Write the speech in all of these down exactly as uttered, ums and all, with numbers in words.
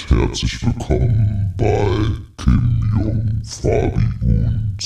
und herzlich willkommen bei Kim Jong Fabi und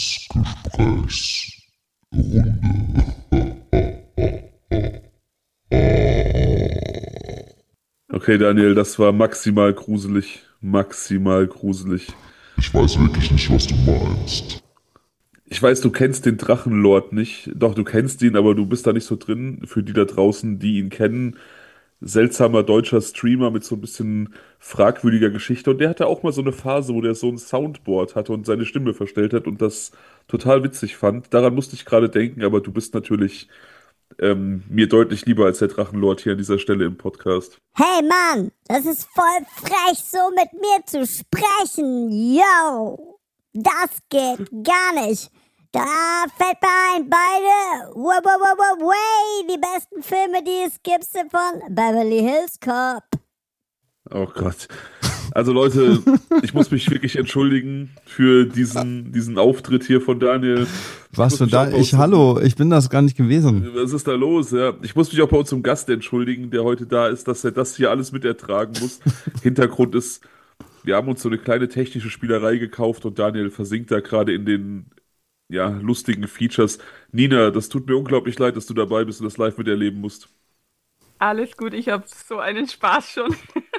Gesprächsrunde. Okay, Daniel, das war maximal gruselig. Maximal gruselig. Ich weiß wirklich nicht, was du meinst. Ich weiß, du kennst den Drachenlord nicht. Doch, du kennst ihn, aber du bist da nicht so drin. Für die da draußen, die ihn kennen, seltsamer deutscher Streamer mit so ein bisschen fragwürdiger Geschichte. Und der hatte auch mal so eine Phase, wo der so ein Soundboard hatte und seine Stimme verstellt hat und das total witzig fand. Daran musste ich gerade denken, aber du bist natürlich ähm, mir deutlich lieber als der Drachenlord hier an dieser Stelle im Podcast. Hey Mann, das ist voll frech, so mit mir zu sprechen. Yo, das geht gar nicht. Da fällt mir ein, beide, wow, wow, wow, wow, way, die besten Filme, die es gibt, sind von Beverly Hills Cop. Oh Gott. Also Leute, ich muss mich wirklich entschuldigen für diesen, diesen Auftritt hier von Daniel. Was für da? Ich, hallo, ich bin das gar nicht gewesen. Was ist da los? Ja, ich muss mich auch bei unserem Gast entschuldigen, der heute da ist, dass er das hier alles mit ertragen muss. Hintergrund ist, wir haben uns so eine kleine technische Spielerei gekauft und Daniel versinkt da gerade in den ja, lustigen Features. Nina, das tut mir unglaublich leid, dass du dabei bist und das live miterleben musst. Alles gut, ich habe so einen Spaß schon.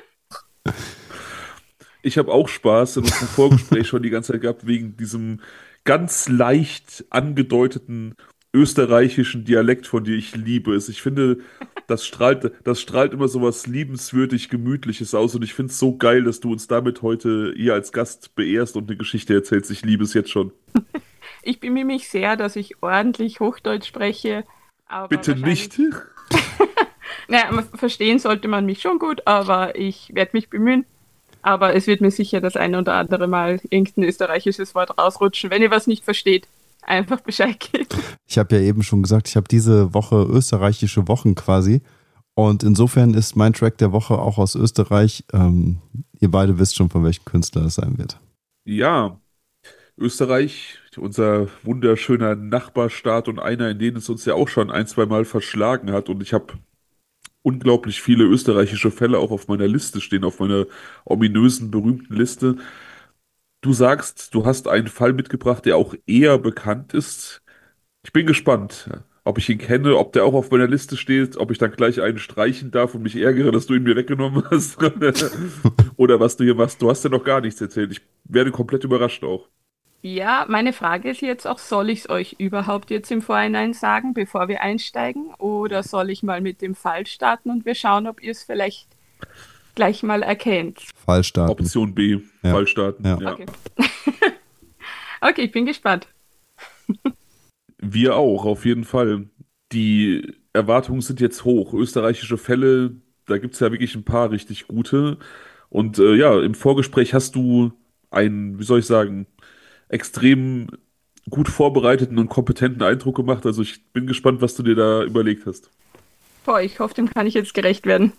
Ich habe auch Spaß in unserem Vorgespräch schon die ganze Zeit gehabt, wegen diesem ganz leicht angedeuteten österreichischen Dialekt von dir. Ich liebe es. Ich finde, das strahlt, das strahlt immer so was liebenswürdig Gemütliches aus und ich finde es so geil, dass du uns damit heute hier als Gast beehrst und eine Geschichte erzählst. Ich liebe es jetzt schon. Ich bemühe mich sehr, dass ich ordentlich Hochdeutsch spreche. Aber Bitte nicht. Naja, verstehen sollte man mich schon gut, aber ich werde mich bemühen. Aber es wird mir sicher das ein oder andere Mal irgendein österreichisches Wort rausrutschen. Wenn ihr was nicht versteht, einfach Bescheid geben. Ich habe ja eben schon gesagt, ich habe diese Woche österreichische Wochen quasi. Und insofern ist mein Track der Woche auch aus Österreich. Ähm, ihr beide wisst schon, von welchem Künstler es sein wird. Ja, Österreich, unser wunderschöner Nachbarstaat und einer, in den es uns ja auch schon ein, zwei Mal verschlagen hat. Und ich habe unglaublich viele österreichische Fälle auch auf meiner Liste stehen, auf meiner ominösen, berühmten Liste. Du sagst, du hast einen Fall mitgebracht, der auch eher bekannt ist. Ich bin gespannt, ob ich ihn kenne, ob der auch auf meiner Liste steht, ob ich dann gleich einen streichen darf und mich ärgere, dass du ihn mir weggenommen hast. Oder was du hier machst. Du hast ja noch gar nichts erzählt. Ich werde komplett überrascht auch. Ja, meine Frage ist jetzt auch, soll ich es euch überhaupt jetzt im Vorhinein sagen, bevor wir einsteigen? Oder soll ich mal mit dem Fall starten und wir schauen, ob ihr es vielleicht gleich mal erkennt? Fall starten. Option B, Ja. Fall starten. Ja. Ja. Okay. Okay, ich bin gespannt. Wir auch, auf jeden Fall. Die Erwartungen sind jetzt hoch. Österreichische Fälle, da gibt es ja wirklich ein paar richtig gute. Und äh, ja, im Vorgespräch hast du einen, wie soll ich sagen, extrem gut vorbereiteten und kompetenten Eindruck gemacht. Also ich bin gespannt, was du dir da überlegt hast. Boah, ich hoffe, dem kann ich jetzt gerecht werden.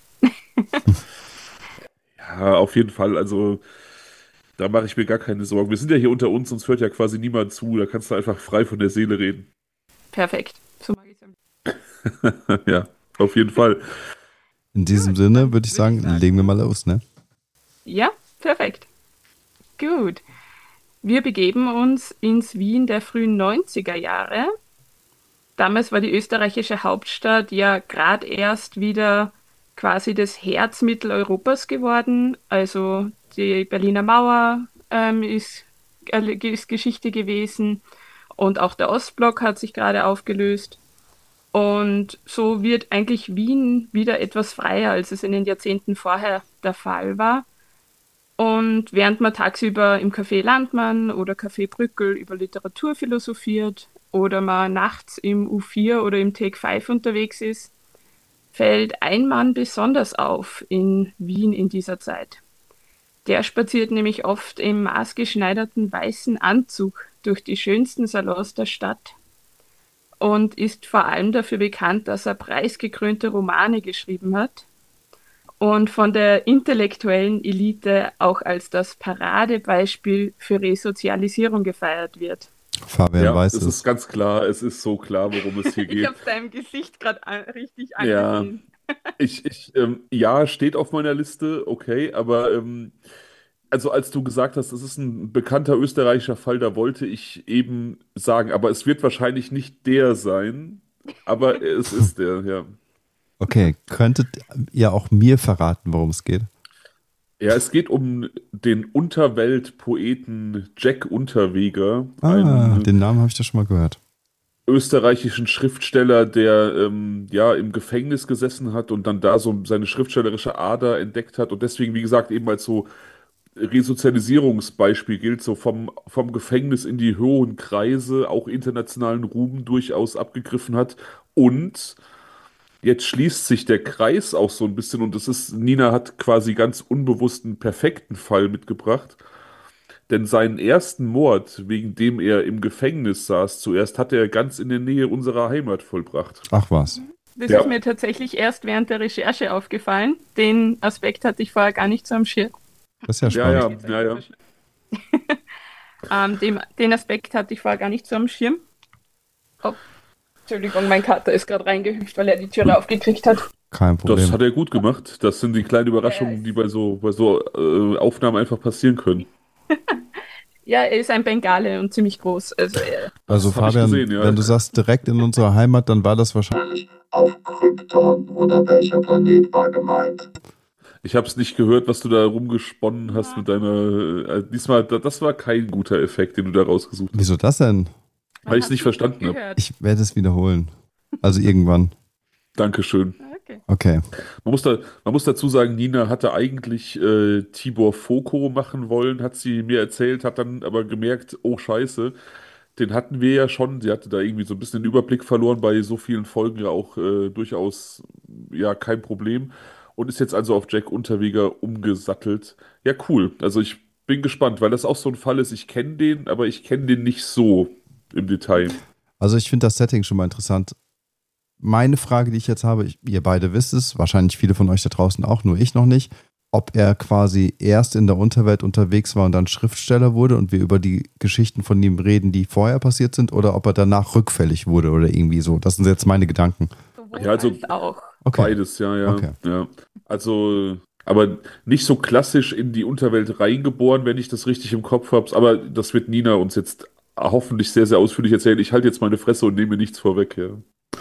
Ja, auf jeden Fall. Also da mache ich mir gar keine Sorgen. Wir sind ja hier unter uns, uns hört ja quasi niemand zu. Da kannst du einfach frei von der Seele reden. Perfekt. So mag ich es. Ja, auf jeden Fall. In diesem Sinne würde ich sagen, legen wir mal los, ne? Ja, perfekt. Gut. Wir begeben uns ins Wien der frühen neunziger Jahre. Damals war die österreichische Hauptstadt ja gerade erst wieder quasi das Herz Mitteleuropas geworden. Also die Berliner Mauer ähm, ist, äh, ist Geschichte gewesen und auch der Ostblock hat sich gerade aufgelöst. Und so wird eigentlich Wien wieder etwas freier, als es in den Jahrzehnten vorher der Fall war. Und während man tagsüber im Café Landmann oder Café Brückel über Literatur philosophiert oder man nachts im U vier oder im Take fünf unterwegs ist, fällt ein Mann besonders auf in Wien in dieser Zeit. Der spaziert nämlich oft im maßgeschneiderten weißen Anzug durch die schönsten Salons der Stadt und ist vor allem dafür bekannt, dass er preisgekrönte Romane geschrieben hat und von der intellektuellen Elite auch als das Paradebeispiel für Resozialisierung gefeiert wird. Fabian Ja, weiß es es. ist ganz klar, es ist so klar, worum es hier Ich geht. habe deinem Gesicht gerade richtig Ja. angesehen. Ich, ich, ähm, ja, steht auf meiner Liste, okay, aber ähm, also als du gesagt hast, es ist ein bekannter österreichischer Fall, da wollte ich eben sagen, aber es wird wahrscheinlich nicht der sein, aber es ist der, ja. Okay, könntet ihr auch mir verraten, worum es geht? Ja, es geht um den Unterweltpoeten Jack Unterweger, Ah, einen den Namen habe ich doch schon mal gehört. österreichischen Schriftsteller, der ähm, ja im Gefängnis gesessen hat und dann da so seine schriftstellerische Ader entdeckt hat und deswegen, wie gesagt, eben als so Resozialisierungsbeispiel gilt, so vom, vom Gefängnis in die hohen Kreise, auch internationalen Ruhm durchaus abgegriffen hat. Und jetzt schließt sich der Kreis auch so ein bisschen und es ist, Nina hat quasi ganz unbewusst einen perfekten Fall mitgebracht. Denn seinen ersten Mord, wegen dem er im Gefängnis saß, zuerst hat er ganz in der Nähe unserer Heimat vollbracht. Ach was. Das Ja. ist mir tatsächlich erst während der Recherche aufgefallen. Den Aspekt hatte ich vorher gar nicht so am Schirm. Das ist ja Ja, spannend. ja, ja, ja. Ähm, dem, den Aspekt hatte ich vorher gar nicht so am Schirm. Oh, Entschuldigung, mein Kater ist gerade reingehüpft, weil er die Türe aufgekriegt hat. Kein Problem. Das hat er gut gemacht. Das sind die kleinen Überraschungen, die bei so, bei so äh, Aufnahmen einfach passieren können. Ja, er ist ein Bengale und ziemlich groß. Also, er, Also das hab ich Fabian, gesehen, ja. wenn du sagst direkt in unserer Heimat, dann war das wahrscheinlich. Auf Krypton oder welcher Planet war gemeint? Ich habe es nicht gehört, was du da rumgesponnen hast mit deiner. Äh, diesmal, da- das war kein guter Effekt, den du da rausgesucht hast. Wieso das denn? Weil ich es hat nicht ihn verstanden habe. gehört. Ich werde es wiederholen. Also irgendwann. Dankeschön. Okay. Okay. Man muss, da, man muss dazu sagen, Nina hatte eigentlich äh, Tibor Foko machen wollen, hat sie mir erzählt, hat dann aber gemerkt, oh Scheiße, den hatten wir ja schon. Sie hatte da irgendwie so ein bisschen den Überblick verloren, bei so vielen Folgen ja auch äh, durchaus ja kein Problem. Und ist jetzt also auf Jack Unterweger umgesattelt. Ja, cool. Also ich bin gespannt, weil das auch so ein Fall ist, ich kenne den, aber ich kenne den nicht so im Detail. Also ich finde das Setting schon mal interessant. Meine Frage, die ich jetzt habe, ich, ihr beide wisst es, wahrscheinlich viele von euch da draußen auch, nur ich noch nicht, ob er quasi erst in der Unterwelt unterwegs war und dann Schriftsteller wurde und wir über die Geschichten von ihm reden, die vorher passiert sind, oder ob er danach rückfällig wurde oder irgendwie so. Das sind jetzt meine Gedanken. Sowohl Ja, also- als auch. Okay. Beides, ja, ja. Okay. ja. Also, aber nicht so klassisch in die Unterwelt reingeboren, wenn ich das richtig im Kopf habe. Aber das wird Nina uns jetzt hoffentlich sehr, sehr ausführlich erzählen. Ich halte jetzt meine Fresse und nehme nichts vorweg. Ja.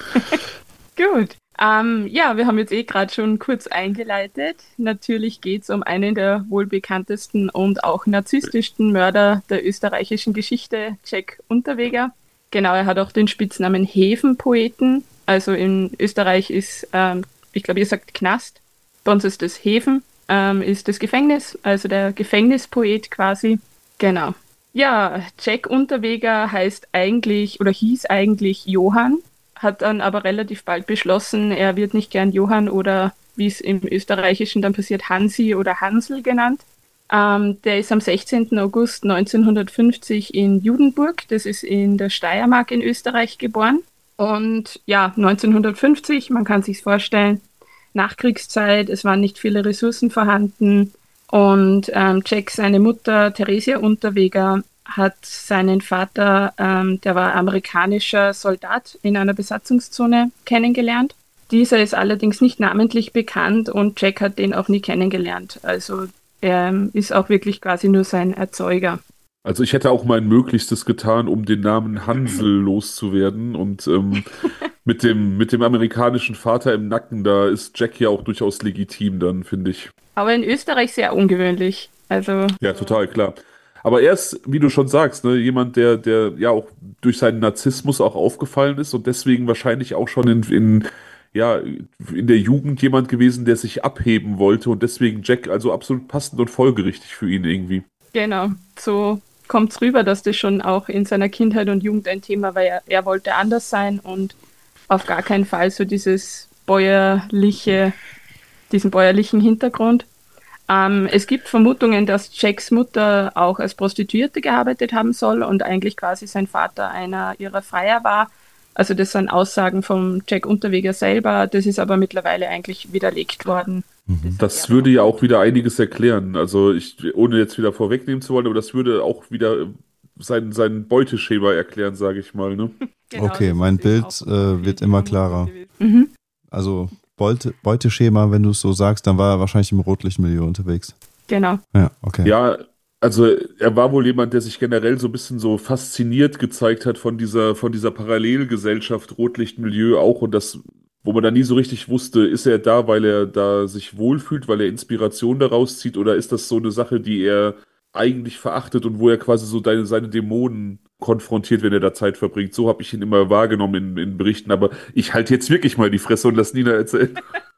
Gut. Ähm, ja, wir haben jetzt eh gerade schon kurz eingeleitet. Natürlich geht es um einen der wohl bekanntesten und auch narzisstischsten Mörder der österreichischen Geschichte, Jack Unterweger. Genau, er hat auch den Spitznamen Häfenpoeten. Also in Österreich ist, ähm, ich glaube, ihr sagt Knast. Bei uns ist das Häfen, ähm, ist das Gefängnis, also der Gefängnispoet quasi. Genau. Ja, Jack Unterweger heißt eigentlich oder hieß eigentlich Johann, hat dann aber relativ bald beschlossen, er wird nicht gern Johann oder wie es im Österreichischen dann passiert, Hansi oder Hansel genannt. Ähm, der ist am sechzehnten August neunzehnhundertfünfzig in Judenburg, das ist in der Steiermark in Österreich, geboren. Und ja, neunzehnhundertfünfzig, man kann sich's vorstellen, Nachkriegszeit, es waren nicht viele Ressourcen vorhanden. Und ähm, Jack, seine Mutter Theresia Unterweger, hat seinen Vater, ähm, der war amerikanischer Soldat in einer Besatzungszone, kennengelernt. Dieser ist allerdings nicht namentlich bekannt und Jack hat den auch nie kennengelernt. Also er ähm, ist auch wirklich quasi nur sein Erzeuger. Also ich hätte auch mein Möglichstes getan, um den Namen Hansel loszuwerden. Und ähm, mit dem, mit dem amerikanischen Vater im Nacken, da ist Jack ja auch durchaus legitim dann, finde ich. Aber in Österreich sehr ungewöhnlich. Also Ja, total, klar. Aber er ist, wie du schon sagst, ne, jemand, der, der ja auch durch seinen Narzissmus auch aufgefallen ist und deswegen wahrscheinlich auch schon in, in, ja, in der Jugend jemand gewesen, der sich abheben wollte und deswegen Jack also absolut passend und folgerichtig für ihn irgendwie. genau, so kommt es rüber, dass das schon auch in seiner Kindheit und Jugend ein Thema war. Er, er wollte anders sein und auf gar keinen Fall so dieses bäuerliche, diesen bäuerlichen Hintergrund. Ähm, es gibt Vermutungen, dass Jacks Mutter auch als Prostituierte gearbeitet haben soll und eigentlich quasi sein Vater einer ihrer Freier war. Also das sind Aussagen vom Jack Unterweger selber, das ist aber mittlerweile eigentlich widerlegt worden. Das würde ja auch wieder einiges erklären. Also ich, ohne jetzt wieder vorwegnehmen zu wollen, aber das würde auch wieder sein, sein Beuteschema erklären, sage ich mal. Ne? Genau, Okay, das mein ist eben Bild, auch äh, wird immer klarer. Mhm. Also Beute, Beuteschema, wenn du es so sagst, dann war er wahrscheinlich im Rotlichtmilieu unterwegs. Genau. Ja, okay. Ja, also er war wohl jemand, der sich generell so ein bisschen so fasziniert gezeigt hat von dieser, von dieser Parallelgesellschaft Rotlichtmilieu auch und das, wo man da nie so richtig wusste, ist er da, weil er da sich wohlfühlt, weil er Inspiration daraus zieht oder ist das so eine Sache, die er eigentlich verachtet und wo er quasi so deine, seine Dämonen konfrontiert, wenn er da Zeit verbringt. So habe ich ihn immer wahrgenommen in, in Berichten, aber ich halte jetzt wirklich mal die Fresse und lass Nina erzählen.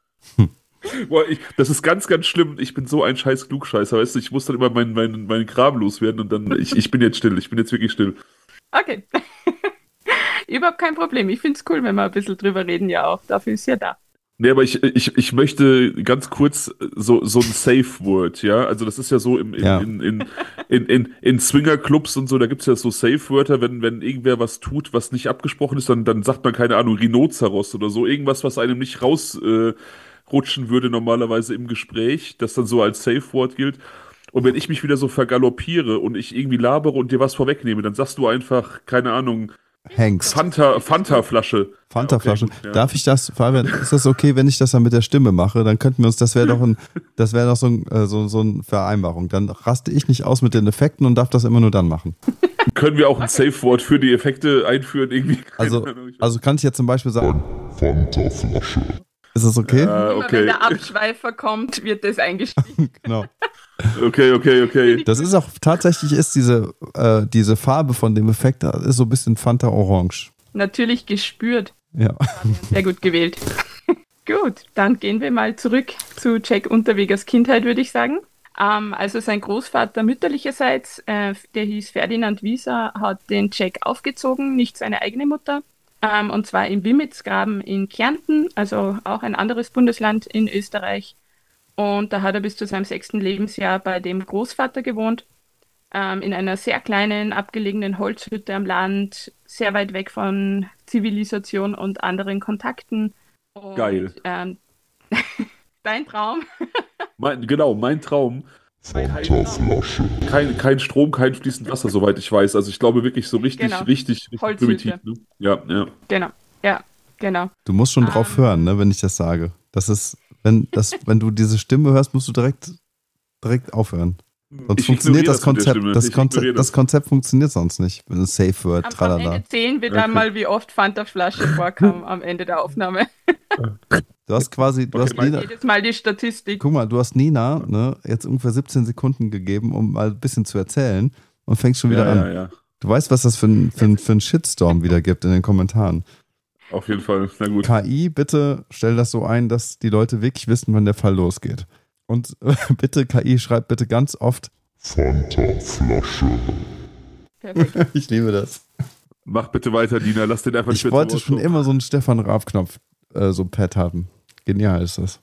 Boah, ich, das ist ganz, ganz schlimm. Ich bin so ein scheiß Klugscheißer, weißt du, ich muss dann immer meinen mein, mein Kram loswerden und dann, ich, ich bin jetzt still, ich bin jetzt wirklich still. Okay. Überhaupt kein Problem. Ich finde es cool, wenn wir ein bisschen drüber reden, ja auch. Dafür ist ja da. Nee, aber ich, ich, ich möchte ganz kurz so, so ein Safe-Word, ja. Also das ist ja so im, in, Ja. in, in, in, in, in Swingerclubs und so, da gibt's ja so Safe-Wörter, wenn, wenn irgendwer was tut, was nicht abgesprochen ist, dann, dann sagt man, keine Ahnung, Rhinoceros oder so, irgendwas, was einem nicht rausrutschen äh, würde normalerweise im Gespräch, das dann so als Safe-Word gilt. Und wenn ich mich wieder so vergaloppiere und ich irgendwie labere und dir was vorwegnehme, dann sagst du einfach, keine Ahnung, Hengst. Fanta, Fanta-Flasche. Fanta-Flasche. Ja, okay, gut, ja. Darf ich das, Fabian, ist das okay, wenn ich das dann mit der Stimme mache? Dann könnten wir uns, das wäre doch ein, das wäre doch so, ein, äh, so, so eine Vereinbarung. Dann raste ich nicht aus mit den Effekten und darf das immer nur dann machen. Können wir auch ein Safe-Wort für die Effekte einführen? Irgendwie? Keine Also, Ahnung, ich weiß also kann ich jetzt zum Beispiel sagen, Fanta-Flasche. ist das okay? Ah, Immer okay. wenn der Abschweifer kommt, wird das eingeschrieben. Genau. Okay, okay, okay. Das ist auch, tatsächlich ist diese, äh, diese Farbe von dem Effekt, das ist so ein bisschen Fanta Orange. Natürlich gespürt. Ja. Sehr gut gewählt. Gut, dann gehen wir mal zurück zu Jack Unterwegers Kindheit, würde ich sagen. Ähm, also sein Großvater mütterlicherseits, äh, der hieß Ferdinand Wieser, hat den Jack aufgezogen, nicht seine eigene Mutter. Ähm, und zwar im Wimmitzgraben in Kärnten, also auch ein anderes Bundesland in Österreich. Und da hat er bis zu seinem sechsten Lebensjahr bei dem Großvater gewohnt, ähm, in einer sehr kleinen, abgelegenen Holzhütte am Land, sehr weit weg von Zivilisation und anderen Kontakten. Und, Geil. Ähm, dein Traum? Mein, genau, mein Traum. Fanta-Flasche. Kein, kein Strom, kein fließend Wasser, soweit ich weiß. Also ich glaube wirklich so richtig, Genau. richtig, richtig Holzhütte. primitiv. Ne? Ja, ja. Genau, ja, genau. Du musst schon drauf Ähm. hören, ne, wenn ich das sage. Das ist, wenn, das, wenn du diese Stimme hörst, musst du direkt, direkt aufhören. Sonst Ich funktioniert ignoriere das das mit der Konzept. Stimme. Das, Ich Konzept ignoriere das das. Konzept funktioniert sonst nicht. Ein Safe Word, Am, am tralala. Ende zählen wir dann mal, wie oft Fanta-Flasche vorkam am Ende der Aufnahme. Du hast quasi, du Okay, hast mein- Nina, Jedes Mal die Statistik. guck mal, du hast Nina ne, jetzt ungefähr siebzehn Sekunden gegeben, um mal ein bisschen zu erzählen und fängst schon wieder Ja, an. ja, ja. Du weißt, was das für ein, für ein, für ein Shitstorm wieder gibt in den Kommentaren. Auf jeden Fall. Na gut. K I, bitte stell das so ein, dass die Leute wirklich wissen, wann der Fall losgeht. Und äh, bitte, K I, schreib bitte ganz oft. Fanta-Flasche. Perfekt. Ich liebe das. Mach bitte weiter, Dina. Lass den einfach Ich nicht mehr zu wollte Wort schon kommen. immer so einen Stefan Raab-Knopf, äh, so Pad haben. Genial ist das.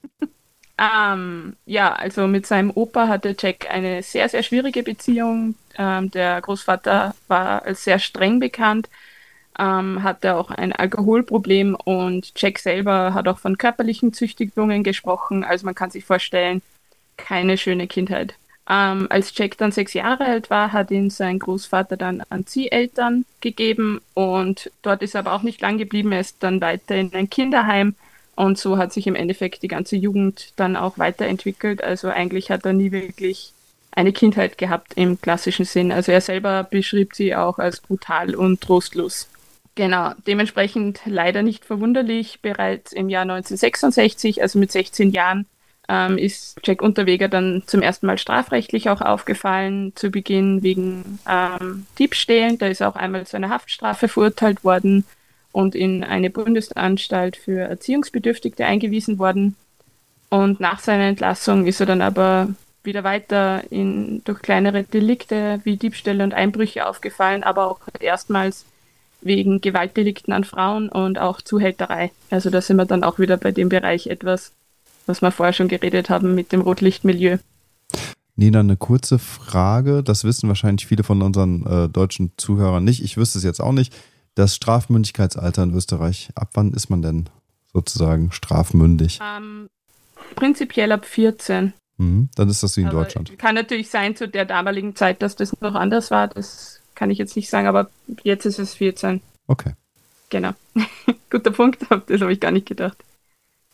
Ähm, ja, also mit seinem Opa hatte Jack eine sehr, sehr schwierige Beziehung. Ähm, der Großvater war als sehr streng bekannt, ähm, hatte auch ein Alkoholproblem und Jack selber hat auch von körperlichen Züchtigungen gesprochen. Also man kann sich vorstellen, keine schöne Kindheit. Ähm, als Jack dann sechs Jahre alt war, hat ihn sein Großvater dann an Zieheltern gegeben und dort ist er aber auch nicht lang geblieben. Er ist dann weiter in ein Kinderheim. Und so hat sich im Endeffekt die ganze Jugend dann auch weiterentwickelt. Also eigentlich hat er nie wirklich eine Kindheit gehabt im klassischen Sinn. Also er selber beschrieb sie auch als brutal und trostlos. Genau, dementsprechend leider nicht verwunderlich. Bereits im Jahr neunzehnhundertsechsundsechzig, also mit sechzehn Jahren, ähm, ist Jack Unterweger dann zum ersten Mal strafrechtlich auch aufgefallen. Zu Beginn wegen ähm, Diebstählen. Da ist er auch einmal zu einer Haftstrafe verurteilt worden und in eine Bundesanstalt für Erziehungsbedürftige eingewiesen worden. Und nach seiner Entlassung ist er dann aber wieder weiter in, durch kleinere Delikte wie Diebstähle und Einbrüche aufgefallen, aber auch erstmals wegen Gewaltdelikten an Frauen und auch Zuhälterei. Also da sind wir dann auch wieder bei dem Bereich etwas, was wir vorher schon geredet haben mit dem Rotlichtmilieu. Nina, eine kurze Frage. Das wissen wahrscheinlich viele von unseren äh, deutschen Zuhörern nicht. Ich wüsste es jetzt auch nicht. Das Strafmündigkeitsalter in Österreich, ab wann ist man denn sozusagen strafmündig? Ähm, prinzipiell ab vierzehn. Mhm, dann ist das wie in Aber Deutschland. Kann natürlich sein zu der damaligen Zeit, dass das noch anders war. Das kann ich jetzt nicht sagen, aber jetzt ist es vierzehn. Okay. Genau. Guter Punkt, das habe ich gar nicht gedacht.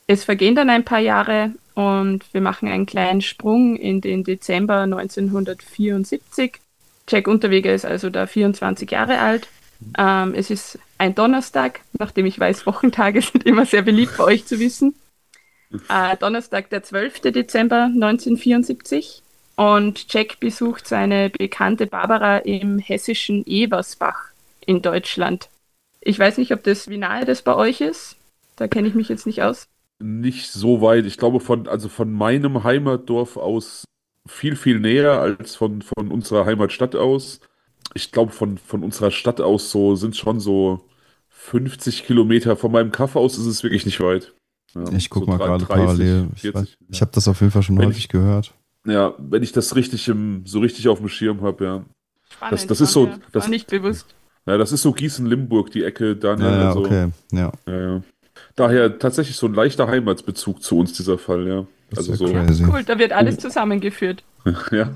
Es vergehen dann ein paar Jahre und wir machen einen kleinen Sprung in den Dezember neunzehnhundertvierundsiebzig. Jack Unterweger ist also da vierundzwanzig Jahre alt. Ähm, es ist ein Donnerstag, nachdem ich weiß, Wochentage sind immer sehr beliebt bei euch zu wissen. Äh, Donnerstag, der zwölfter Dezember neunzehnhundertvierundsiebzig. Und Jack besucht seine Bekannte Barbara im hessischen Eversbach in Deutschland. Ich weiß nicht, ob das, wie nahe das bei euch ist. Da kenne ich mich jetzt nicht aus. Nicht so weit. Ich glaube, von, also von meinem Heimatdorf aus viel, viel näher als von, von unserer Heimatstadt aus. Ich glaube, von, von unserer Stadt aus so sind es schon so fünfzig Kilometer. Von meinem Kaff aus ist es wirklich nicht weit. Ja, Ich guck so mal drei- gerade dreißig, parallel. Ich, vierzig, weiß- ich habe das auf jeden Fall schon Wenn häufig gehört. Ja, wenn ich das richtig im, so richtig auf dem Schirm habe, ja. Spannend, Das, das ist so, war mir das, war nicht bewusst. ja, das ist so Gießen-Limburg, die Ecke, Daniel. Ja, ja, also, okay. Ja, ja, ja. Daher tatsächlich so ein leichter Heimatsbezug zu uns, dieser Fall, ja. das Also ist ja so, crazy. Cool, da wird alles zusammengeführt. ja.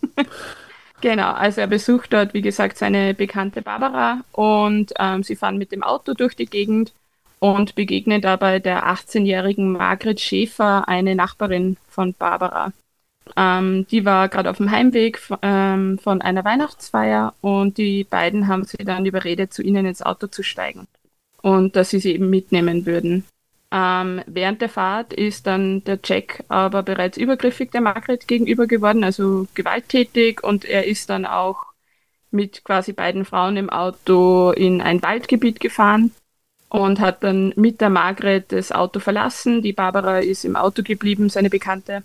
Genau, also er besucht dort, wie gesagt, seine Bekannte Barbara und ähm, sie fahren mit dem Auto durch die Gegend und begegnen dabei der achtzehnjährigen Margret Schäfer, eine Nachbarin von Barbara. Ähm, die war gerade auf dem Heimweg f- ähm, von einer Weihnachtsfeier und die beiden haben sie dann überredet, zu ihnen ins Auto zu steigen und dass sie sie eben mitnehmen würden. Ähm, während der Fahrt ist dann der Jack aber bereits übergriffig der Margret gegenüber geworden, also gewalttätig, und er ist dann auch mit quasi beiden Frauen im Auto in ein Waldgebiet gefahren und hat dann mit der Margret das Auto verlassen. Die Barbara ist im Auto geblieben, seine Bekannte.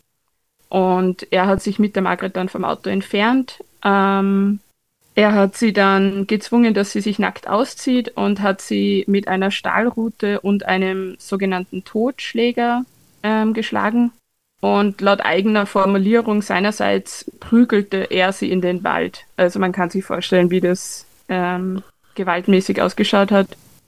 Und er hat sich mit der Margret dann vom Auto entfernt. Ähm, er hat sie dann gezwungen, dass sie sich nackt auszieht und hat sie mit einer Stahlrute und einem sogenannten Totschläger ähm, geschlagen. Und laut eigener Formulierung seinerseits prügelte er sie in den Wald. Also man kann sich vorstellen, wie das ähm, gewaltmäßig ausgeschaut hat.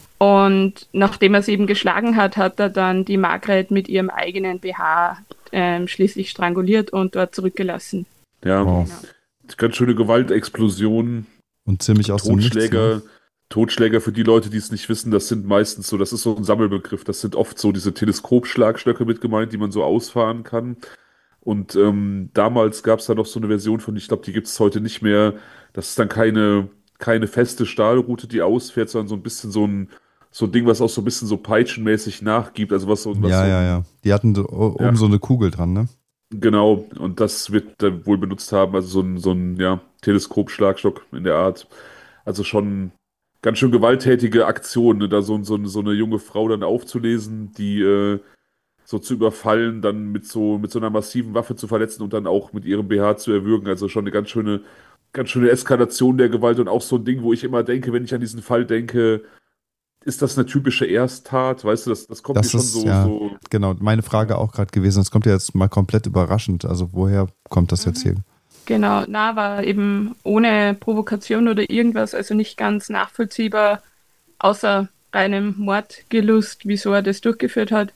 Und nachdem er sie eben geschlagen hat, hat er dann die Margret mit ihrem eigenen B H ähm, schließlich stranguliert und dort zurückgelassen. Ja, Wow. ganz schöne Gewaltexplosion, Und ziemlich aus dem Nichts. Totschläger. Ne? Totschläger, für die Leute, die es nicht wissen, das sind meistens so, das ist so ein Sammelbegriff, das sind oft so diese Teleskopschlagstöcke mit gemeint, die man so ausfahren kann. Und ähm, damals gab es da noch so eine Version von, ich glaube, die gibt es heute nicht mehr. Das ist dann keine, keine feste Stahlrute, die ausfährt, sondern so ein bisschen so ein, so ein Ding, was auch so ein bisschen so peitschenmäßig nachgibt. Also was so, was Ja, so ja, ja. Die hatten so, o- Ja. oben so eine Kugel dran, ne? Genau, und das wird dann wohl benutzt haben, also so ein, so ein ja, Teleskopschlagstock in der Art. Also schon ganz schön gewalttätige Aktion, ne? Da so, so, so eine junge Frau dann aufzulesen, die äh, so zu überfallen, dann mit so, mit so einer massiven Waffe zu verletzen und dann auch mit ihrem B H zu erwürgen. Also schon eine ganz schöne, ganz schöne Eskalation der Gewalt und auch so ein Ding, wo ich immer denke, wenn ich an diesen Fall denke, ist das eine typische Ersttat? Weißt du, das, das kommt Das mir schon ist, so, ja, so. genau, meine Frage auch gerade gewesen. Das kommt ja jetzt mal komplett überraschend. Also woher kommt das jetzt hier? Genau, na, war eben ohne Provokation oder irgendwas, also nicht ganz nachvollziehbar, außer reinem Mordgelust, wieso er das durchgeführt hat.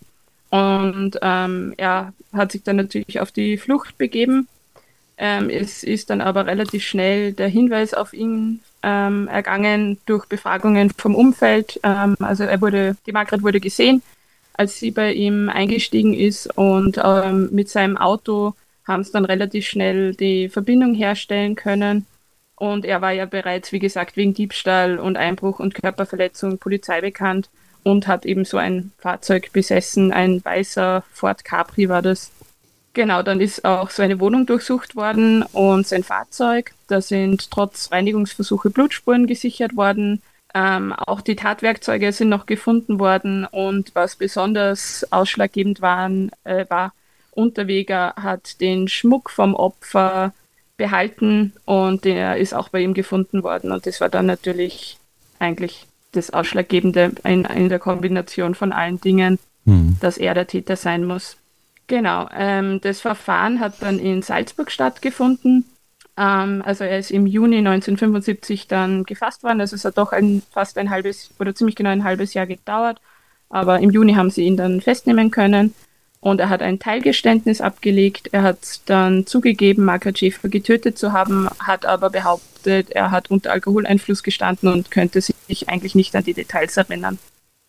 Und ähm, er hat sich dann natürlich auf die Flucht begeben. Ähm, es ist dann aber relativ schnell der Hinweis auf ihn ähm, ergangen durch Befragungen vom Umfeld. Ähm, also er wurde, die Margret wurde gesehen, als sie bei ihm eingestiegen ist, und ähm, mit seinem Auto haben es dann relativ schnell die Verbindung herstellen können. Und er war ja bereits, wie gesagt, wegen Diebstahl und Einbruch und Körperverletzung Polizei bekannt und hat eben so ein Fahrzeug besessen, ein weißer Ford Capri war das. Genau, dann ist auch seine Wohnung durchsucht worden und sein Fahrzeug. Da sind trotz Reinigungsversuche Blutspuren gesichert worden. Ähm, auch die Tatwerkzeuge sind noch gefunden worden, und was besonders ausschlaggebend waren, äh, war, Unterweger hat den Schmuck vom Opfer behalten und der ist auch bei ihm gefunden worden, und das war dann natürlich eigentlich das Ausschlaggebende in, in der Kombination von allen Dingen, Hm. dass er der Täter sein muss. Genau, ähm, das Verfahren hat dann in Salzburg stattgefunden. Ähm, also er ist im Juni neunzehnhundertfünfundsiebzig dann gefasst worden, also es hat doch ein, fast ein halbes oder ziemlich genau ein halbes Jahr gedauert, aber im Juni haben sie ihn dann festnehmen können. Und er hat ein Teilgeständnis abgelegt. Er hat dann zugegeben, Margret Schäfer getötet zu haben, hat aber behauptet, er hat unter Alkoholeinfluss gestanden und könnte sich eigentlich nicht an die Details erinnern.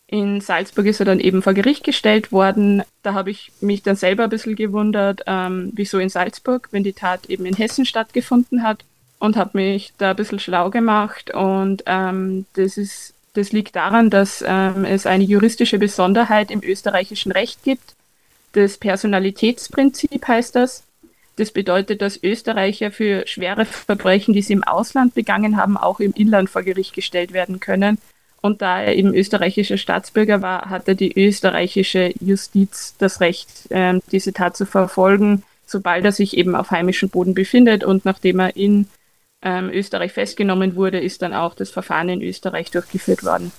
In Salzburg ist er dann eben vor Gericht gestellt worden. Da habe ich mich dann selber ein bisschen gewundert, ähm, wieso in Salzburg, wenn die Tat eben in Hessen stattgefunden hat, und habe mich da ein bisschen schlau gemacht. Und ähm, das ist, das liegt daran, dass ähm, es eine juristische Besonderheit im österreichischen Recht gibt. Das Personalitätsprinzip heißt das. Das bedeutet, dass Österreicher für schwere Verbrechen, die sie im Ausland begangen haben, auch im Inland vor Gericht gestellt werden können. Und da er eben österreichischer Staatsbürger war, hatte die österreichische Justiz das Recht, ähm, diese Tat zu verfolgen, sobald er sich eben auf heimischem Boden befindet. Und nachdem er in ähm, Österreich festgenommen wurde, ist dann auch das Verfahren in Österreich durchgeführt worden.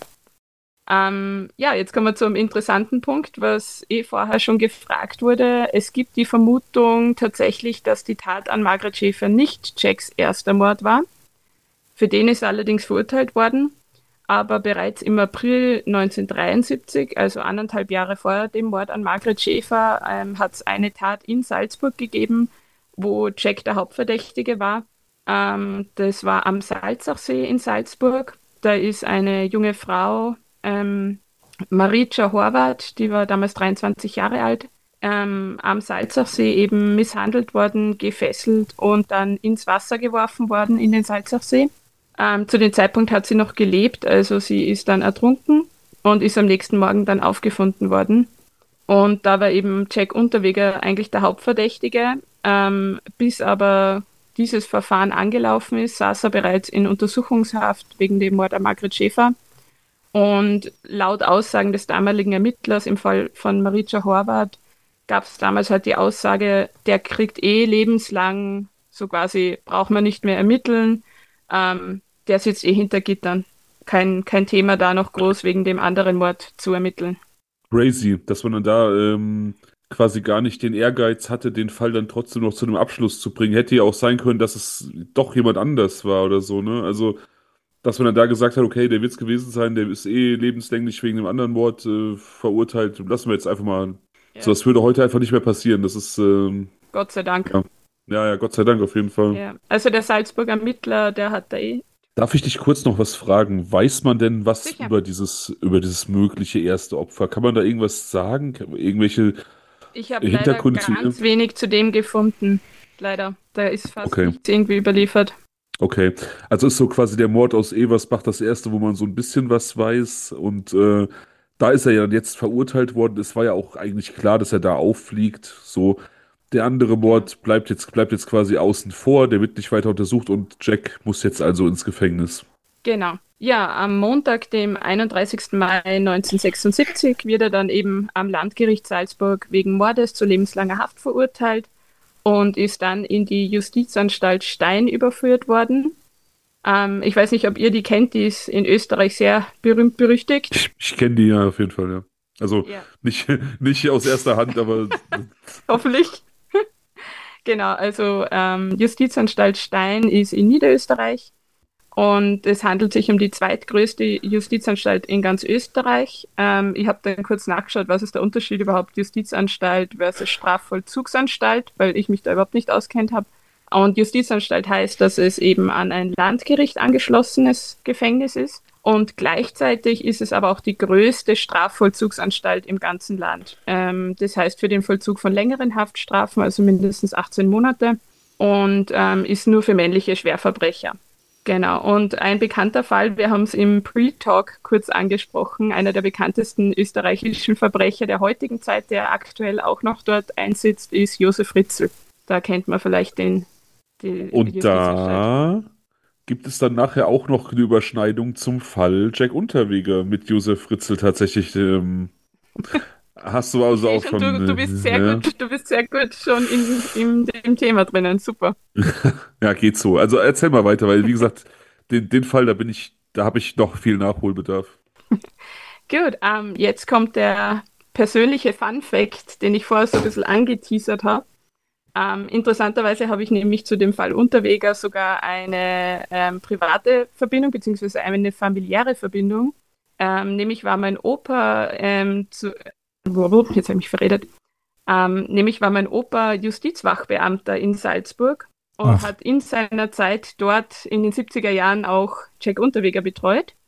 Ähm, ja, jetzt kommen wir zu einem interessanten Punkt, was eh vorher schon gefragt wurde. Es gibt die Vermutung tatsächlich, dass die Tat an Margret Schäfer nicht Jacks erster Mord war. Für den ist er allerdings verurteilt worden. Aber bereits im April neunzehnhundertdreiundsiebzig, also anderthalb Jahre vor dem Mord an Margret Schäfer, ähm, hat es eine Tat in Salzburg gegeben, wo Jack der Hauptverdächtige war. Ähm, das war am Salzachsee in Salzburg. Da ist eine junge Frau, ähm, Marica Horvath, die war damals dreiundzwanzig Jahre alt, ähm, am Salzachsee eben misshandelt worden, gefesselt und dann ins Wasser geworfen worden, in den Salzachsee. Ähm, zu dem Zeitpunkt hat sie noch gelebt, also sie ist dann ertrunken und ist am nächsten Morgen dann aufgefunden worden. Und da war eben Jack Unterweger eigentlich der Hauptverdächtige. Ähm, bis aber dieses Verfahren angelaufen ist, saß er bereits in Untersuchungshaft wegen dem Mord an Margret Schäfer. Und laut Aussagen des damaligen Ermittlers im Fall von Marica Horvath gab es damals halt die Aussage, der kriegt eh lebenslang, so quasi braucht man nicht mehr ermitteln. Ähm, der sitzt eh hinter Gittern. Kein, kein Thema da noch groß wegen dem anderen Mord zu ermitteln. Crazy, dass man dann da ähm, quasi gar nicht den Ehrgeiz hatte, den Fall dann trotzdem noch zu einem Abschluss zu bringen. Hätte ja auch sein können, dass es doch jemand anders war oder so, ne? Also, dass man dann da gesagt hat, okay, der wird es gewesen sein, der ist eh lebenslänglich wegen einem anderen Mord äh, verurteilt. Lassen wir jetzt einfach mal. Ja. So, das würde heute einfach nicht mehr passieren. Das ist, ähm, Gott sei Dank. ja. Ja, ja, Gott sei Dank auf jeden Fall. Ja. Also der Salzburger Ermittler, der hat da eh. Darf ich dich kurz noch was fragen? Weiß man denn was Sicher. über dieses, über dieses mögliche erste Opfer? Kann man da irgendwas sagen? Irgendwelche Ich habe leider Hintergründe zu ganz ihr? wenig zu dem gefunden. Leider. Da ist fast Okay. nichts irgendwie überliefert. Okay, also ist so quasi der Mord aus Eversbach das erste, wo man so ein bisschen was weiß. Und äh, da ist er ja jetzt verurteilt worden. Es war ja auch eigentlich klar, dass er da auffliegt. So, der andere Mord bleibt jetzt, bleibt jetzt quasi außen vor, der wird nicht weiter untersucht und Jack muss jetzt also ins Gefängnis. Genau. Ja, am Montag, dem einunddreißigsten Mai neunzehnhundertsechsundsiebzig, wird er dann eben am Landgericht Salzburg wegen Mordes zu lebenslanger Haft verurteilt und ist dann in die Justizanstalt Stein überführt worden. Ähm, ich weiß nicht, ob ihr die kennt, die ist in Österreich sehr berühmt-berüchtigt. Ich, ich kenne die ja auf jeden Fall, ja. Also Ja. nicht, nicht aus erster Hand, aber Hoffentlich. Genau, also ähm, Justizanstalt Stein ist in Niederösterreich und es handelt sich um die zweitgrößte Justizanstalt in ganz Österreich. Ähm, ich habe dann kurz nachgeschaut, was ist der Unterschied überhaupt Justizanstalt versus Strafvollzugsanstalt, weil ich mich da überhaupt nicht auskennt habe. Und Justizanstalt heißt, dass es eben an ein Landgericht angeschlossenes Gefängnis ist. Und gleichzeitig ist es aber auch die größte Strafvollzugsanstalt im ganzen Land. Ähm, das heißt für den Vollzug von längeren Haftstrafen, also mindestens achtzehn Monate, und ähm, ist nur für männliche Schwerverbrecher. Genau, und ein bekannter Fall, wir haben es im Pre-Talk kurz angesprochen, einer der bekanntesten österreichischen Verbrecher der heutigen Zeit, der aktuell auch noch dort einsitzt, ist Josef Fritzl. Da kennt man vielleicht den. Die und Justizanstalt. da gibt es dann nachher auch noch eine Überschneidung zum Fall Jack Unterweger mit Josef Fritzl tatsächlich. Ähm, hast du also auch Ich sehe schon. du, du bist sehr äh, gut, du bist sehr gut schon in, in dem Thema drinnen. Super. Ja, geht so. Also erzähl mal weiter, weil wie gesagt, den, den Fall, da bin ich, da habe ich noch viel Nachholbedarf. Gut, ähm, jetzt kommt der persönliche Fun-Fact, den ich vorher so ein bisschen angeteasert habe. Ähm, interessanterweise habe ich nämlich zu dem Fall Unterweger sogar eine ähm, private Verbindung, beziehungsweise eine familiäre Verbindung. Ähm, nämlich war mein Opa, ähm, zu, jetzt habe ich mich verredet, ähm, nämlich war mein Opa Justizwachbeamter in Salzburg und Ach. hat in seiner Zeit dort in den siebziger Jahren auch Jack Unterweger betreut.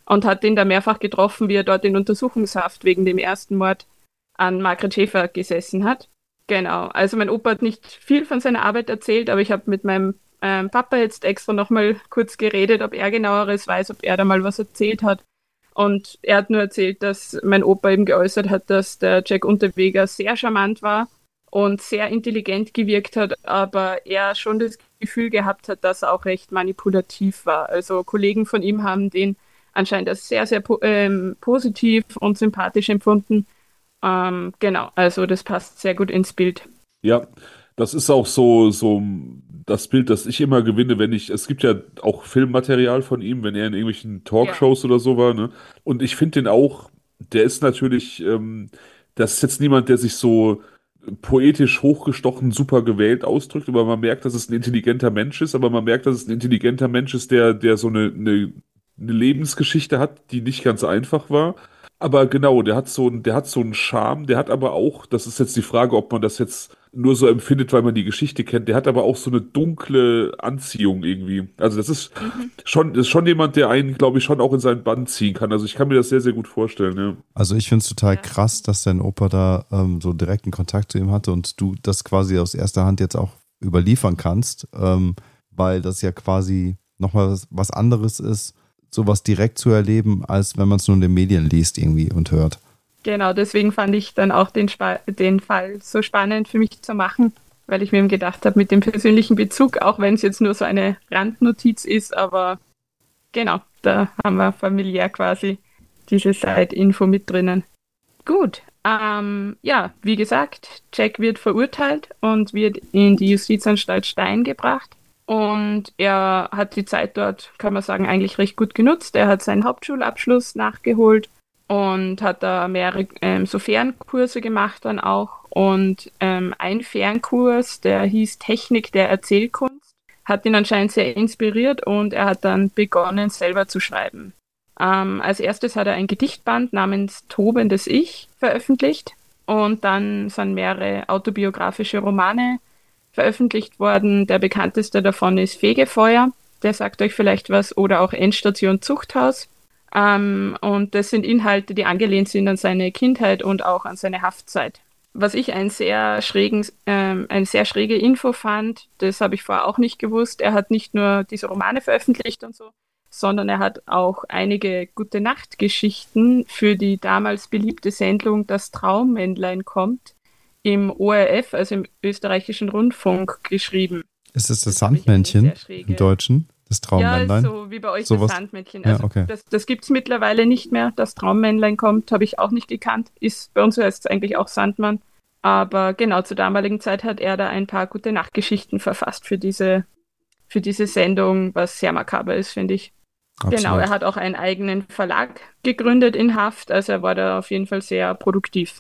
und hat ihn da mehrfach getroffen, wie er dort in Untersuchungshaft wegen dem ersten Mord an Margret Schäfer gesessen hat. Genau, also mein Opa hat nicht viel von seiner Arbeit erzählt, aber ich habe mit meinem ähm, Papa jetzt extra nochmal kurz geredet, ob er genaueres weiß, ob er da mal was erzählt hat. Und er hat nur erzählt, dass mein Opa eben geäußert hat, dass der Jack Unterweger sehr charmant war und sehr intelligent gewirkt hat, aber er schon das Gefühl gehabt hat, dass er auch recht manipulativ war. Also Kollegen von ihm haben den anscheinend als sehr, sehr po ähm, positiv und sympathisch empfunden. Ähm, genau, also das passt sehr gut ins Bild. Ja, das ist auch so, so das Bild, das ich immer gewinne, wenn ich, es gibt ja auch Filmmaterial von ihm, wenn er in irgendwelchen Talkshows oder so war, ne? Und ich finde den auch, der ist natürlich, ähm, das ist jetzt niemand, der sich so poetisch hochgestochen, super gewählt ausdrückt, aber man merkt, dass es ein intelligenter Mensch ist, aber man merkt, dass es ein intelligenter Mensch ist, der, der so eine, eine, eine Lebensgeschichte hat, die nicht ganz einfach war. Aber genau, der hat so, ein- der hat so einen Charme, der hat aber auch, das ist jetzt die Frage, ob man das jetzt nur so empfindet, weil man die Geschichte kennt, der hat aber auch so eine dunkle Anziehung irgendwie. Also das ist Mhm. schon, das ist schon jemand, der einen, glaube ich, schon auch in seinen Bann ziehen kann. Also ich kann mir das sehr, sehr gut vorstellen, ja. Also ich finde es total Ja. krass, dass dein Opa da ähm, so direkten Kontakt zu ihm hatte und du das quasi aus erster Hand jetzt auch überliefern kannst, ähm, weil das ja quasi nochmal was, was anderes ist, sowas direkt zu erleben, als wenn man es nur in den Medien liest irgendwie und hört. Genau, deswegen fand ich dann auch den, Spa den Fall so spannend für mich zu machen, weil ich mir eben gedacht habe, mit dem persönlichen Bezug, auch wenn es jetzt nur so eine Randnotiz ist, aber genau, da haben wir familiär quasi diese Side-Info mit drinnen. Gut, ähm, ja, wie gesagt, Jack wird verurteilt und wird in die Justizanstalt Stein gebracht. Und er hat die Zeit dort, kann man sagen, eigentlich recht gut genutzt. Er hat seinen Hauptschulabschluss nachgeholt und hat da mehrere ähm, so Fernkurse gemacht dann auch. Und ähm, ein Fernkurs, der hieß Technik der Erzählkunst, hat ihn anscheinend sehr inspiriert und er hat dann begonnen, selber zu schreiben. Ähm, als erstes hat er ein Gedichtband namens Tobendes Ich veröffentlicht und dann sind mehrere autobiografische Romane veröffentlicht worden. Der bekannteste davon ist Fegefeuer, der sagt euch vielleicht was, oder auch Endstation Zuchthaus. Ähm, und das sind Inhalte, die angelehnt sind an seine Kindheit und auch an seine Haftzeit. Was ich einen sehr schrägen, ähm, eine sehr schräge Info fand, das habe ich vorher auch nicht gewusst. Er hat nicht nur diese Romane veröffentlicht und so, sondern er hat auch einige Gute-Nacht-Geschichten für die damals beliebte Sendung Das Traummännlein kommt im O R F, also im österreichischen Rundfunk, geschrieben. Ist es das Das habe ich eine Sandmännchen sehr schräge- im Deutschen? Das Ja, Traummännlein? so wie bei euch Sowas- das Sandmännchen. Ja, Also okay. das, das gibt es mittlerweile nicht mehr. Das Traummännlein kommt, habe ich auch nicht gekannt. Ist bei uns heißt es eigentlich auch Sandmann. Aber genau, zur damaligen Zeit hat er da ein paar gute Nachtgeschichten verfasst für diese, für diese Sendung, was sehr makaber ist, finde ich. Absolut. Genau, er hat auch einen eigenen Verlag gegründet in Haft, also er war da auf jeden Fall sehr produktiv.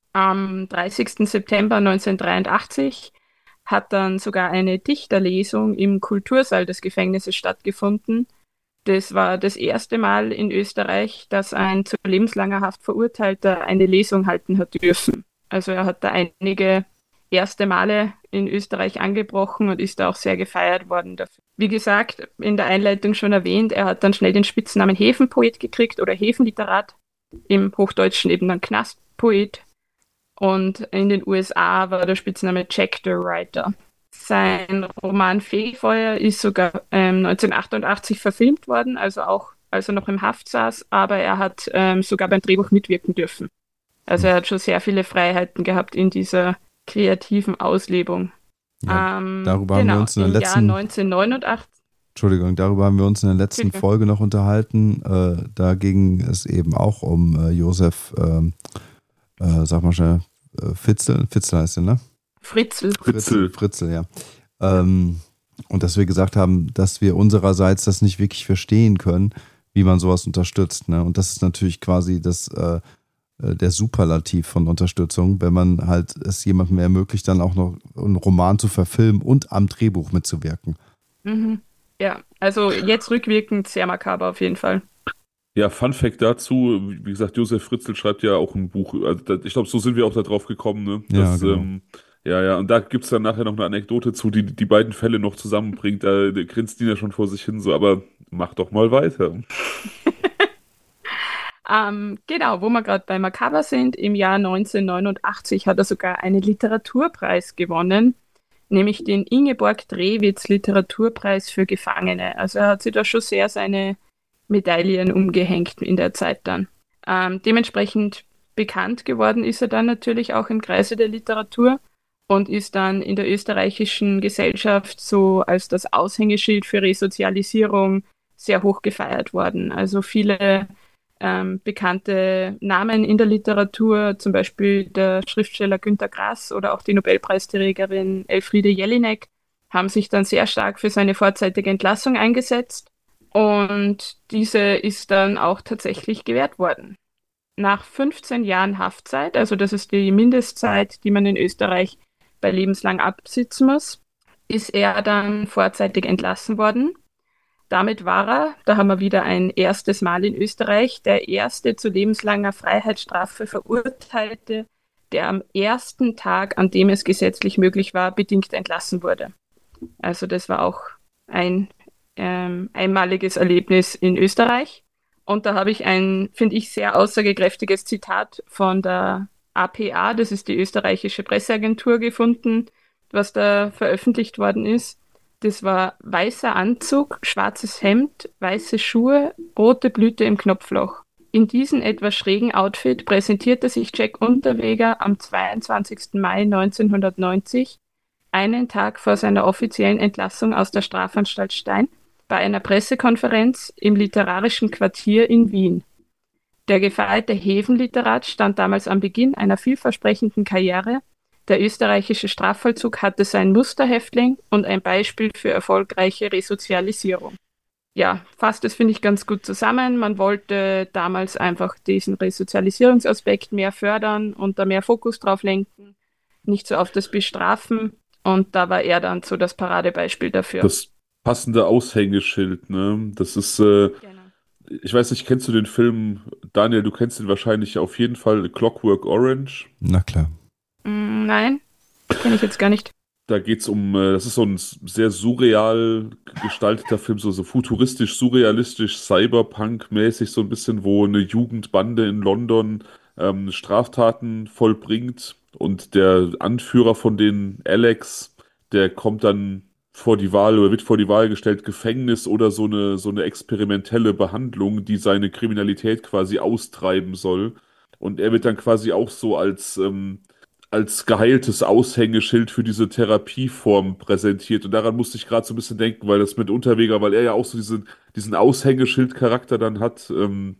Am dreißigsten September neunzehnhundertdreiundachtzig hat dann sogar eine Dichterlesung im Kultursaal des Gefängnisses stattgefunden. Das war das erste Mal in Österreich, dass ein zu lebenslanger Haft Verurteilter eine Lesung halten hat dürfen. Also er hat da einige erste Male in Österreich angebrochen und ist da auch sehr gefeiert worden dafür. Wie gesagt, in der Einleitung schon erwähnt, er hat dann schnell den Spitznamen Häfenpoet gekriegt oder Häfenliterat, im Hochdeutschen eben dann Knastpoet. Und in den U S A war der Spitzname Jack the Writer. Sein Roman Fegefeuer ist sogar ähm, neunzehnhundertachtundachtzig verfilmt worden, also auch als er noch im Haft saß, aber er hat ähm, sogar beim Drehbuch mitwirken dürfen. Also er hat schon sehr viele Freiheiten gehabt in dieser kreativen Auslebung. Ja, ähm, darüber haben wir genau, uns in der im Jahr letzten- neunzehnhundertneunundachtzig. Entschuldigung, darüber haben wir uns in der letzten Bitte. Folge noch unterhalten. Äh, da ging es eben auch um äh, Josef, ähm, äh, sag mal schnell, äh, Fitzel, Fitzel heißt er, ne? Fritzl. Fritzel. Fritzel, ja. Ähm, und dass wir gesagt haben, dass wir unsererseits das nicht wirklich verstehen können, wie man sowas unterstützt. Ne? Und das ist natürlich quasi das, äh, äh, der Superlativ von Unterstützung, wenn man halt es jemandem ermöglicht, dann auch noch einen Roman zu verfilmen und am Drehbuch mitzuwirken. Mhm. Ja, also jetzt rückwirkend sehr makaber auf jeden Fall. Ja, Fun Fact dazu, wie gesagt, Josef Fritzl schreibt ja auch ein Buch, also da, ich glaube, so sind wir auch da drauf gekommen, ne? Ja, Das, genau. ähm, ja, ja, und da gibt's dann nachher noch eine Anekdote zu, die die beiden Fälle noch zusammenbringt, da, da grinst Dina schon vor sich hin, so, aber mach doch mal weiter. Ähm, genau, wo wir gerade bei Makaber sind, im Jahr neunzehnhundertneunundachtzig hat er sogar einen Literaturpreis gewonnen, nämlich den Ingeborg Drewitz Literaturpreis für Gefangene. Also er hat sich da schon sehr seine Medaillen umgehängt in der Zeit dann. Ähm, dementsprechend bekannt geworden ist er dann natürlich auch im Kreise der Literatur und ist dann in der österreichischen Gesellschaft so als das Aushängeschild für Resozialisierung sehr hoch gefeiert worden. Also viele ähm, bekannte Namen in der Literatur, zum Beispiel der Schriftsteller Günter Grass oder auch die Nobelpreisträgerin Elfriede Jelinek, haben sich dann sehr stark für seine vorzeitige Entlassung eingesetzt. Und diese ist dann auch tatsächlich gewährt worden. Nach fünfzehn Jahren Haftzeit, also das ist die Mindestzeit, die man in Österreich bei lebenslang absitzen muss, ist er dann vorzeitig entlassen worden. Damit war er, da haben wir wieder ein erstes Mal in Österreich, der erste zu lebenslanger Freiheitsstrafe Verurteilte, der am ersten Tag, an dem es gesetzlich möglich war, bedingt entlassen wurde. Also das war auch ein ähm, einmaliges Erlebnis in Österreich. Und da habe ich ein, finde ich, sehr aussagekräftiges Zitat von der A P A, das ist die österreichische Presseagentur, gefunden, was da veröffentlicht worden ist. Das war weißer Anzug, schwarzes Hemd, weiße Schuhe, rote Blüte im Knopfloch. In diesem etwas schrägen Outfit präsentierte sich Jack Unterweger am zweiundzwanzigsten Mai neunzehnhundertneunzig, einen Tag vor seiner offiziellen Entlassung aus der Strafanstalt Stein, bei einer Pressekonferenz im Literarischen Quartier in Wien. Der gefeierte Häfen-Literat stand damals am Beginn einer vielversprechenden Karriere. Der österreichische Strafvollzug hatte sein Musterhäftling und ein Beispiel für erfolgreiche Resozialisierung. Ja, fasst das, finde ich, ganz gut zusammen. Man wollte damals einfach diesen Resozialisierungsaspekt mehr fördern und da mehr Fokus drauf lenken, nicht so auf das Bestrafen. Und da war er dann so das Paradebeispiel dafür. Das passende Aushängeschild, ne? Das ist, äh, Genau. ich weiß nicht, kennst du den Film, Daniel, du kennst ihn wahrscheinlich auf jeden Fall, Clockwork Orange. Na klar. Mm, nein, kenne ich jetzt gar nicht. Da geht's um, äh, das ist so ein sehr surreal gestalteter Film, so, so futuristisch, surrealistisch, Cyberpunk-mäßig, so ein bisschen, wo eine Jugendbande in London ähm, Straftaten vollbringt und der Anführer von denen, Alex, der kommt dann vor die Wahl oder wird vor die Wahl gestellt, Gefängnis oder so eine, so eine experimentelle Behandlung, die seine Kriminalität quasi austreiben soll. Und er wird dann quasi auch so als, ähm, als geheiltes Aushängeschild für diese Therapieform präsentiert. Und daran musste ich gerade so ein bisschen denken, weil das mit Unterweger, weil er ja auch so diesen, diesen Aushängeschild-Charakter dann hat. Ähm,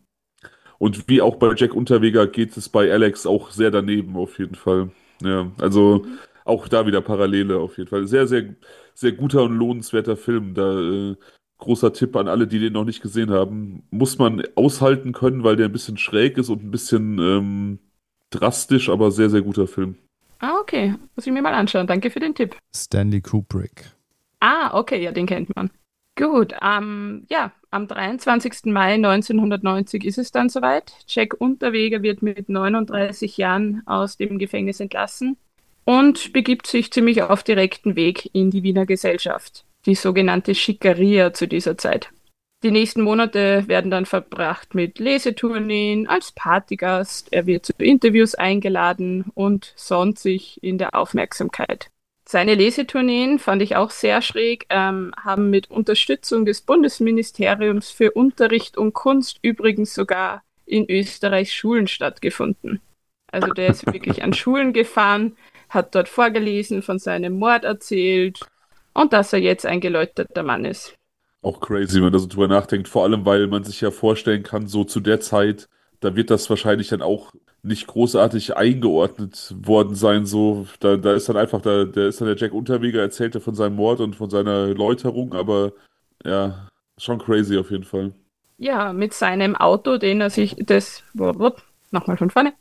und wie auch bei Jack Unterweger geht es bei Alex auch sehr daneben auf jeden Fall. Ja, also Mhm. auch da wieder Parallele auf jeden Fall. Sehr, sehr, sehr guter und lohnenswerter Film. Da äh, großer Tipp an alle, die den noch nicht gesehen haben. Muss man aushalten können, weil der ein bisschen schräg ist und ein bisschen ähm, drastisch, aber sehr, sehr guter Film. Ah, okay. Muss ich mir mal anschauen. Danke für den Tipp. Stanley Kubrick. Ah, okay, ja, den kennt man. Gut, ähm, ja, am dreiundzwanzigsten Mai neunzehnhundertneunzig ist es dann soweit. Jack Unterweger wird mit neununddreißig Jahren aus dem Gefängnis entlassen und begibt sich ziemlich auf direkten Weg in die Wiener Gesellschaft, die sogenannte Schickeria zu dieser Zeit. Die nächsten Monate werden dann verbracht mit Lesetourneen, als Partygast, er wird zu Interviews eingeladen und sonnt sich in der Aufmerksamkeit. Seine Lesetourneen, fand ich auch sehr schräg, ähm, haben mit Unterstützung des Bundesministeriums für Unterricht und Kunst übrigens sogar in Österreichs Schulen stattgefunden. Also der ist wirklich an Schulen gefahren, hat dort vorgelesen, von seinem Mord erzählt und dass er jetzt ein geläuterter Mann ist. Auch crazy, wenn man da so drüber nachdenkt. Vor allem, weil man sich ja vorstellen kann, so zu der Zeit, da wird das wahrscheinlich dann auch nicht großartig eingeordnet worden sein. So, da, da ist dann einfach, da, der ist dann der Jack Unterweger, erzählt er von seinem Mord und von seiner Läuterung, aber ja, schon crazy auf jeden Fall. Ja, mit seinem Auto, den er sich, das, nochmal von vorne,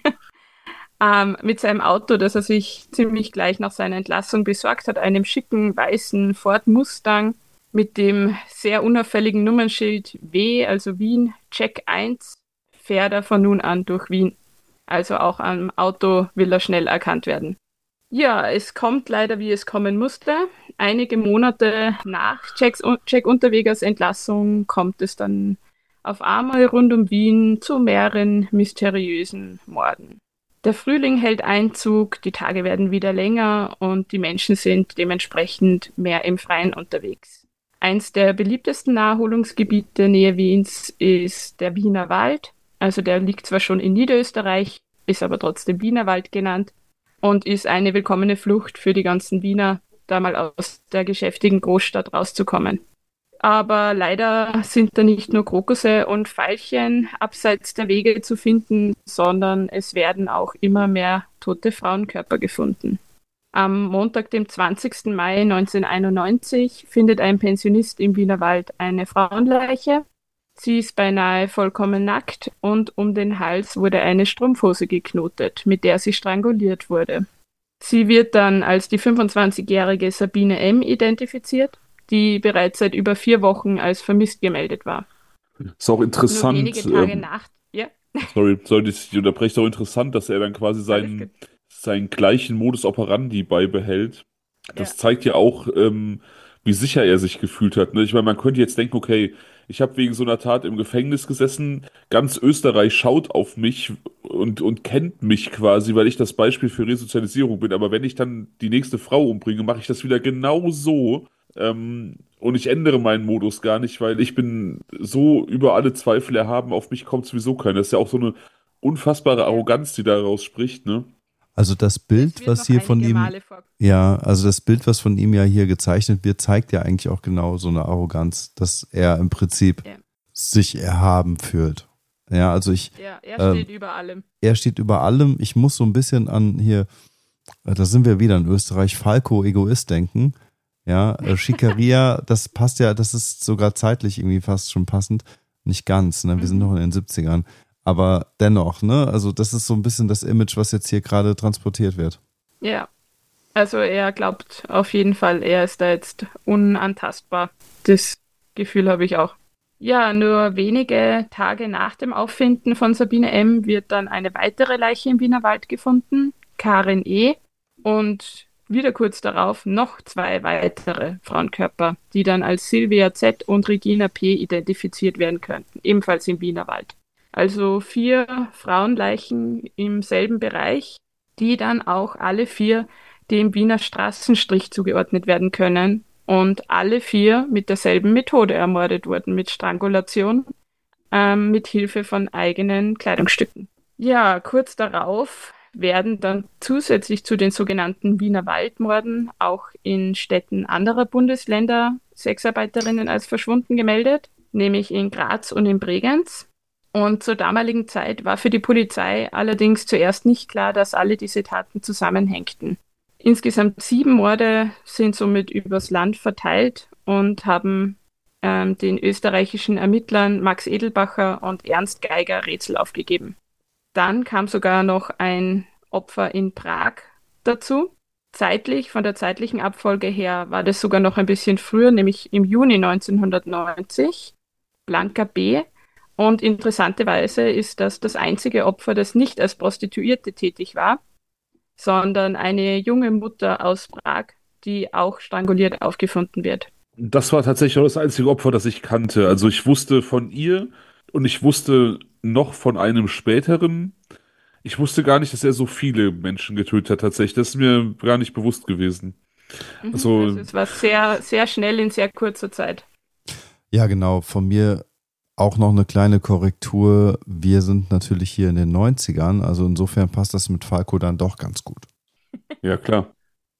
ähm, mit seinem Auto, das er sich ziemlich gleich nach seiner Entlassung besorgt hat, einem schicken weißen Ford Mustang mit dem sehr unauffälligen Nummernschild W, also Wien, Jack eins, fährt er von nun an durch Wien. Also auch am Auto will er schnell erkannt werden. Ja, es kommt leider, wie es kommen musste. Einige Monate nach Jacks, Jack Unterwegers Entlassung kommt es dann auf einmal rund um Wien zu mehreren mysteriösen Morden. Der Frühling hält Einzug, die Tage werden wieder länger und die Menschen sind dementsprechend mehr im Freien unterwegs. Eins der beliebtesten Naherholungsgebiete nähe Wiens ist der Wiener Wald. Also der liegt zwar schon in Niederösterreich, ist aber trotzdem Wienerwald genannt und ist eine willkommene Flucht für die ganzen Wiener, da mal aus der geschäftigen Großstadt rauszukommen. Aber leider sind da nicht nur Krokusse und Veilchen abseits der Wege zu finden, sondern es werden auch immer mehr tote Frauenkörper gefunden. Am Montag, dem zwanzigsten Mai neunzehnhunderteinundneunzig, findet ein Pensionist im Wienerwald eine Frauenleiche. Sie ist beinahe vollkommen nackt und um den Hals wurde eine Strumpfhose geknotet, mit der sie stranguliert wurde. Sie wird dann als die fünfundzwanzigjährige Sabine M. identifiziert, die bereits seit über vier Wochen als vermisst gemeldet war. Ist auch interessant. Nur wenige Tage ähm, nach... Ja, Sorry, sollte ich dich unterbrechen, ist auch interessant, dass er dann quasi alles seinen, gut. seinen gleichen Modus operandi beibehält. Das Ja. zeigt ja auch, ähm, wie sicher er sich gefühlt hat. Ne? Ich meine, man könnte jetzt denken, okay, ich habe wegen so einer Tat im Gefängnis gesessen, ganz Österreich schaut auf mich und, und kennt mich quasi, weil ich das Beispiel für Resozialisierung bin. Aber wenn ich dann die nächste Frau umbringe, mache ich das wieder genau so. Ähm, und ich ändere meinen Modus gar nicht, weil ich bin so über alle Zweifel erhaben, auf mich kommt sowieso keiner. Das ist ja auch so eine unfassbare Arroganz, die daraus spricht, ne? Also das Es Bild, wird was noch hier von einige ihm, Male vor. ja, also das Bild, was von ihm ja hier gezeichnet wird, zeigt ja eigentlich auch genau so eine Arroganz, dass er im Prinzip Ja. sich erhaben fühlt. Ja, also ich, Ja, er Ähm, steht über allem. er steht über allem. Ich muss so ein bisschen an hier, äh, da sind wir wieder in Österreich, Falco Egoist denken. Ja, äh, Schikaria, das passt ja, das ist sogar zeitlich irgendwie fast schon passend. Nicht ganz, ne? Wir sind Mhm. noch in den siebzigern. Aber dennoch, ne? Also das ist so ein bisschen das Image, was jetzt hier gerade transportiert wird. Ja, also er glaubt auf jeden Fall, er ist da jetzt unantastbar. Das Gefühl habe ich auch. Ja, nur wenige Tage nach dem Auffinden von Sabine M. wird dann eine weitere Leiche im Wienerwald gefunden, Karin E. Und wieder kurz darauf noch zwei weitere Frauenkörper, die dann als Silvia Z. und Regina P. identifiziert werden könnten, ebenfalls im Wienerwald. Also vier Frauenleichen im selben Bereich, die dann auch alle vier dem Wiener Straßenstrich zugeordnet werden können und alle vier mit derselben Methode ermordet wurden, mit Strangulation, ähm, mit Hilfe von eigenen Kleidungsstücken. Ja, kurz darauf werden dann zusätzlich zu den sogenannten Wiener Waldmorden auch in Städten anderer Bundesländer Sexarbeiterinnen als verschwunden gemeldet, nämlich in Graz und in Bregenz. Und zur damaligen Zeit war für die Polizei allerdings zuerst nicht klar, dass alle diese Taten zusammenhängten. Insgesamt sieben Morde sind somit übers Land verteilt und haben ähm, den österreichischen Ermittlern Max Edelbacher und Ernst Geiger Rätsel aufgegeben. Dann kam sogar noch ein Opfer in Prag dazu. Zeitlich, von der zeitlichen Abfolge her, war das sogar noch ein bisschen früher, nämlich im Juni neunzehnhundertneunzig, Blanka B. Und interessanterweise ist das das einzige Opfer, das nicht als Prostituierte tätig war, sondern eine junge Mutter aus Prag, die auch stranguliert aufgefunden wird. Das war tatsächlich auch das einzige Opfer, das ich kannte. Also ich wusste von ihr und ich wusste noch von einem späteren. Ich wusste gar nicht, dass er so viele Menschen getötet hat tatsächlich. Das ist mir gar nicht bewusst gewesen. Mhm. Also, Also es war sehr, sehr schnell in sehr kurzer Zeit. Ja, genau. Von mir auch noch eine kleine Korrektur. Wir sind natürlich hier in den neunzigern, also insofern passt das mit Falco dann doch ganz gut. ja klar.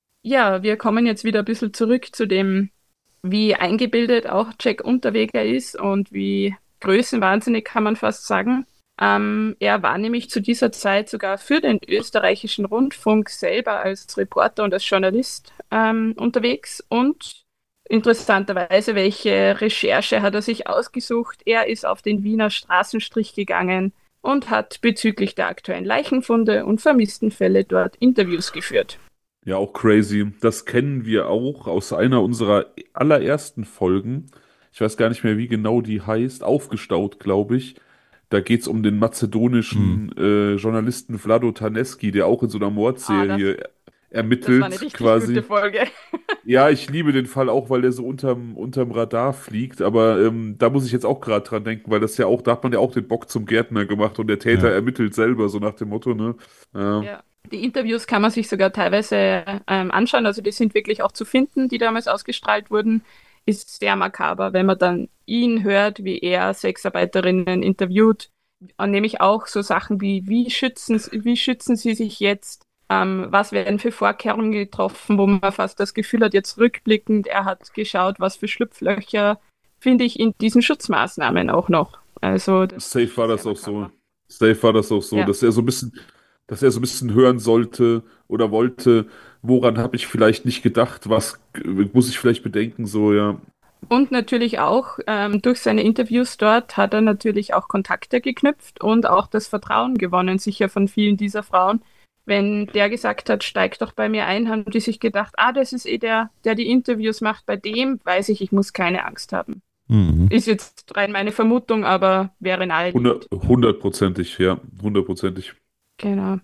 Ja, wir kommen jetzt wieder ein bisschen zurück zu dem, wie eingebildet auch Jack Unterweger ist und wie größenwahnsinnig, kann man fast sagen. Ähm, er war nämlich zu dieser Zeit sogar für den österreichischen Rundfunk selber als Reporter und als Journalist ähm, unterwegs. Und interessanterweise, welche Recherche hat er sich ausgesucht? Er ist auf den Wiener Straßenstrich gegangen und hat bezüglich der aktuellen Leichenfunde und vermissten Fälle dort Interviews geführt. Ja, auch crazy. Das kennen wir auch aus einer unserer allerersten Folgen. Ich weiß gar nicht mehr, wie genau die heißt. Aufgestaut, glaube ich. Da geht es um den mazedonischen äh, Journalisten Vlado Taneski, der auch in so einer Mordserie Das war eine ermittelt, richtig quasi. gute Folge. Ja, ich liebe den Fall auch, weil der so unterm, unterm Radar fliegt, aber ähm, da muss ich jetzt auch gerade dran denken, weil das ja auch, da hat man ja auch den Bock zum Gärtner gemacht und der Täter Ja. ermittelt selber, so nach dem Motto, ne? Ja. Ja. Die Interviews kann man sich sogar teilweise ähm, anschauen, also die sind wirklich auch zu finden, die damals ausgestrahlt wurden. Ist sehr makaber, wenn man dann ihn hört, wie er Sexarbeiterinnen interviewt. Und nämlich auch so Sachen wie, wie schützen, wie schützen sie sich jetzt? Ähm, was werden für Vorkehrungen getroffen, wo man fast das Gefühl hat, jetzt rückblickend, er hat geschaut, was für Schlupflöcher finde ich in diesen Schutzmaßnahmen auch noch. Also das Safe ist war sehr das auch so. makaber. Safe war das auch so, Ja. dass er so ein bisschen, dass er so ein bisschen hören sollte oder wollte, woran habe ich vielleicht nicht gedacht, was äh, muss ich vielleicht bedenken, so, ja. Und natürlich auch ähm, durch seine Interviews dort hat er natürlich auch Kontakte geknüpft und auch das Vertrauen gewonnen, sicher von vielen dieser Frauen. Wenn der gesagt hat, steig doch bei mir ein, haben die sich gedacht, ah, das ist eh der, der die Interviews macht, bei dem weiß ich, ich muss keine Angst haben. Mhm. Ist jetzt rein meine Vermutung, aber wäre Hundert- naheliegend. Hundertprozentig, ja, hundertprozentig. Genau.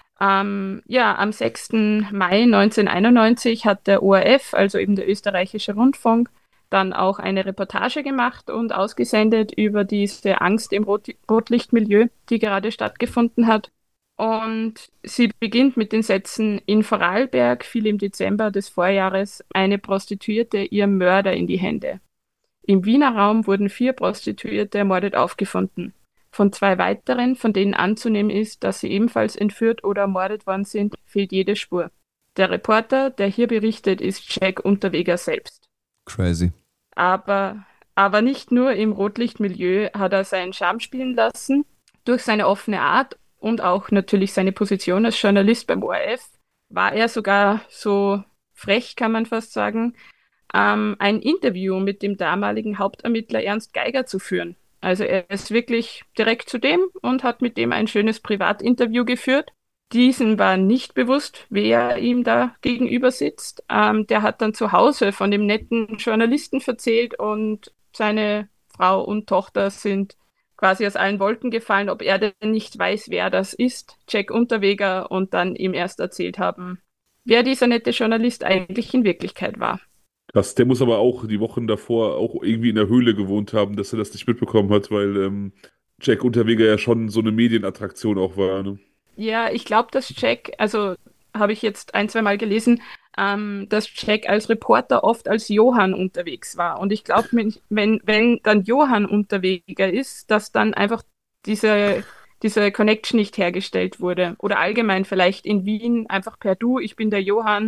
Ähm, ja, am sechsten Mai neunzehnhunderteinundneunzig hat der O R F, also eben der österreichische Rundfunk, dann auch eine Reportage gemacht und ausgesendet über diese Angst im Rot Rotlichtmilieu, die gerade stattgefunden hat. Und sie beginnt mit den Sätzen: In Vorarlberg fiel im Dezember des Vorjahres eine Prostituierte ihrem Mörder in die Hände. Im Wiener Raum wurden vier Prostituierte ermordet aufgefunden. Von zwei weiteren, von denen anzunehmen ist, dass sie ebenfalls entführt oder ermordet worden sind, fehlt jede Spur. Der Reporter, der hier berichtet, ist Jack Unterweger selbst. Crazy. Aber, aber nicht nur im Rotlichtmilieu hat er seinen Charme spielen lassen. Durch seine offene Art und auch natürlich seine Position als Journalist beim O R F war er sogar so frech, kann man fast sagen, ähm, ein Interview mit dem damaligen Hauptermittler Ernst Geiger zu führen. Also er ist wirklich direkt zu dem und hat mit dem ein schönes Privatinterview geführt. Diesem war nicht bewusst, wer ihm da gegenüber sitzt. Ähm, der hat dann zu Hause von dem netten Journalisten erzählt und seine Frau und Tochter sind quasi aus allen Wolken gefallen, ob er denn nicht weiß, wer das ist, Jack Unterweger, und dann ihm erst erzählt haben, wer dieser nette Journalist eigentlich in Wirklichkeit war. Krass, der muss aber auch die Wochen davor auch irgendwie in der Höhle gewohnt haben, dass er das nicht mitbekommen hat, weil ähm, Jack Unterweger ja schon so eine Medienattraktion auch war, ne? Ja, ich glaube, dass Jack, also habe ich jetzt ein, zwei Mal gelesen, ähm, dass Jack als Reporter oft als Johann unterwegs war. Und ich glaube, wenn, wenn dann Johann Unterweger ist, dass dann einfach diese, diese Connection nicht hergestellt wurde. Oder allgemein vielleicht in Wien einfach per Du, ich bin der Johann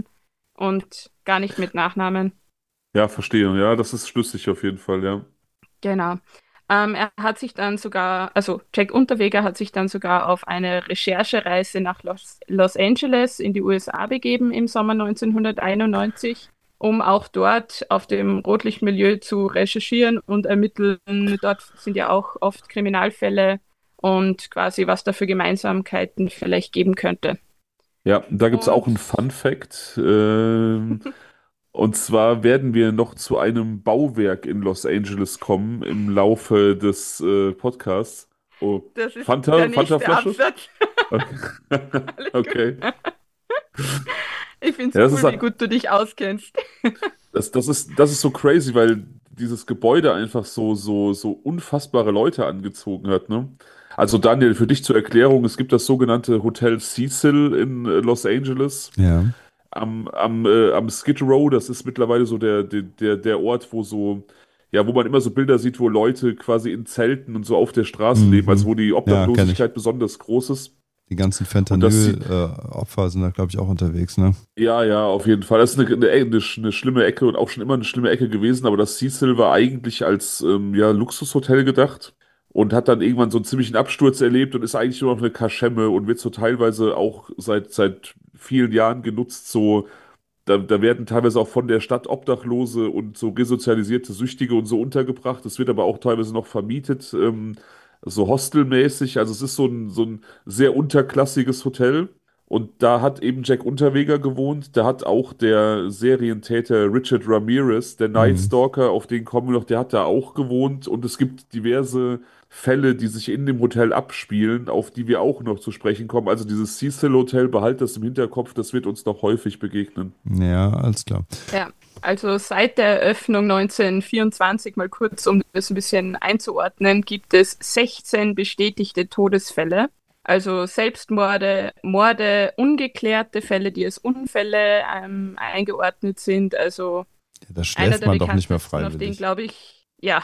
und gar nicht mit Nachnamen. Ja, verstehe. Ja, das ist schlüssig auf jeden Fall, ja. Genau. Ähm, er hat sich dann sogar, also Jack Unterweger hat sich dann sogar auf eine Recherchereise nach Los, Los Angeles in die U S A begeben im Sommer neunzehnhunderteinundneunzig, um auch dort auf dem Rotlichtmilieu zu recherchieren und ermitteln. Dort sind ja auch oft Kriminalfälle und quasi, was da für Gemeinsamkeiten vielleicht geben könnte. Ja, da gibt es auch Und einen Fun Fact. Ähm, und zwar werden wir noch zu einem Bauwerk in Los Angeles kommen im Laufe des äh, Podcasts. Oh, das ist der Fanta, nächste Fanta-Flasche? Absatz. Okay. Alles gut. Okay. Ich finde Ja, das es ist, cool, wie gut du dich auskennst. das, das ist, das ist so crazy, weil dieses Gebäude einfach so, so, so unfassbare Leute angezogen hat, ne? Also Daniel, für dich zur Erklärung, es gibt das sogenannte Hotel Cecil in äh, Los Angeles. Ja. am, am, äh, am Skid Row, das ist mittlerweile so der, der, der der Ort, wo so, ja, wo man immer so Bilder sieht, wo Leute quasi in Zelten und so auf der Straße leben, also Mhm. wo die Ja, kenn ich. Obdachlosigkeit besonders groß ist. Die ganzen Und das sieht, Fentanyl-Opfer sind da, glaube ich, auch unterwegs, ne? ja, ja, auf jeden Fall. Das ist eine, eine, eine, eine schlimme Ecke und auch schon immer eine schlimme Ecke gewesen, aber das Cecil war eigentlich als ähm, ja, Luxushotel gedacht und hat dann irgendwann so einen ziemlichen Absturz erlebt und ist eigentlich nur noch eine Kaschemme und wird so teilweise auch seit, seit vielen Jahren genutzt, so. Da, da werden teilweise auch von der Stadt Obdachlose und so resozialisierte Süchtige und so untergebracht. Es wird aber auch teilweise noch vermietet, ähm, so hostelmäßig. Also es ist so ein, so ein sehr unterklassiges Hotel. Und da hat eben Jack Unterweger gewohnt. Da hat auch der Serientäter Richard Ramirez, der Night Mhm. Stalker, auf den kommen wir noch, der hat da auch gewohnt. Und es gibt diverse Fälle, die sich in dem Hotel abspielen, auf die wir auch noch zu sprechen kommen. Also dieses Cecil Hotel, behalt das im Hinterkopf, das wird uns noch häufig begegnen. Ja, alles klar. Ja, Also seit der Eröffnung neunzehnhundertvierundzwanzig, mal kurz, um das ein bisschen einzuordnen, gibt es sechzehn bestätigte Todesfälle. Also Selbstmorde, Morde, ungeklärte Fälle, die als Unfälle ähm, eingeordnet sind. Also Ja, da einer schläft der man doch nicht mehr bekanntesten, auf den freiwillig. glaube ich, ja,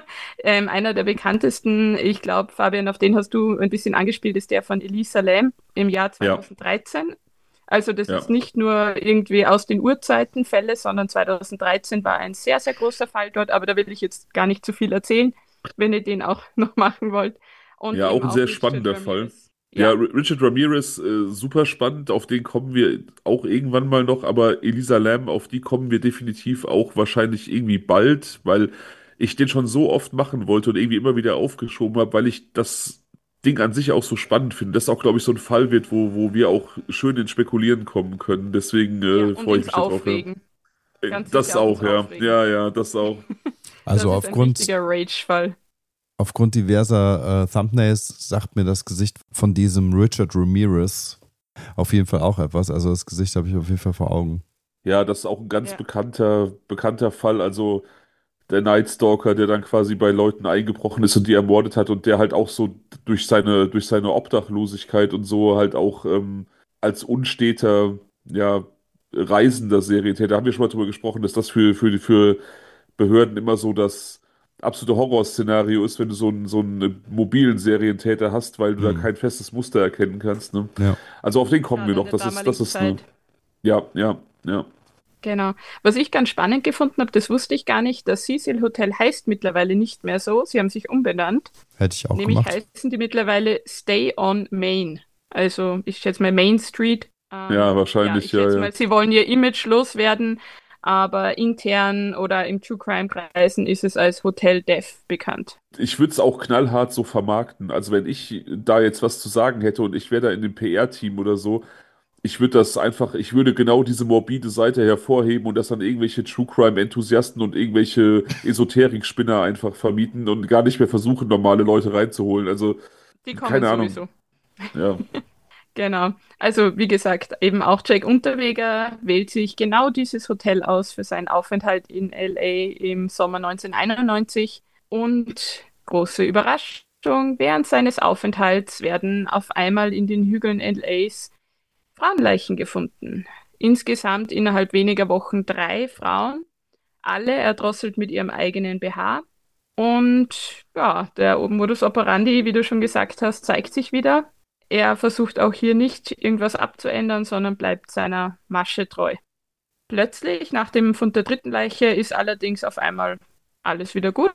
ähm, einer der bekanntesten, ich glaube, Fabian, auf den hast du ein bisschen angespielt, ist der von Elisa Lam im Jahr Ja, zweitausenddreizehn. Also das ja. ist nicht nur irgendwie aus den Urzeiten Fälle, sondern zweitausenddreizehn war ein sehr, sehr großer Fall dort, aber da will ich jetzt gar nicht zu viel erzählen, wenn ihr den auch noch machen wollt. Und Ja, auch eben ein auch sehr Richard spannender Fall. Ramirez. Ja, Ja, R- Richard Ramirez, äh, super spannend, auf den kommen wir auch irgendwann mal noch, aber Elisa Lam, auf die kommen wir definitiv auch wahrscheinlich irgendwie bald, weil ich den schon so oft machen wollte und irgendwie immer wieder aufgeschoben habe, weil ich das Ding an sich auch so spannend finde. Das auch, glaube ich, so ein Fall wird, wo, wo wir auch schön ins Spekulieren kommen können. Deswegen ja, äh, und freue ich ins mich da drauf, ja. Aufregen. Äh, Ganz Das sicher auch ins auch, ja. Aufregen. Ja, ja, das auch. Also Das ist ein aufgrund, richtiger Rage-Fall. aufgrund diverser äh, Thumbnails sagt mir das Gesicht von diesem Richard Ramirez auf jeden Fall auch etwas. Also das Gesicht habe ich auf jeden Fall vor Augen. Ja, das ist auch ein ganz Ja. bekannter, bekannter Fall. Also der Night Stalker, der dann quasi bei Leuten eingebrochen ist und die ermordet hat und der halt auch so durch seine, durch seine Obdachlosigkeit und so halt auch ähm, als unsteter, ja, reisender Serientäter, da haben wir schon mal drüber gesprochen, dass das für, für, für Behörden immer so das absolute Horrorszenario ist, wenn du so einen, so einen mobilen Serientäter hast, weil du da Hm. kein festes Muster erkennen kannst, ne? Ja. Also auf den kommen wir Gerade in noch. der Das ist, das damaligen ist eine, Zeit. ja, ja, ja. Genau. Was ich ganz spannend gefunden habe, das wusste ich gar nicht, das Cecil Hotel heißt mittlerweile nicht mehr so. Sie haben sich umbenannt. Hätte ich auch Nämlich gemacht. heißen die mittlerweile Stay on Main. Also ich schätze mal Main Street. Ähm, Ja, ja, wahrscheinlich, ich ja, schätze ja. mal, sie wollen ihr Image loswerden, aber intern oder im True Crime Kreisen ist es als Hotel Death bekannt. Ich würde es auch knallhart so vermarkten. Also wenn ich da jetzt was zu sagen hätte und ich wäre da in dem P R-Team oder so, ich würde das einfach, ich würde genau diese morbide Seite hervorheben und das an irgendwelche True Crime-Enthusiasten und irgendwelche Esoterik-Spinner einfach vermieten und gar nicht mehr versuchen, normale Leute reinzuholen. Also, Die kommen keine Ahnung. sowieso. Ja, Genau. Also wie gesagt, eben auch Jake Unterweger wählt sich genau dieses Hotel aus für seinen Aufenthalt in L A im Sommer neunzehnhunderteinundneunzig. Und große Überraschung, während seines Aufenthalts werden auf einmal in den Hügeln L As Frauenleichen gefunden. Insgesamt innerhalb weniger Wochen drei Frauen, alle erdrosselt mit ihrem eigenen B H. Und ja, der Modus operandi, wie du schon gesagt hast, zeigt sich wieder. Er versucht auch hier nicht irgendwas abzuändern, sondern bleibt seiner Masche treu. Plötzlich, nach dem Fund der dritten Leiche, ist allerdings auf einmal alles wieder gut.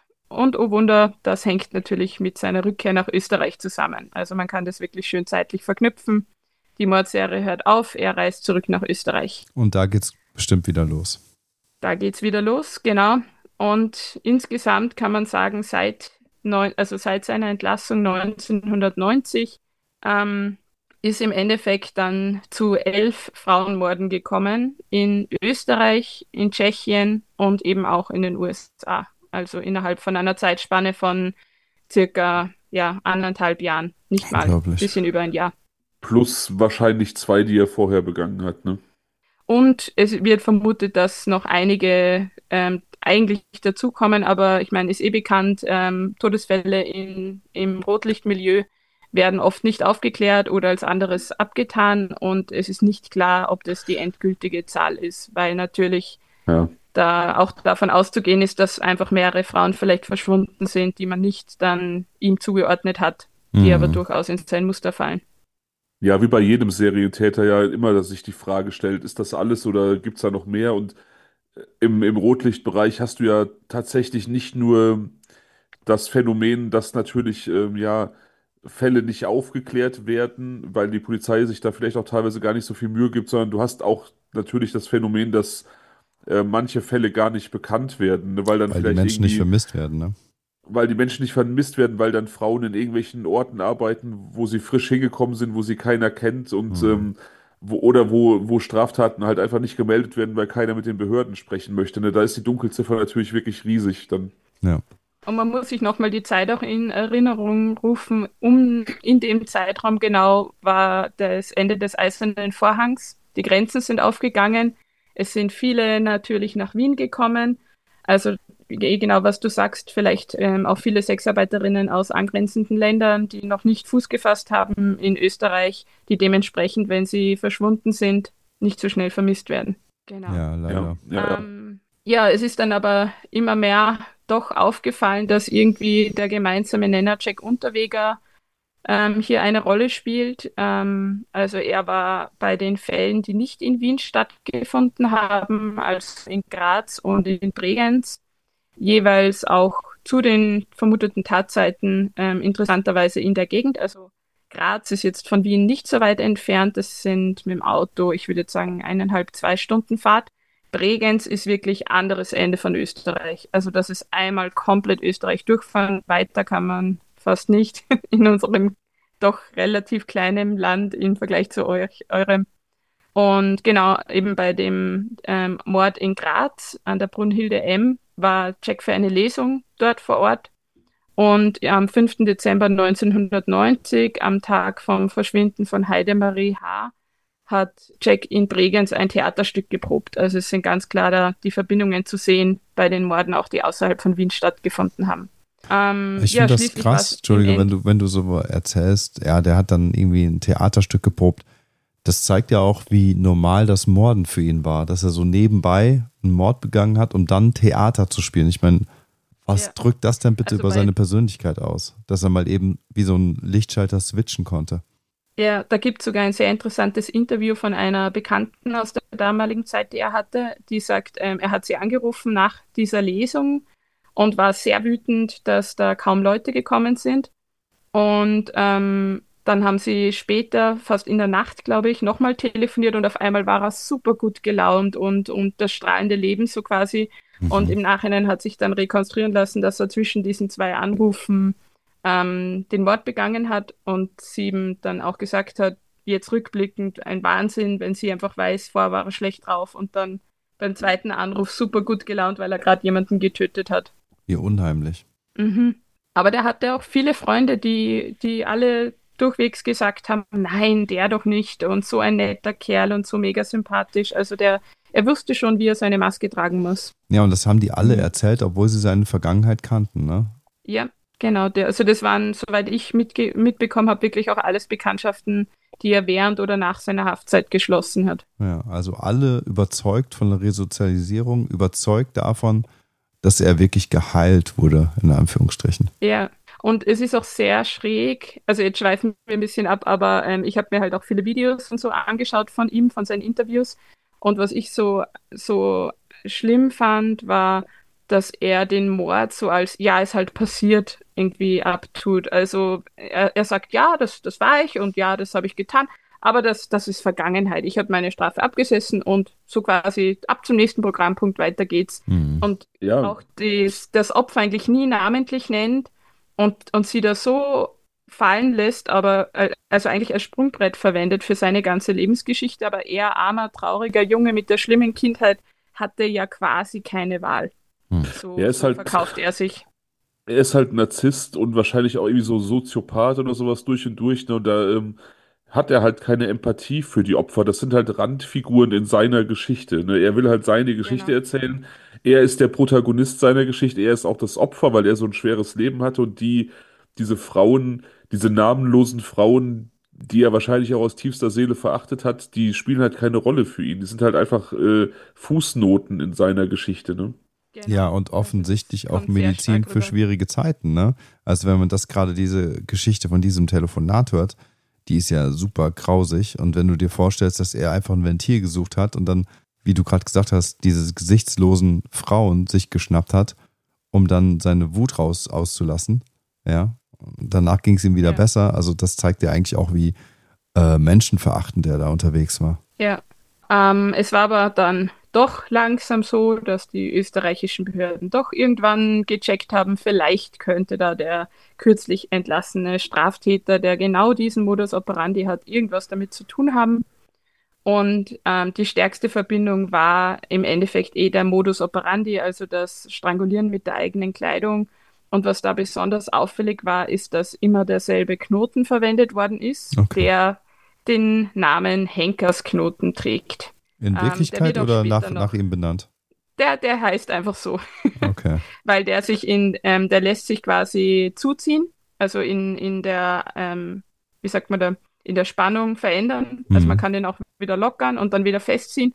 Und oh Wunder, das hängt natürlich mit seiner Rückkehr nach Österreich zusammen. Also man kann das wirklich schön zeitlich verknüpfen. Die Mordserie hört auf, er reist zurück nach Österreich. Und da geht's bestimmt wieder los. Da geht's wieder los, genau. Und insgesamt kann man sagen, seit, neun, also seit seiner Entlassung neunzehnhundertneunzig ähm, ist im Endeffekt dann zu elf Frauenmorden gekommen in Österreich, in Tschechien und eben auch in den U S A. Also innerhalb von einer Zeitspanne von circa ja, anderthalb Jahren, nicht mal, ein Unglaublich. bisschen über ein Jahr. plus wahrscheinlich zwei, die er vorher begangen hat, ne? Und es wird vermutet, dass noch einige ähm, eigentlich dazukommen, aber ich meine, ist eh bekannt, ähm, Todesfälle in, im Rotlichtmilieu werden oft nicht aufgeklärt oder als anderes abgetan und es ist nicht klar, ob das die endgültige Zahl ist, weil natürlich Ja. da auch davon auszugehen ist, dass einfach mehrere Frauen vielleicht verschwunden sind, die man nicht dann ihm zugeordnet hat, die aber Mhm. durchaus in sein Muster fallen. Ja, wie bei jedem Serientäter ja immer, dass sich die Frage stellt, ist das alles oder gibt es da noch mehr? Und im, im Rotlichtbereich hast du ja tatsächlich nicht nur das Phänomen, dass natürlich ähm, ja Fälle nicht aufgeklärt werden, weil die Polizei sich da vielleicht auch teilweise gar nicht so viel Mühe gibt, sondern du hast auch natürlich das Phänomen, dass äh, manche Fälle gar nicht bekannt werden, ne, weil dann Weil die vielleicht Menschen nicht irgendwie, vermisst werden, ne? weil die Menschen nicht vermisst werden, weil dann Frauen in irgendwelchen Orten arbeiten, wo sie frisch hingekommen sind, wo sie keiner kennt und Mhm. ähm, wo, oder wo, wo Straftaten halt einfach nicht gemeldet werden, weil keiner mit den Behörden sprechen möchte. Ne? Da ist die Dunkelziffer natürlich wirklich riesig dann. Ja. Und man muss sich nochmal die Zeit auch in Erinnerung rufen. Um, in dem Zeitraum genau war das Ende des Eisernen Vorhangs. Die Grenzen sind aufgegangen. Es sind viele natürlich nach Wien gekommen. Also eh genau, was du sagst, vielleicht ähm, auch viele Sexarbeiterinnen aus angrenzenden Ländern, die noch nicht Fuß gefasst haben in Österreich, die dementsprechend, wenn sie verschwunden sind, nicht so schnell vermisst werden. Genau. Ja, leider. Ja, ja, ja. Ähm, ja, es ist dann aber immer mehr doch aufgefallen, dass irgendwie der gemeinsame Nenner Jack Unterweger ähm, hier eine Rolle spielt. Ähm, also er war bei den Fällen, die nicht in Wien stattgefunden haben, also in Graz und in Bregenz, jeweils auch zu den vermuteten Tatzeiten ähm, interessanterweise in der Gegend. Also Graz ist jetzt von Wien nicht so weit entfernt. Das sind mit dem Auto, ich würde jetzt sagen, eineinhalb, zwei Stunden Fahrt. Bregenz ist wirklich anderes Ende von Österreich. Also das ist einmal komplett Österreich durchfahren. Weiter kann man fast nicht in unserem doch relativ kleinen Land im Vergleich zu euch, eurem. Und genau, eben bei dem ähm, Mord in Graz an der Brunhilde M. war Jack für eine Lesung dort vor Ort. Und am fünften Dezember neunzehnhundertneunzig, am Tag vom Verschwinden von Heidemarie H., hat Jack in Bregenz ein Theaterstück geprobt. Also es sind ganz klar da die Verbindungen zu sehen bei den Morden, auch die außerhalb von Wien stattgefunden haben. Ähm, Ich ja, finde das schließlich krass, war's im Entschuldige, End- wenn du, wenn du so erzählst, ja, der hat dann irgendwie ein Theaterstück geprobt. Das zeigt ja auch, wie normal das Morden für ihn war, dass er so nebenbei einen Mord begangen hat, um dann Theater zu spielen. Ich meine, was Ja. drückt das denn bitte Also über bei- seine Persönlichkeit aus? Dass er mal eben wie so ein Lichtschalter switchen konnte. Ja, da gibt es sogar ein sehr interessantes Interview von einer Bekannten aus der damaligen Zeit, die er hatte, die sagt, ähm, er hat sie angerufen nach dieser Lesung und war sehr wütend, dass da kaum Leute gekommen sind. Und ähm, dann haben sie später, fast in der Nacht, glaube ich, nochmal telefoniert und auf einmal war er super gut gelaunt und, und das strahlende Leben so quasi. Und im Nachhinein hat sich dann rekonstruieren lassen, dass er zwischen diesen zwei Anrufen ähm, den Mord begangen hat und sie ihm dann auch gesagt hat, jetzt rückblickend ein Wahnsinn, wenn sie einfach weiß, vorher war er schlecht drauf und dann beim zweiten Anruf super gut gelaunt, weil er gerade jemanden getötet hat. Wie unheimlich. Mhm. Aber der hatte auch viele Freunde, die, die alle durchwegs gesagt haben, nein, der doch nicht und so ein netter Kerl und so mega sympathisch. Also der, er wusste schon, wie er seine Maske tragen muss. Ja, und das haben die alle Mhm. erzählt, obwohl sie seine Vergangenheit kannten, ne? Ja, genau. Der, also das waren, soweit ich mitge mitbekommen habe, wirklich auch alles Bekanntschaften, die er während oder nach seiner Haftzeit geschlossen hat. Ja, also alle überzeugt von der Resozialisierung, überzeugt davon, dass er wirklich geheilt wurde, in Anführungsstrichen. Ja, und es ist auch sehr schräg, also jetzt schweifen wir ein bisschen ab, aber ähm, ich habe mir halt auch viele Videos und so angeschaut von ihm, von seinen Interviews. Und was ich so, so schlimm fand, war, dass er den Mord so als, ja, ist halt passiert, irgendwie abtut. Also er, er sagt, ja, das, das war ich und ja, das habe ich getan, aber das, das ist Vergangenheit. Ich habe meine Strafe abgesessen und so quasi ab zum nächsten Programmpunkt, weiter geht's. Hm. Und Ja, auch das, das Opfer eigentlich nie namentlich nennt und, und sie da so fallen lässt, aber äh, also eigentlich als Sprungbrett verwendet für seine ganze Lebensgeschichte, aber er, armer, trauriger Junge mit der schlimmen Kindheit, hatte ja quasi keine Wahl. Hm. So, Er ist so halt- verkauft er sich. er ist halt Narzisst und wahrscheinlich auch irgendwie so Soziopath oder sowas durch und durch. Ne? Und da ähm, hat er halt keine Empathie für die Opfer. Das sind halt Randfiguren in seiner Geschichte. Ne? Er will halt seine Geschichte Genau. erzählen. Er ist der Protagonist seiner Geschichte. Er ist auch das Opfer, weil er so ein schweres Leben hatte. Und die, diese Frauen, diese namenlosen Frauen, die er wahrscheinlich auch aus tiefster Seele verachtet hat, die spielen halt keine Rolle für ihn. Die sind halt einfach äh, Fußnoten in seiner Geschichte. Ne? Genau. Ja, und Also offensichtlich das auch kommt sehr Medizin stark für rüber. schwierige Zeiten, ne? Also wenn man das gerade diese Geschichte von diesem Telefonat hört, die ist ja super grausig. Und wenn du dir vorstellst, dass er einfach ein Ventil gesucht hat und dann, wie du gerade gesagt hast, diese gesichtslosen Frauen sich geschnappt hat, um dann seine Wut raus auszulassen, ja. Danach ging es ihm wieder Ja. besser. Also das zeigt ja eigentlich auch, wie äh, menschenverachtend er da unterwegs war. Ja, ähm, es war aber dann doch langsam so, dass die österreichischen Behörden doch irgendwann gecheckt haben, vielleicht könnte da der kürzlich entlassene Straftäter, der genau diesen Modus operandi hat, irgendwas damit zu tun haben. Und ähm, die stärkste Verbindung war im Endeffekt eh der Modus operandi, also das Strangulieren mit der eigenen Kleidung. Und was da besonders auffällig war, ist, dass immer derselbe Knoten verwendet worden ist, Okay. der den Namen Henkersknoten trägt. In Ähm, der Wirklichkeit wird auch oder später nach, nach noch. ihm benannt? Der, der heißt einfach so, Okay. weil der sich in, ähm, der lässt sich quasi zuziehen, also in, in der, ähm, wie sagt man da, in der Spannung verändern. Also man Hm. kann den auch wieder lockern und dann wieder festziehen.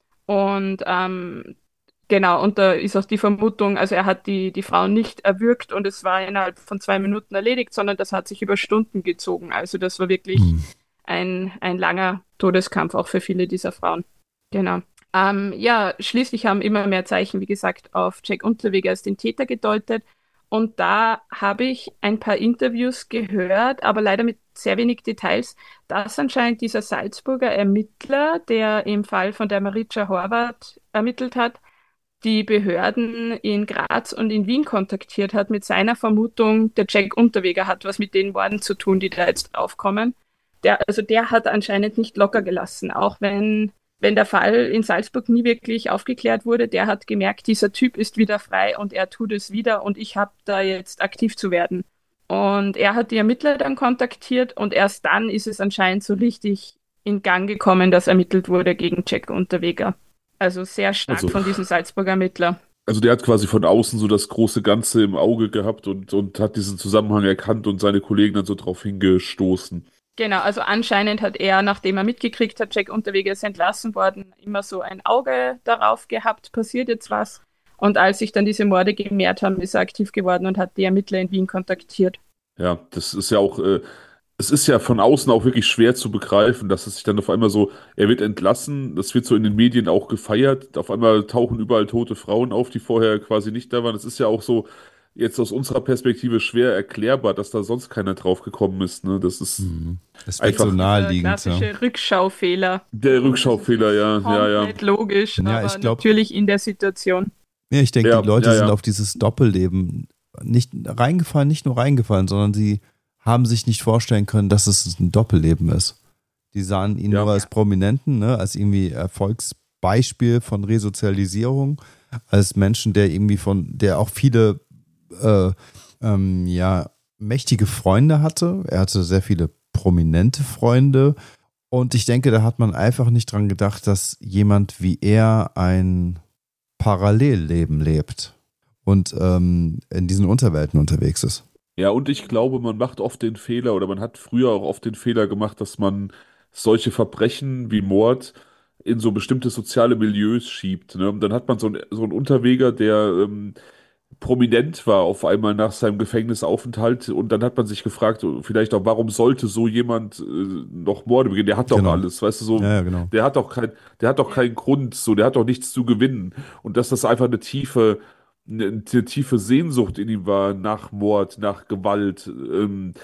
Und ähm, genau, und da ist auch die Vermutung, also er hat die, die Frau nicht erwürgt und es war innerhalb von zwei Minuten erledigt, sondern das hat sich über Stunden gezogen. Also das war wirklich Hm. ein, ein langer Todeskampf auch für viele dieser Frauen. Genau. Ähm, ja, schließlich haben immer mehr Zeichen, wie gesagt, auf Jack Unterweger als den Täter gedeutet. Und da habe ich ein paar Interviews gehört, aber leider mit sehr wenig Details, dass anscheinend dieser Salzburger Ermittler, der im Fall von der Maricha Horvath ermittelt hat, die Behörden in Graz und in Wien kontaktiert hat mit seiner Vermutung, der Jack Unterweger hat was mit den Morden zu tun, die da jetzt aufkommen. Der, also der hat anscheinend nicht locker gelassen, auch wenn, wenn der Fall in Salzburg nie wirklich aufgeklärt wurde. Der hat gemerkt, dieser Typ ist wieder frei und er tut es wieder und ich habe da jetzt aktiv zu werden. Und er hat die Ermittler dann kontaktiert und erst dann ist es anscheinend so richtig in Gang gekommen, dass ermittelt wurde gegen Jack Unterweger. Also sehr stark Also, von diesem Salzburger Ermittler. also der hat quasi von außen so das große Ganze im Auge gehabt und, und hat diesen Zusammenhang erkannt und seine Kollegen dann so drauf hingestoßen. Genau, also anscheinend hat er, nachdem er mitgekriegt hat, Jack Unterweger ist entlassen worden, immer so ein Auge darauf gehabt, passiert jetzt was. Und als sich dann diese Morde gemehrt haben, ist er aktiv geworden und hat die Ermittler in Wien kontaktiert. Ja, das ist ja auch, äh, es ist ja von außen auch wirklich schwer zu begreifen, dass es sich dann auf einmal so, er wird entlassen, das wird so in den Medien auch gefeiert, auf einmal tauchen überall tote Frauen auf, die vorher quasi nicht da waren. Das ist ja auch so jetzt aus unserer Perspektive schwer erklärbar, dass da sonst keiner drauf gekommen ist, ne? Das ist Hm. Es wirkt so einfach Dieser naheliegend, ja. klassische Rückschaufehler. der Rückschaufehler, ja, ja, ja. Komplett logisch, Ja, aber ich glaub- natürlich in der Situation. Ja, ich denke, Ja, die Leute ja, sind ja. auf dieses Doppelleben nicht reingefallen, nicht nur reingefallen, sondern sie haben sich nicht vorstellen können, dass es ein Doppelleben ist. Die sahen ihn Ja. nur als Prominenten, ne, als irgendwie Erfolgsbeispiel von Resozialisierung, als Menschen, der irgendwie von, der auch viele äh, ähm, ja, mächtige Freunde hatte. Er hatte sehr viele prominente Freunde. Und ich denke, da hat man einfach nicht dran gedacht, dass jemand wie er ein Parallelleben lebt und ähm, in diesen Unterwelten unterwegs ist. Ja, und ich glaube, man macht oft den Fehler oder man hat früher auch oft den Fehler gemacht, dass man solche Verbrechen wie Mord in so bestimmte soziale Milieus schiebt. Ne? Und dann hat man so einen, so einen Unterweger, der ähm, prominent war auf einmal nach seinem Gefängnisaufenthalt und dann hat man sich gefragt, vielleicht auch, warum sollte so jemand äh, noch Morde begehen? Der hat doch Genau. alles, weißt du, so, Ja, ja, genau. der hat doch kein, der hat doch keinen Grund, so, der hat doch nichts zu gewinnen. Und dass das einfach eine tiefe, eine, eine tiefe Sehnsucht in ihm war nach Mord, nach Gewalt, ähm,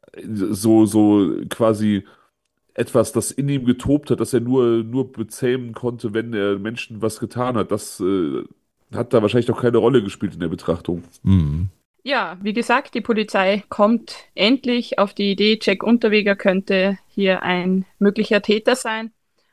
so, so quasi etwas, das in ihm getobt hat, das er nur, nur bezähmen konnte, wenn er Menschen was getan hat. Das äh, hat da wahrscheinlich noch keine Rolle gespielt in der Betrachtung. Mhm. Ja, wie gesagt, die Polizei kommt endlich auf die Idee, Jack Unterweger könnte hier ein möglicher Täter sein.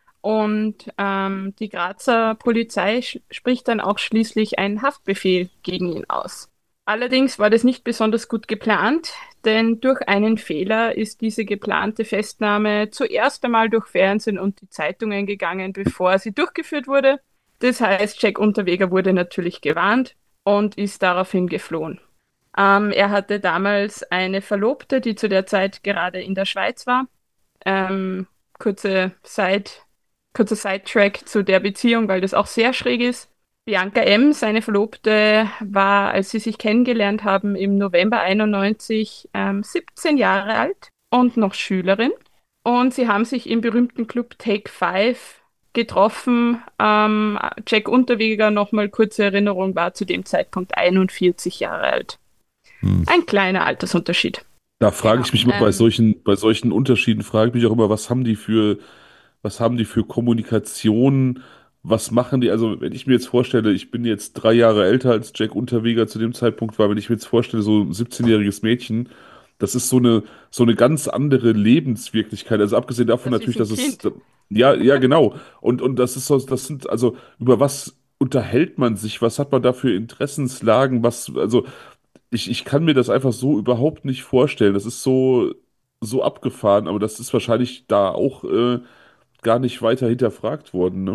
Und ähm, die Grazer Polizei sch- spricht dann auch schließlich einen Haftbefehl gegen ihn aus. Allerdings war das nicht besonders gut geplant, denn durch einen Fehler ist diese geplante Festnahme zuerst einmal durch Fernsehen und die Zeitungen gegangen, bevor sie durchgeführt wurde. Das heißt, Jack Unterweger wurde natürlich gewarnt und ist daraufhin geflohen. Ähm, er hatte damals eine Verlobte, die zu der Zeit gerade in der Schweiz war. Ähm, kurze Side, kurzer Sidetrack zu der Beziehung, weil das auch sehr schräg ist. Bianca M., seine Verlobte, war, als sie sich kennengelernt haben, im November einundneunzig ähm, siebzehn Jahre alt und noch Schülerin. Und sie haben sich im berühmten Club Take Five getroffen. Ähm, Jack Unterweger, nochmal kurze Erinnerung, war zu dem Zeitpunkt einundvierzig Jahre alt. Hm. Ein kleiner Altersunterschied. Da frage Genau, ich mich immer bei ähm, solchen, bei solchen Unterschieden, frage ich mich auch immer, was haben die für, was haben die für Kommunikation, was machen die, also wenn ich mir jetzt vorstelle, ich bin jetzt drei Jahre älter als Jack Unterweger zu dem Zeitpunkt war, wenn ich mir jetzt vorstelle, so ein siebzehn-jähriges Mädchen, das ist so eine, so eine ganz andere Lebenswirklichkeit, also abgesehen davon Das ist natürlich, ein dass es, Kind. ja, ja, genau, und, und das ist so, das sind, also über was unterhält man sich, was hat man da für Interessenslagen, was, also ich, ich kann mir das einfach so überhaupt nicht vorstellen. Das ist so, so abgefahren, aber das ist wahrscheinlich da auch äh, gar nicht weiter hinterfragt worden, ne?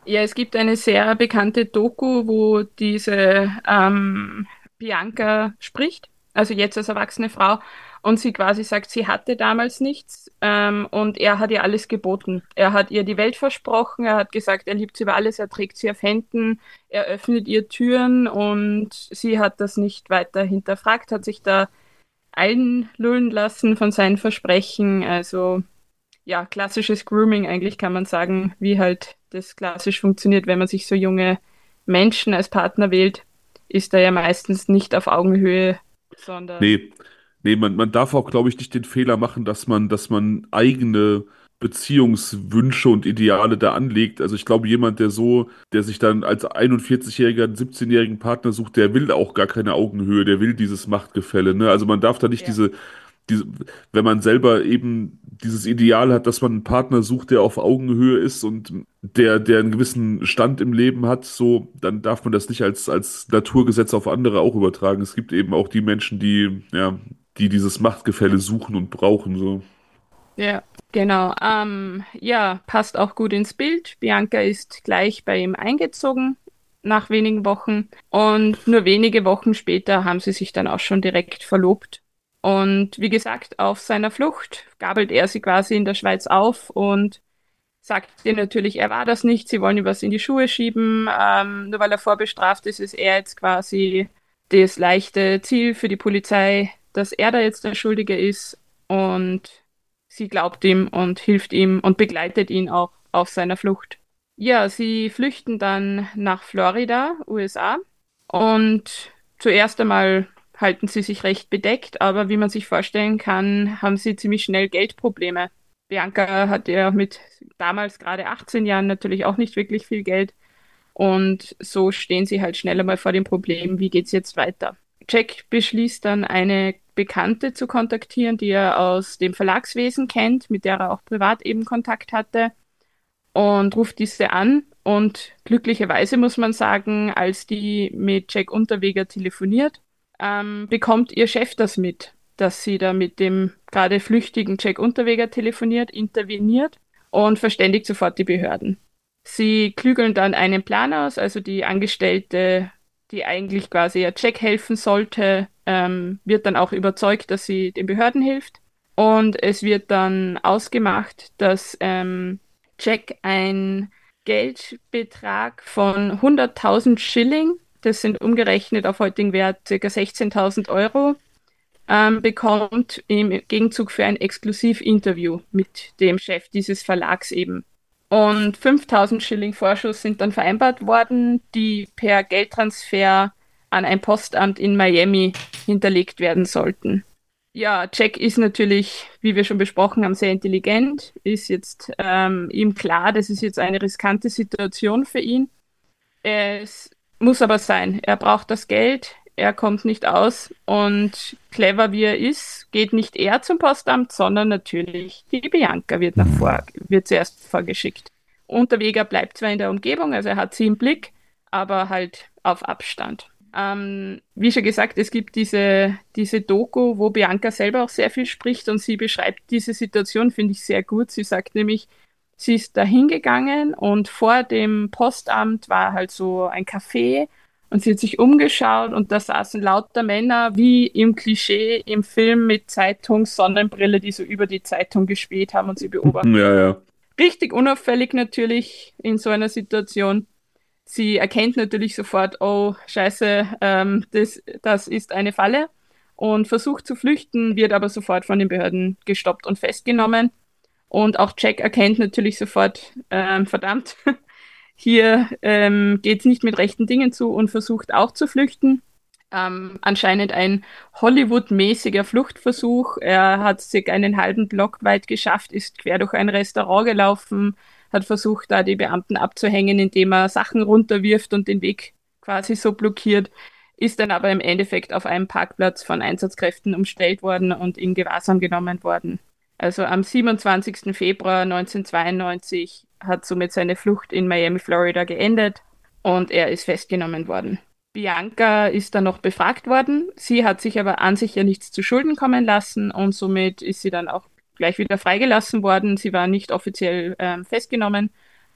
Ja, es gibt eine sehr bekannte Doku, wo diese ähm, Bianca spricht, also jetzt als erwachsene Frau, und sie quasi sagt, sie hatte damals nichts ähm, und er hat ihr alles geboten. Er hat ihr die Welt versprochen, er hat gesagt, er liebt sie über alles, er trägt sie auf Händen, er öffnet ihr Türen und sie hat das nicht weiter hinterfragt, hat sich da einlullen lassen von seinen Versprechen. Also ja, klassisches Grooming eigentlich kann man sagen, wie halt das klassisch funktioniert, wenn man sich so junge Menschen als Partner wählt, ist er ja meistens nicht auf Augenhöhe, sondern Nee, nee, man, man darf auch, glaube ich, nicht den Fehler machen, dass man, dass man eigene Beziehungswünsche und Ideale da anlegt. Also ich glaube, jemand, der so, der sich dann als einundvierzig-Jähriger einen siebzehn-jährigen Partner sucht, der will auch gar keine Augenhöhe, der will dieses Machtgefälle, ne? Also man darf da nicht ja, diese, diese, wenn man selber eben dieses Ideal hat, dass man einen Partner sucht, der auf Augenhöhe ist und der, der einen gewissen Stand im Leben hat, so, dann darf man das nicht als, als Naturgesetz auf andere auch übertragen. Es gibt eben auch die Menschen, die, ja, die dieses Machtgefälle suchen und brauchen, so. ja, genau. Ähm, ja, passt auch gut ins Bild. Bianca ist gleich bei ihm eingezogen nach wenigen Wochen und nur wenige Wochen später haben sie sich dann auch schon direkt verlobt. Und wie gesagt, auf seiner Flucht gabelt er sie quasi in der Schweiz auf und sagt ihr natürlich, er war das nicht, sie wollen ihm was in die Schuhe schieben. Ähm, nur weil er vorbestraft ist, ist er jetzt quasi das leichte Ziel für die Polizei, dass er da jetzt der Schuldige ist. Und sie glaubt ihm und hilft ihm und begleitet ihn auch auf seiner Flucht. Ja, sie flüchten dann nach Florida, U S A. Und zuerst einmal halten sie sich recht bedeckt, aber wie man sich vorstellen kann, haben sie ziemlich schnell Geldprobleme. Bianca hat ja mit damals gerade achtzehn Jahren natürlich auch nicht wirklich viel Geld. Und so stehen sie halt schnell einmal vor dem Problem, wie geht's jetzt weiter? Jack beschließt dann, eine Bekannte zu kontaktieren, die er aus dem Verlagswesen kennt, mit der er auch privat eben Kontakt hatte, und ruft diese an. Und glücklicherweise muss man sagen, als die mit Jack Unterweger telefoniert, ähm, bekommt ihr Chef das mit, dass sie da mit dem gerade flüchtigen Jack Unterweger telefoniert, interveniert und verständigt sofort die Behörden. Sie klügeln dann einen Plan aus, also die Angestellte, die eigentlich quasi ja Jack helfen sollte, ähm, wird dann auch überzeugt, dass sie den Behörden hilft. Und es wird dann ausgemacht, dass ähm, Jack ein Geldbetrag von hunderttausend Schilling, das sind umgerechnet auf heutigen Wert ca. sechzehntausend Euro, ähm, bekommt im Gegenzug für ein Exklusivinterview mit dem Chef dieses Verlags eben. Und fünftausend Schilling Vorschuss sind dann vereinbart worden, die per Geldtransfer an ein Postamt in Miami hinterlegt werden sollten. Ja, Jack ist natürlich, wie wir schon besprochen haben, sehr intelligent, ist jetzt ähm, ihm klar, das ist jetzt eine riskante Situation für ihn. Es muss aber sein, er braucht das Geld, er kommt nicht aus und clever wie er ist, geht nicht er zum Postamt, sondern natürlich die Bianca wird, nach vor, wird zuerst vorgeschickt. Unterweger bleibt zwar in der Umgebung, also er hat sie im Blick, aber halt auf Abstand. Ähm, wie schon gesagt, es gibt diese, diese Doku, wo Bianca selber auch sehr viel spricht und sie beschreibt diese Situation, finde ich, sehr gut. Sie sagt nämlich, sie ist da hingegangen und vor dem Postamt war halt so ein Café und sie hat sich umgeschaut und da saßen lauter Männer wie im Klischee im Film mit Zeitungssonnenbrille, die so über die Zeitung gespäht haben und sie beobachtet. Ja, ja. Richtig unauffällig natürlich in so einer Situation. Sie erkennt natürlich sofort, oh, scheiße, ähm, das, das ist eine Falle und versucht zu flüchten, wird aber sofort von den Behörden gestoppt und festgenommen. Und auch Jack erkennt natürlich sofort, ähm, verdammt, hier ähm, geht es nicht mit rechten Dingen zu und versucht auch zu flüchten. Ähm, anscheinend ein Hollywood-mäßiger Fluchtversuch. Er hat circa einen halben Block weit geschafft, ist quer durch ein Restaurant gelaufen, hat versucht, da die Beamten abzuhängen, indem er Sachen runterwirft und den Weg quasi so blockiert, ist dann aber im Endeffekt auf einem Parkplatz von Einsatzkräften umstellt worden und in Gewahrsam genommen worden. Also am siebenundzwanzigsten Februar neunzehnhundertzweiundneunzig hat somit seine Flucht in Miami, Florida geendet und er ist festgenommen worden. Bianca ist dann noch befragt worden. Sie hat sich aber an sich ja nichts zu Schulden kommen lassen und somit ist sie dann auch gleich wieder freigelassen worden. Sie war nicht offiziell ähm, festgenommen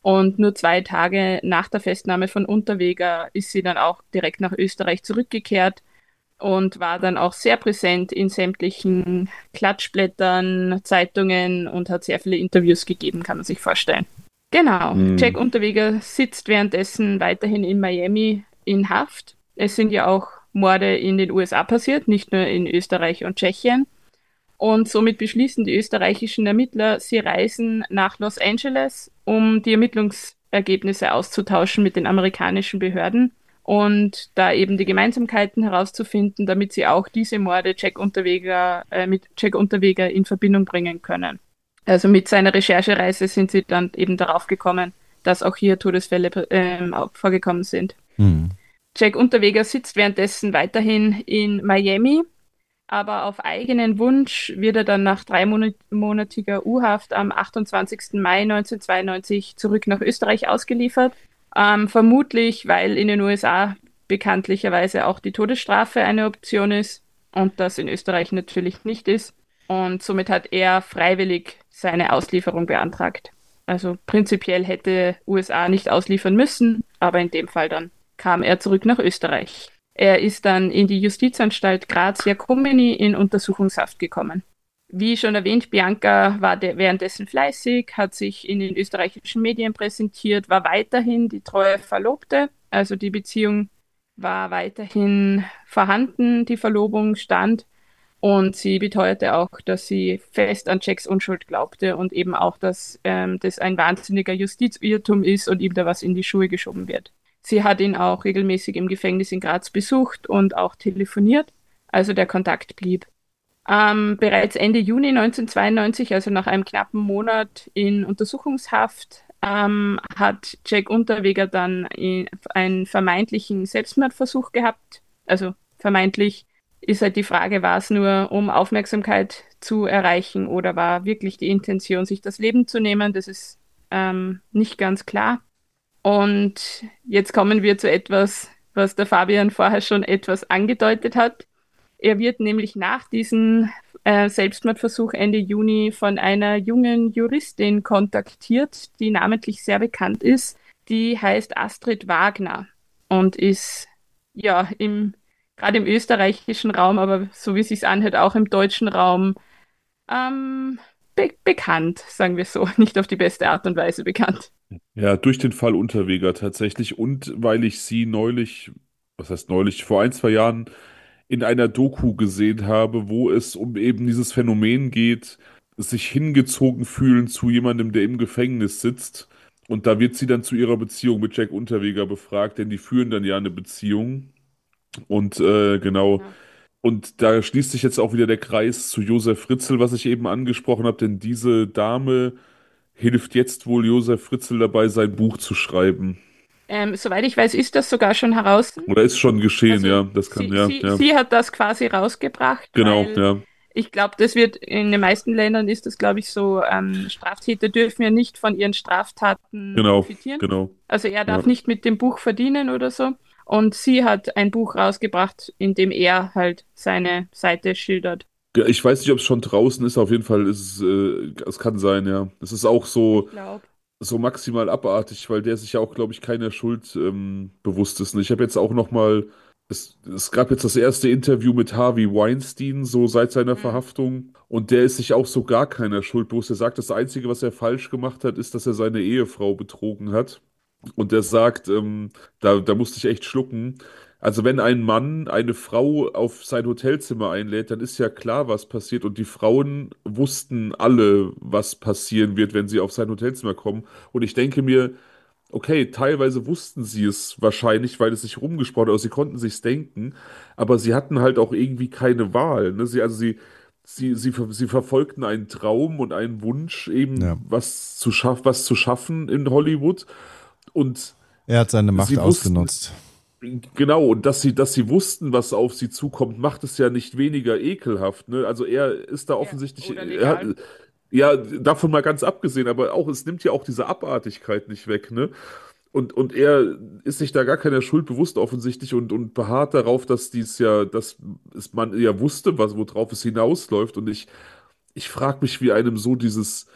Und nur zwei Tage nach der Festnahme von Unterweger ist sie dann auch direkt nach Österreich zurückgekehrt und war dann auch sehr präsent in sämtlichen Klatschblättern, Zeitungen und hat sehr viele Interviews gegeben, kann man sich vorstellen. Genau, Jack Hm. Unterweger sitzt währenddessen weiterhin in Miami in Haft. Es sind ja auch Morde in den U S A passiert, nicht nur in Österreich und Tschechien. Und somit beschließen die österreichischen Ermittler, sie reisen nach Los Angeles, um die Ermittlungsergebnisse auszutauschen mit den amerikanischen Behörden und da eben die Gemeinsamkeiten herauszufinden, damit sie auch diese Morde Jack Unterweger, äh, mit Jack Unterweger in Verbindung bringen können. Also mit seiner Recherchereise sind sie dann eben darauf gekommen, dass auch hier Todesfälle ähm, vorgekommen sind. Hm. Jack Unterweger sitzt währenddessen weiterhin in Miami, aber auf eigenen Wunsch wird er dann nach dreimonatiger U-Haft am achtundzwanzigsten Mai neunzehnhundertzweiundneunzig zurück nach Österreich ausgeliefert. Ähm, vermutlich, weil in den U S A bekanntlicherweise auch die Todesstrafe eine Option ist und das in Österreich natürlich nicht ist. Und somit hat er freiwillig seine Auslieferung beantragt. Also prinzipiell hätte U S A nicht ausliefern müssen, aber in dem Fall dann kam er zurück nach Österreich. Er ist dann in die Justizanstalt Graz-Jakomini in Untersuchungshaft gekommen. Wie schon erwähnt, Bianca war de- währenddessen fleißig, hat sich in den österreichischen Medien präsentiert, war weiterhin die treue Verlobte. Also die Beziehung war weiterhin vorhanden, die Verlobung stand. Und sie beteuerte auch, dass sie fest an Jacks Unschuld glaubte und eben auch, dass ähm, das ein wahnsinniger Justizirrtum ist und ihm da was in die Schuhe geschoben wird. Sie hat ihn auch regelmäßig im Gefängnis in Graz besucht und auch telefoniert, also der Kontakt blieb. Ähm, bereits Ende Juni neunzehnhundertzweiundneunzig, also nach einem knappen Monat in Untersuchungshaft, ähm, hat Jack Unterweger dann i- einen vermeintlichen Selbstmordversuch gehabt. Also vermeintlich ist halt die Frage, war es nur, um Aufmerksamkeit zu erreichen oder war wirklich die Intention, sich das Leben zu nehmen? Das ist ähm, nicht ganz klar. Und jetzt kommen wir zu etwas, was der Fabian vorher schon etwas angedeutet hat. Er wird nämlich nach diesem äh, Selbstmordversuch Ende Juni von einer jungen Juristin kontaktiert, die namentlich sehr bekannt ist. Die heißt Astrid Wagner und ist ja im gerade im österreichischen Raum, aber so wie es sich anhört, auch im deutschen Raum ähm, be bekannt, sagen wir so, nicht auf die beste Art und Weise bekannt. Ja, durch den Fall Unterweger tatsächlich und weil ich sie neulich, was heißt neulich, vor ein, zwei Jahren in einer Doku gesehen habe, wo es um eben dieses Phänomen geht, sich hingezogen fühlen zu jemandem, der im Gefängnis sitzt. Und da wird sie dann zu ihrer Beziehung mit Jack Unterweger befragt, denn die führen dann ja eine Beziehung. Und äh, genau, Ja. und da schließt sich jetzt auch wieder der Kreis zu Josef Fritzl, was ich eben angesprochen habe, denn diese Dame hilft jetzt wohl Josef Fritzl dabei, sein Buch zu schreiben. Ähm, soweit ich weiß, ist das sogar schon heraus. Oder ist schon geschehen, Also ja, das kann, sie, ja, sie, ja, sie hat das quasi rausgebracht, genau, weil ja, ich glaube, das wird in den meisten Ländern ist das, glaube ich, so, ähm, Straftäter dürfen ja nicht von ihren Straftaten genau, profitieren. genau, Also er ja. darf nicht mit dem Buch verdienen oder so. Und sie hat ein Buch rausgebracht, in dem er halt seine Seite schildert. Ja, ich weiß nicht, ob es schon draußen ist, auf jeden Fall ist es, äh, es kann sein, ja. Es ist auch so, Ich glaube. so maximal abartig, weil der sich ja auch, glaube ich, keiner Schuld ähm, bewusst ist. Und ich habe jetzt auch noch mal, es, es gab jetzt das erste Interview mit Harvey Weinstein, so seit seiner Mhm. Verhaftung. Und der ist sich auch so gar keiner Schuld bewusst. Er sagt, das Einzige, was er falsch gemacht hat, ist, dass er seine Ehefrau betrogen hat. Und der sagt, ähm, da, da musste ich echt schlucken. Also wenn ein Mann eine Frau auf sein Hotelzimmer einlädt, dann ist ja klar, was passiert. Und die Frauen wussten alle, was passieren wird, wenn sie auf sein Hotelzimmer kommen. Und ich denke mir, okay, teilweise wussten sie es wahrscheinlich, weil es sich rumgesprochen hat, aber sie konnten sich's denken. Aber sie hatten halt auch irgendwie keine Wahl. Ne? Sie, also sie, sie, sie, ver- sie verfolgten einen Traum und einen Wunsch, Ja. eben was zu schaff, was zu schaffen in Hollywood. Und Er hat seine Macht sie wussten, ausgenutzt. genau, und dass sie, dass sie wussten, was auf sie zukommt, macht es ja nicht weniger ekelhaft, ne? Also er ist da Ja, offensichtlich, oder er hat, legal. ja, davon mal ganz abgesehen, aber auch, es nimmt ja auch diese Abartigkeit nicht weg, ne? Und, und er ist sich da gar keiner Schuld bewusst offensichtlich und, und beharrt darauf, dass dies ja, dass es man ja wusste, was, worauf es hinausläuft. Und ich, ich frage mich, wie einem so dieses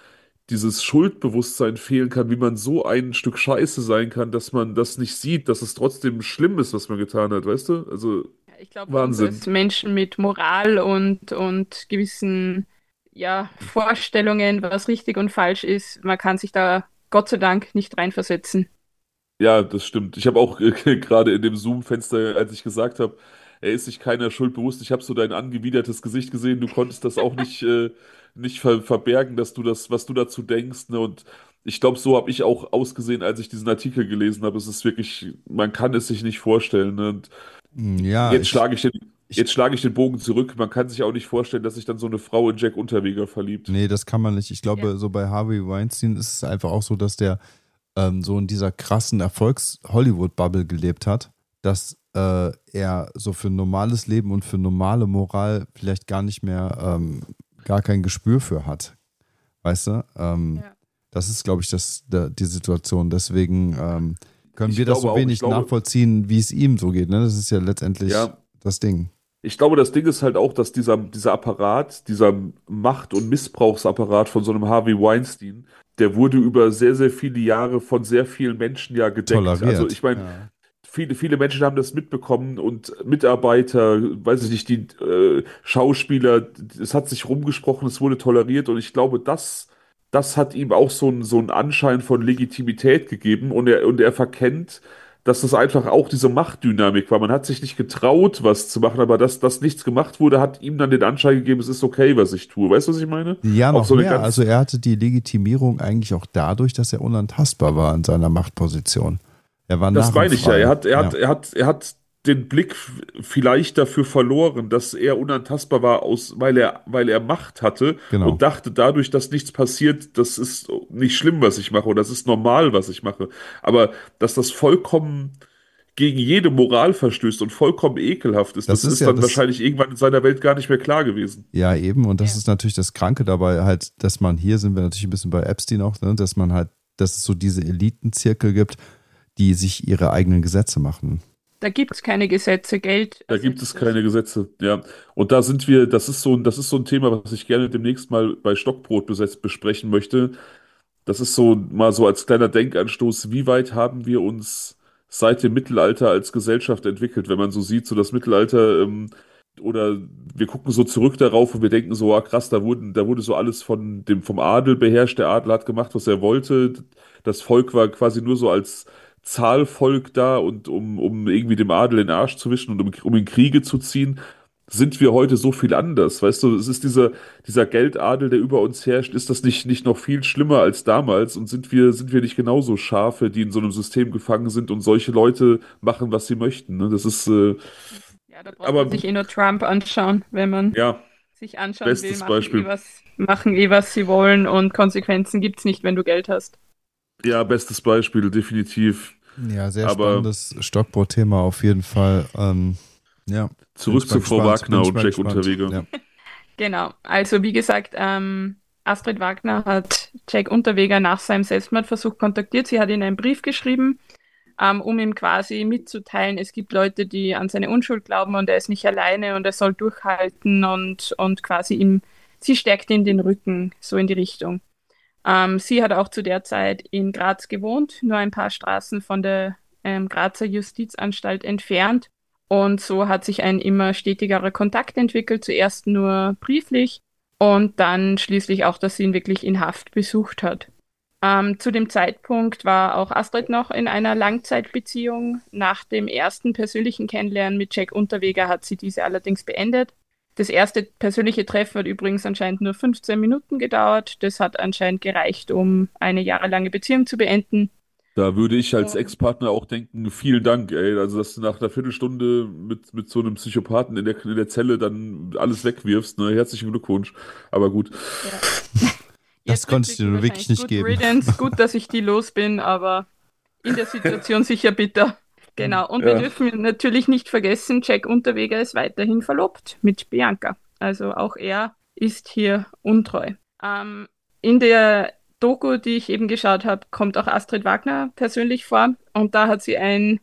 dieses Schuldbewusstsein fehlen kann, wie man so ein Stück Scheiße sein kann, dass man das nicht sieht, dass es trotzdem schlimm ist, was man getan hat, weißt du? Also Ja, ich glaube, für uns Wahnsinn. als Menschen mit Moral und, und gewissen ja, Vorstellungen, was richtig und falsch ist, man kann sich da Gott sei Dank nicht reinversetzen. Ja, das stimmt. Ich habe auch äh, gerade in dem Zoom-Fenster, als ich gesagt habe, er ist sich keiner Schuld bewusst, ich habe so dein angewidertes Gesicht gesehen, du konntest das auch nicht, äh, nicht ver verbergen, dass du das, was du dazu denkst, ne? Und ich glaube, so habe ich auch ausgesehen, als ich diesen Artikel gelesen habe. Es ist wirklich, man kann es sich nicht vorstellen, ne? Und Hm, ja, jetzt ich, schlage ich den, ich, jetzt schlage ich den Bogen zurück. Man kann sich auch nicht vorstellen, dass sich dann so eine Frau in Jack Unterweger verliebt. nee, das kann man nicht. Ich Ja. glaube, so bei Harvey Weinstein ist es einfach auch so, dass der ähm, so in dieser krassen Erfolgs-Hollywood-Bubble gelebt hat, dass äh, er so für ein normales Leben und für normale Moral vielleicht gar nicht mehr, ähm, gar kein Gespür für hat. Weißt du? Ähm, Ja. Das ist, glaube ich, das, der, die Situation. Deswegen ähm, können Ich wir das glaube so auch, ich wenig glaube, nachvollziehen, wie es ihm so geht. Ne? Das ist ja letztendlich ja, das Ding. ich glaube, das Ding ist halt auch, dass dieser, dieser Apparat, dieser Macht- und Missbrauchsapparat von so einem Harvey Weinstein, der wurde über sehr, sehr viele Jahre von sehr vielen Menschen ja gedeckt. Also Toleriert. ich meine, Ja. viele, viele Menschen haben das mitbekommen und Mitarbeiter, weiß ich nicht, die äh, Schauspieler, es hat sich rumgesprochen, es wurde toleriert und ich glaube, das, das hat ihm auch so einen, so einen Anschein von Legitimität gegeben und er, und er verkennt, dass das einfach auch diese Machtdynamik war. Man hat sich nicht getraut, was zu machen, aber dass das nichts gemacht wurde, hat ihm dann den Anschein gegeben, es ist okay, was ich tue. Weißt du, was ich meine? Ja, Auch noch so eine mehr. Also ganz, er hatte die Legitimierung eigentlich auch dadurch, dass er unantastbar war in seiner Machtposition. Er war das meine ich ja. Er narrenfrei. hat, er hat, Ja, er hat, er hat den Blick f- vielleicht dafür verloren, dass er unantastbar war, aus, weil er, weil er Macht hatte genau. und dachte dadurch, dass nichts passiert, das ist nicht schlimm, was ich mache, oder das ist normal, was ich mache. Aber dass das vollkommen gegen jede Moral verstößt und vollkommen ekelhaft ist, Das das ist ist ja dann das, wahrscheinlich irgendwann in seiner Welt gar nicht mehr klar gewesen. ja eben, und das Ja. ist natürlich das Kranke dabei, halt, dass man hier sind wir natürlich ein bisschen bei Epstein auch, ne, dass man halt, dass es so diese Elitenzirkel gibt, die sich ihre eigenen Gesetze machen. Da gibt es keine Gesetze, Geld Da gibt es ersetzt keine Gesetze, ja. Und da sind wir, das ist so, ein- das ist so ein Thema, was ich gerne demnächst mal bei Stockbrot besetzt besprechen möchte. Das ist so mal so als kleiner Denkanstoß, wie weit haben wir uns seit dem Mittelalter als Gesellschaft entwickelt, wenn man so sieht, so das Mittelalter, ähm, oder wir gucken so zurück darauf und wir denken so, ah krass, da wurden, da wurde so alles von dem, vom Adel beherrscht, der Adel hat gemacht, was er wollte, das Volk war quasi nur so als Zahlvolk da und um, um irgendwie dem Adel den Arsch zu wischen und um, um in Kriege zu ziehen. Sind wir heute so viel anders? Weißt du, es ist dieser, dieser Geldadel, der über uns herrscht, ist das nicht, nicht noch viel schlimmer als damals? Und sind wir, sind wir nicht genauso Schafe, die in so einem System gefangen sind und solche Leute machen, was sie möchten? Ne? Das ist, äh, Ja, da braucht man aber sich eh nur Trump anschauen, wenn man ja, sich anschauen will, bestes machen eh Beispiel. was, machen eh was sie wollen und Konsequenzen gibt's nicht, wenn du Geld hast. Ja, bestes Beispiel, definitiv. Ja, sehr Aber spannendes Stockbrot-Thema auf jeden Fall. Ähm, ja, bin zurück ich mal zu Frau gespannt. Wagner Bin ich und mal Jack gespannt. Unterweger. Ja. Genau, also wie gesagt, ähm, Astrid Wagner hat Jack Unterweger nach seinem Selbstmordversuch kontaktiert. Sie hat ihm einen Brief geschrieben, ähm, um ihm quasi mitzuteilen, es gibt Leute, die an seine Unschuld glauben und er ist nicht alleine und er soll durchhalten und, und quasi ihm, sie stärkt ihm den Rücken, so in die Richtung. Ähm, sie hat auch zu der Zeit in Graz gewohnt, nur ein paar Straßen von der ähm, Grazer Justizanstalt entfernt. Und so hat sich ein immer stetigerer Kontakt entwickelt, zuerst nur brieflich und dann schließlich auch, dass sie ihn wirklich in Haft besucht hat. Ähm, zu dem Zeitpunkt war auch Astrid noch in einer Langzeitbeziehung. Nach dem ersten persönlichen Kennenlernen mit Jack Unterweger hat sie diese allerdings beendet. Das erste persönliche Treffen hat übrigens anscheinend nur fünfzehn Minuten gedauert. Das hat anscheinend gereicht, um eine jahrelange Beziehung zu beenden. Da würde ich als Und Ex-Partner auch denken, vielen Dank, ey. Also, dass du nach einer Viertelstunde mit, mit so einem Psychopathen in der, in der Zelle dann alles wegwirfst, ne? Herzlichen Glückwunsch. Aber gut. ja, Das jetzt konnte ich dir rückblickend nur wirklich wahrscheinlich nicht Good geben. Riddance, gut, dass ich die los bin, aber in der Situation sicher bitter. Genau, und wir Ja. dürfen natürlich nicht vergessen, Jack Unterweger ist weiterhin verlobt mit Bianca. Also auch er ist hier untreu. Ähm, in der Doku, die ich eben geschaut habe, kommt auch Astrid Wagner persönlich vor und da hat sie ein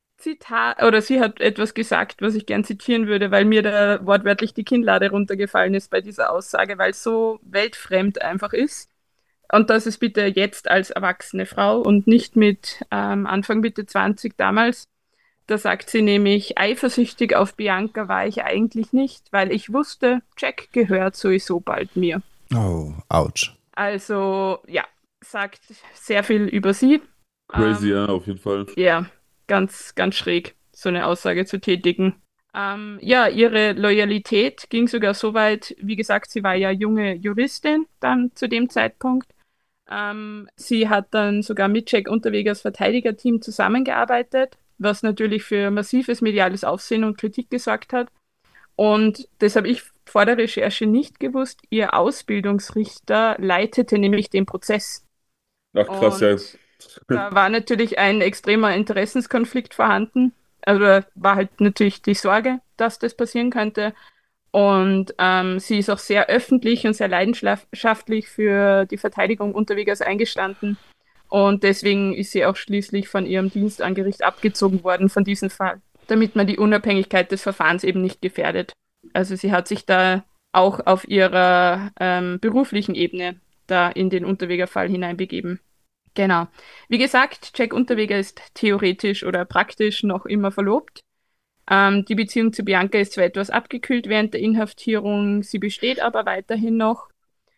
Zitat, oder sie hat etwas gesagt, was ich gern zitieren würde, weil mir da wortwörtlich die Kinnlade runtergefallen ist bei dieser Aussage, weil es so weltfremd einfach ist. Und das ist bitte jetzt als erwachsene Frau und nicht mit ähm, Anfang Mitte zwanzig damals. Da sagt sie nämlich, eifersüchtig auf Bianca war ich eigentlich nicht, weil ich wusste, Jack gehört sowieso bald mir. Oh, ouch. Also, ja, sagt sehr viel über sie. Crazy, Ähm, ja, auf jeden Fall. Ja, ganz, ganz schräg, so eine Aussage zu tätigen. Ähm, ja, ihre Loyalität ging sogar so weit, wie gesagt, sie war ja junge Juristin dann zu dem Zeitpunkt. Ähm, sie hat dann sogar mit Jack Unterwegers Verteidigerteam zusammengearbeitet, was natürlich für massives mediales Aufsehen und Kritik gesorgt hat. Und das habe ich vor der Recherche nicht gewusst. Ihr Ausbildungsrichter leitete nämlich den Prozess. Ach krass, ja. Und da war natürlich ein extremer Interessenskonflikt vorhanden. Also da war halt natürlich die Sorge, dass das passieren könnte. Und ähm, sie ist auch sehr öffentlich und sehr leidenschaftlich für die Verteidigung Unterwegers eingestanden. Und deswegen ist sie auch schließlich von ihrem Dienstangericht abgezogen worden von diesem Fall, damit man die Unabhängigkeit des Verfahrens eben nicht gefährdet. Also sie hat sich da auch auf ihrer ähm, beruflichen Ebene da in den Unterweger-Fall hineinbegeben. Genau. Wie gesagt, Jack Unterweger ist theoretisch oder praktisch noch immer verlobt. Ähm, die Beziehung zu Bianca ist zwar etwas abgekühlt während der Inhaftierung, sie besteht aber weiterhin noch.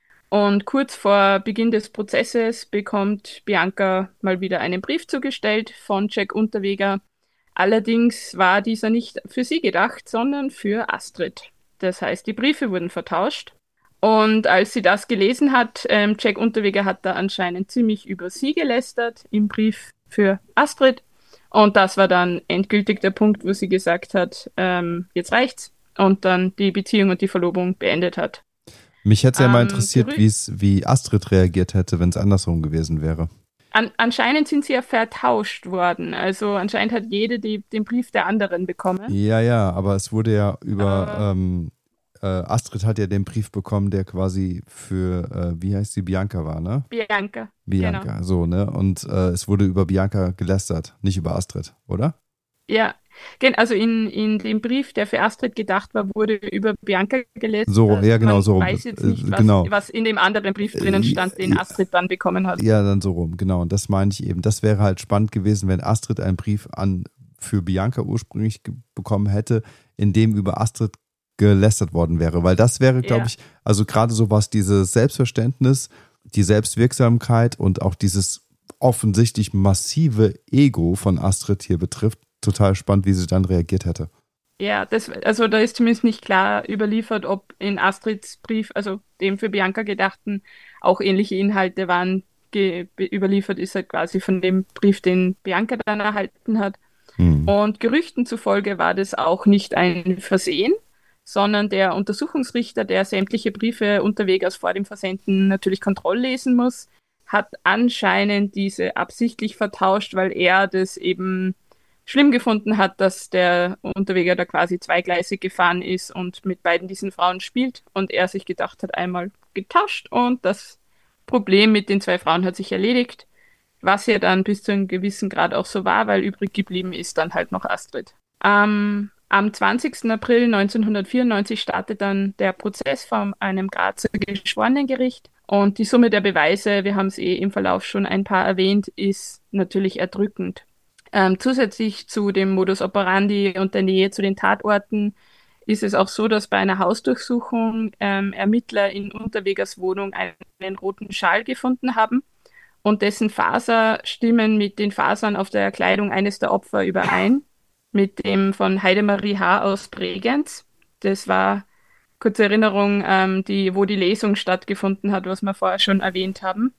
Und kurz vor Beginn des Prozesses bekommt Bianca mal wieder einen Brief zugestellt von Jack Unterweger. Allerdings war dieser nicht für sie gedacht, sondern für Astrid. Das heißt, die Briefe wurden vertauscht. Und als sie das gelesen hat, ähm, Jack Unterweger hat da anscheinend ziemlich über sie gelästert im Brief für Astrid. Und das war dann endgültig der Punkt, wo sie gesagt hat, ähm, jetzt reicht's. Und dann die Beziehung und die Verlobung beendet hat. Mich hätte es ja mal Ähm, interessiert, gerü- wie's, wie Astrid reagiert hätte, wenn es andersrum gewesen wäre. An, anscheinend sind sie ja vertauscht worden. Also anscheinend hat jede die, den Brief der anderen bekommen. Ja, ja, aber es wurde ja über, Aber- ähm, äh, Astrid hat ja den Brief bekommen, der quasi für, äh, wie heißt sie, Bianca war, ne? Bianca. Bianca, Genau. so, ne? Und äh, es wurde über Bianca gelästert, nicht über Astrid, oder? Ja, gen- also in, in dem Brief, der für Astrid gedacht war, wurde über Bianca gelästert. So, ja, genau, Man so rum. weiß jetzt nicht, Äh, was, genau. was in dem anderen Brief drinnen Äh, stand, den ja. Astrid dann bekommen hat. Ja, dann so rum, genau. Und das meine ich eben. Das wäre halt spannend gewesen, wenn Astrid einen Brief an für Bianca ursprünglich ge- bekommen hätte, in dem über Astrid gelästert worden wäre. Weil das wäre, glaube Ja. ich, also gerade so was dieses Selbstverständnis, die Selbstwirksamkeit und auch dieses offensichtlich massive Ego von Astrid hier betrifft, total spannend, wie sie dann reagiert hätte. Ja, das, also da ist zumindest nicht klar überliefert, ob in Astrids Brief, also dem für Bianca gedachten, auch ähnliche Inhalte waren. Ge überliefert ist halt quasi von dem Brief, den Bianca dann erhalten hat. Hm. Und Gerüchten zufolge war das auch nicht ein Versehen, sondern der Untersuchungsrichter, der sämtliche Briefe Unterwegers vor dem Versenden natürlich kontrolllesen muss, hat anscheinend diese absichtlich vertauscht, weil er das eben schlimm gefunden hat, dass der Unterweger da quasi zweigleisig gefahren ist und mit beiden diesen Frauen spielt und er sich gedacht hat, einmal getauscht und das Problem mit den zwei Frauen hat sich erledigt, was ja dann bis zu einem gewissen Grad auch so war, weil übrig geblieben ist dann halt noch Astrid. Ähm, am zwanzigsten April neunzehnhundertvierundneunzig startet dann der Prozess vor einem Grazer Geschworenengericht und die Summe der Beweise, wir haben es eh im Verlauf schon ein paar erwähnt, ist natürlich erdrückend. Ähm, zusätzlich zu dem Modus operandi und der Nähe zu den Tatorten ist es auch so, dass bei einer Hausdurchsuchung ähm, Ermittler in Unterwegers Wohnung einen roten Schal gefunden haben und dessen Faser stimmen mit den Fasern auf der Kleidung eines der Opfer überein, mit dem von Heidemarie H. aus Bregenz. Das war, kurze Erinnerung, ähm, die, wo die Lesung stattgefunden hat, was wir vorher schon erwähnt haben.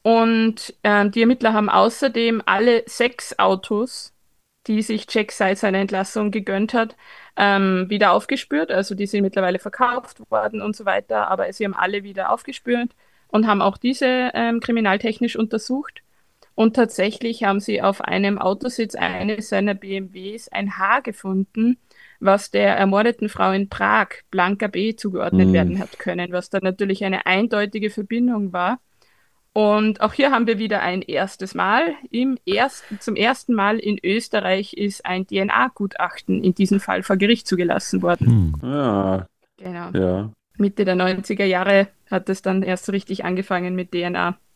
Und ähm, die Ermittler haben außerdem alle sechs Autos, die sich Jack seit seiner Entlassung gegönnt hat, ähm, wieder aufgespürt. Also die sind mittlerweile verkauft worden und so weiter, aber sie haben alle wieder aufgespürt und haben auch diese ähm, kriminaltechnisch untersucht. Und tatsächlich haben sie auf einem Autositz eines seiner B M Ws ein Haar gefunden, was der ermordeten Frau in Prag, Blanca B., zugeordnet Mm. werden hat können, was dann natürlich eine eindeutige Verbindung war. Und auch hier haben wir wieder ein erstes Mal. Im ersten, zum ersten Mal in Österreich ist ein D N A-Gutachten in diesem Fall vor Gericht zugelassen worden. Hm. Ja, Genau. ja. Mitte der neunziger Jahre hat es dann erst so richtig angefangen mit D N A.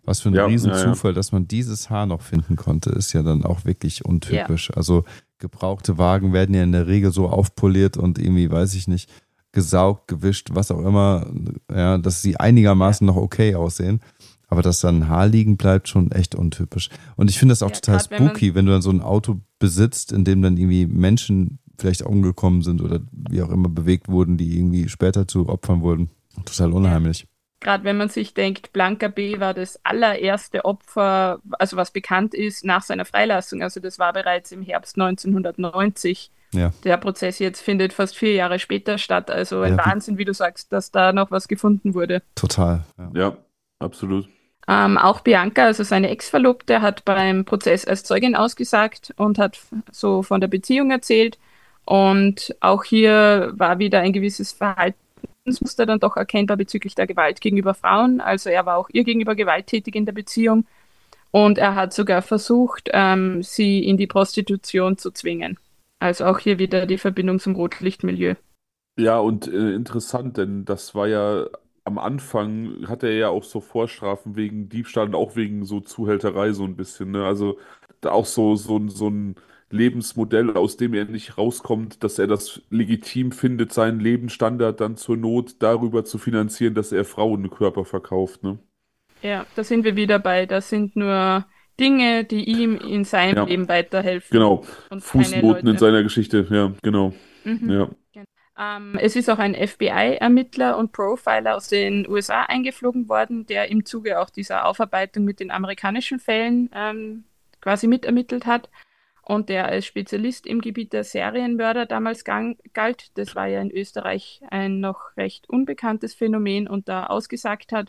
Was für ein Ja, ja, ja. Riesenzufall, dass man dieses Haar noch finden konnte, ist ja dann auch wirklich untypisch. Also gebrauchte Wagen werden ja in der Regel so aufpoliert und irgendwie, weiß ich nicht, gesaugt, gewischt, was auch immer, ja, dass sie einigermaßen noch okay aussehen. Aber dass dann ein Haar liegen bleibt, schon echt untypisch. Und ich finde das auch Ja, total grad wenn man- spooky, wenn du dann so ein Auto besitzt, in dem dann irgendwie Menschen vielleicht umgekommen sind oder wie auch immer bewegt wurden, die irgendwie später zu Opfern wurden. Total unheimlich. Gerade wenn man sich denkt, Blanca B. war das allererste Opfer, also was bekannt ist, nach seiner Freilassung. Also das war bereits im Herbst neunzehnhundertneunzig. Ja. Der Prozess jetzt findet fast vier Jahre später statt. Also ein Ja, wie- Wahnsinn, wie du sagst, dass da noch was gefunden wurde. Total. Ja. Ja, absolut. Ähm, auch Bianca, also seine Ex-Verlobte, hat beim Prozess als Zeugin ausgesagt und hat f- so von der Beziehung erzählt. Und auch hier war wieder ein gewisses Verhaltensmuster dann doch erkennbar bezüglich der Gewalt gegenüber Frauen. Also er war auch ihr gegenüber gewalttätig in der Beziehung. Und er hat sogar versucht, ähm, sie in die Prostitution zu zwingen. Also auch hier wieder die Verbindung zum Rotlichtmilieu. Ja, und äh, interessant, denn das war ja am Anfang, hatte er ja auch so Vorstrafen wegen Diebstahl und auch wegen so Zuhälterei so ein bisschen, ne? Also da auch so, so, ein- so ein Lebensmodell, aus dem er nicht rauskommt, dass er das legitim findet, seinen Lebensstandard dann zur Not darüber zu finanzieren, dass er Frauenkörper verkauft, ne? Ja, da sind wir wieder bei, das sind nur Dinge, die ihm in seinem Ja. Leben weiterhelfen. Genau, Und keine Fußnoten in Leute. seiner Geschichte, ja, genau, Mhm. ja. Ähm, es ist auch ein F B I-Ermittler und Profiler aus den U S A eingeflogen worden, der im Zuge auch dieser Aufarbeitung mit den amerikanischen Fällen ähm, quasi mitermittelt hat und der als Spezialist im Gebiet der Serienmörder damals gang, galt. Das war ja in Österreich ein noch recht unbekanntes Phänomen und da ausgesagt hat.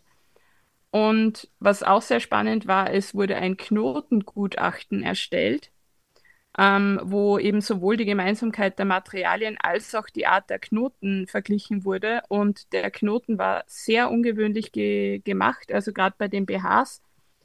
Und was auch sehr spannend war, es wurde ein Knotengutachten erstellt, ähm, wo eben sowohl die Gemeinsamkeit der Materialien als auch die Art der Knoten verglichen wurde. Und der Knoten war sehr ungewöhnlich ge gemacht. Also gerade bei den B Hs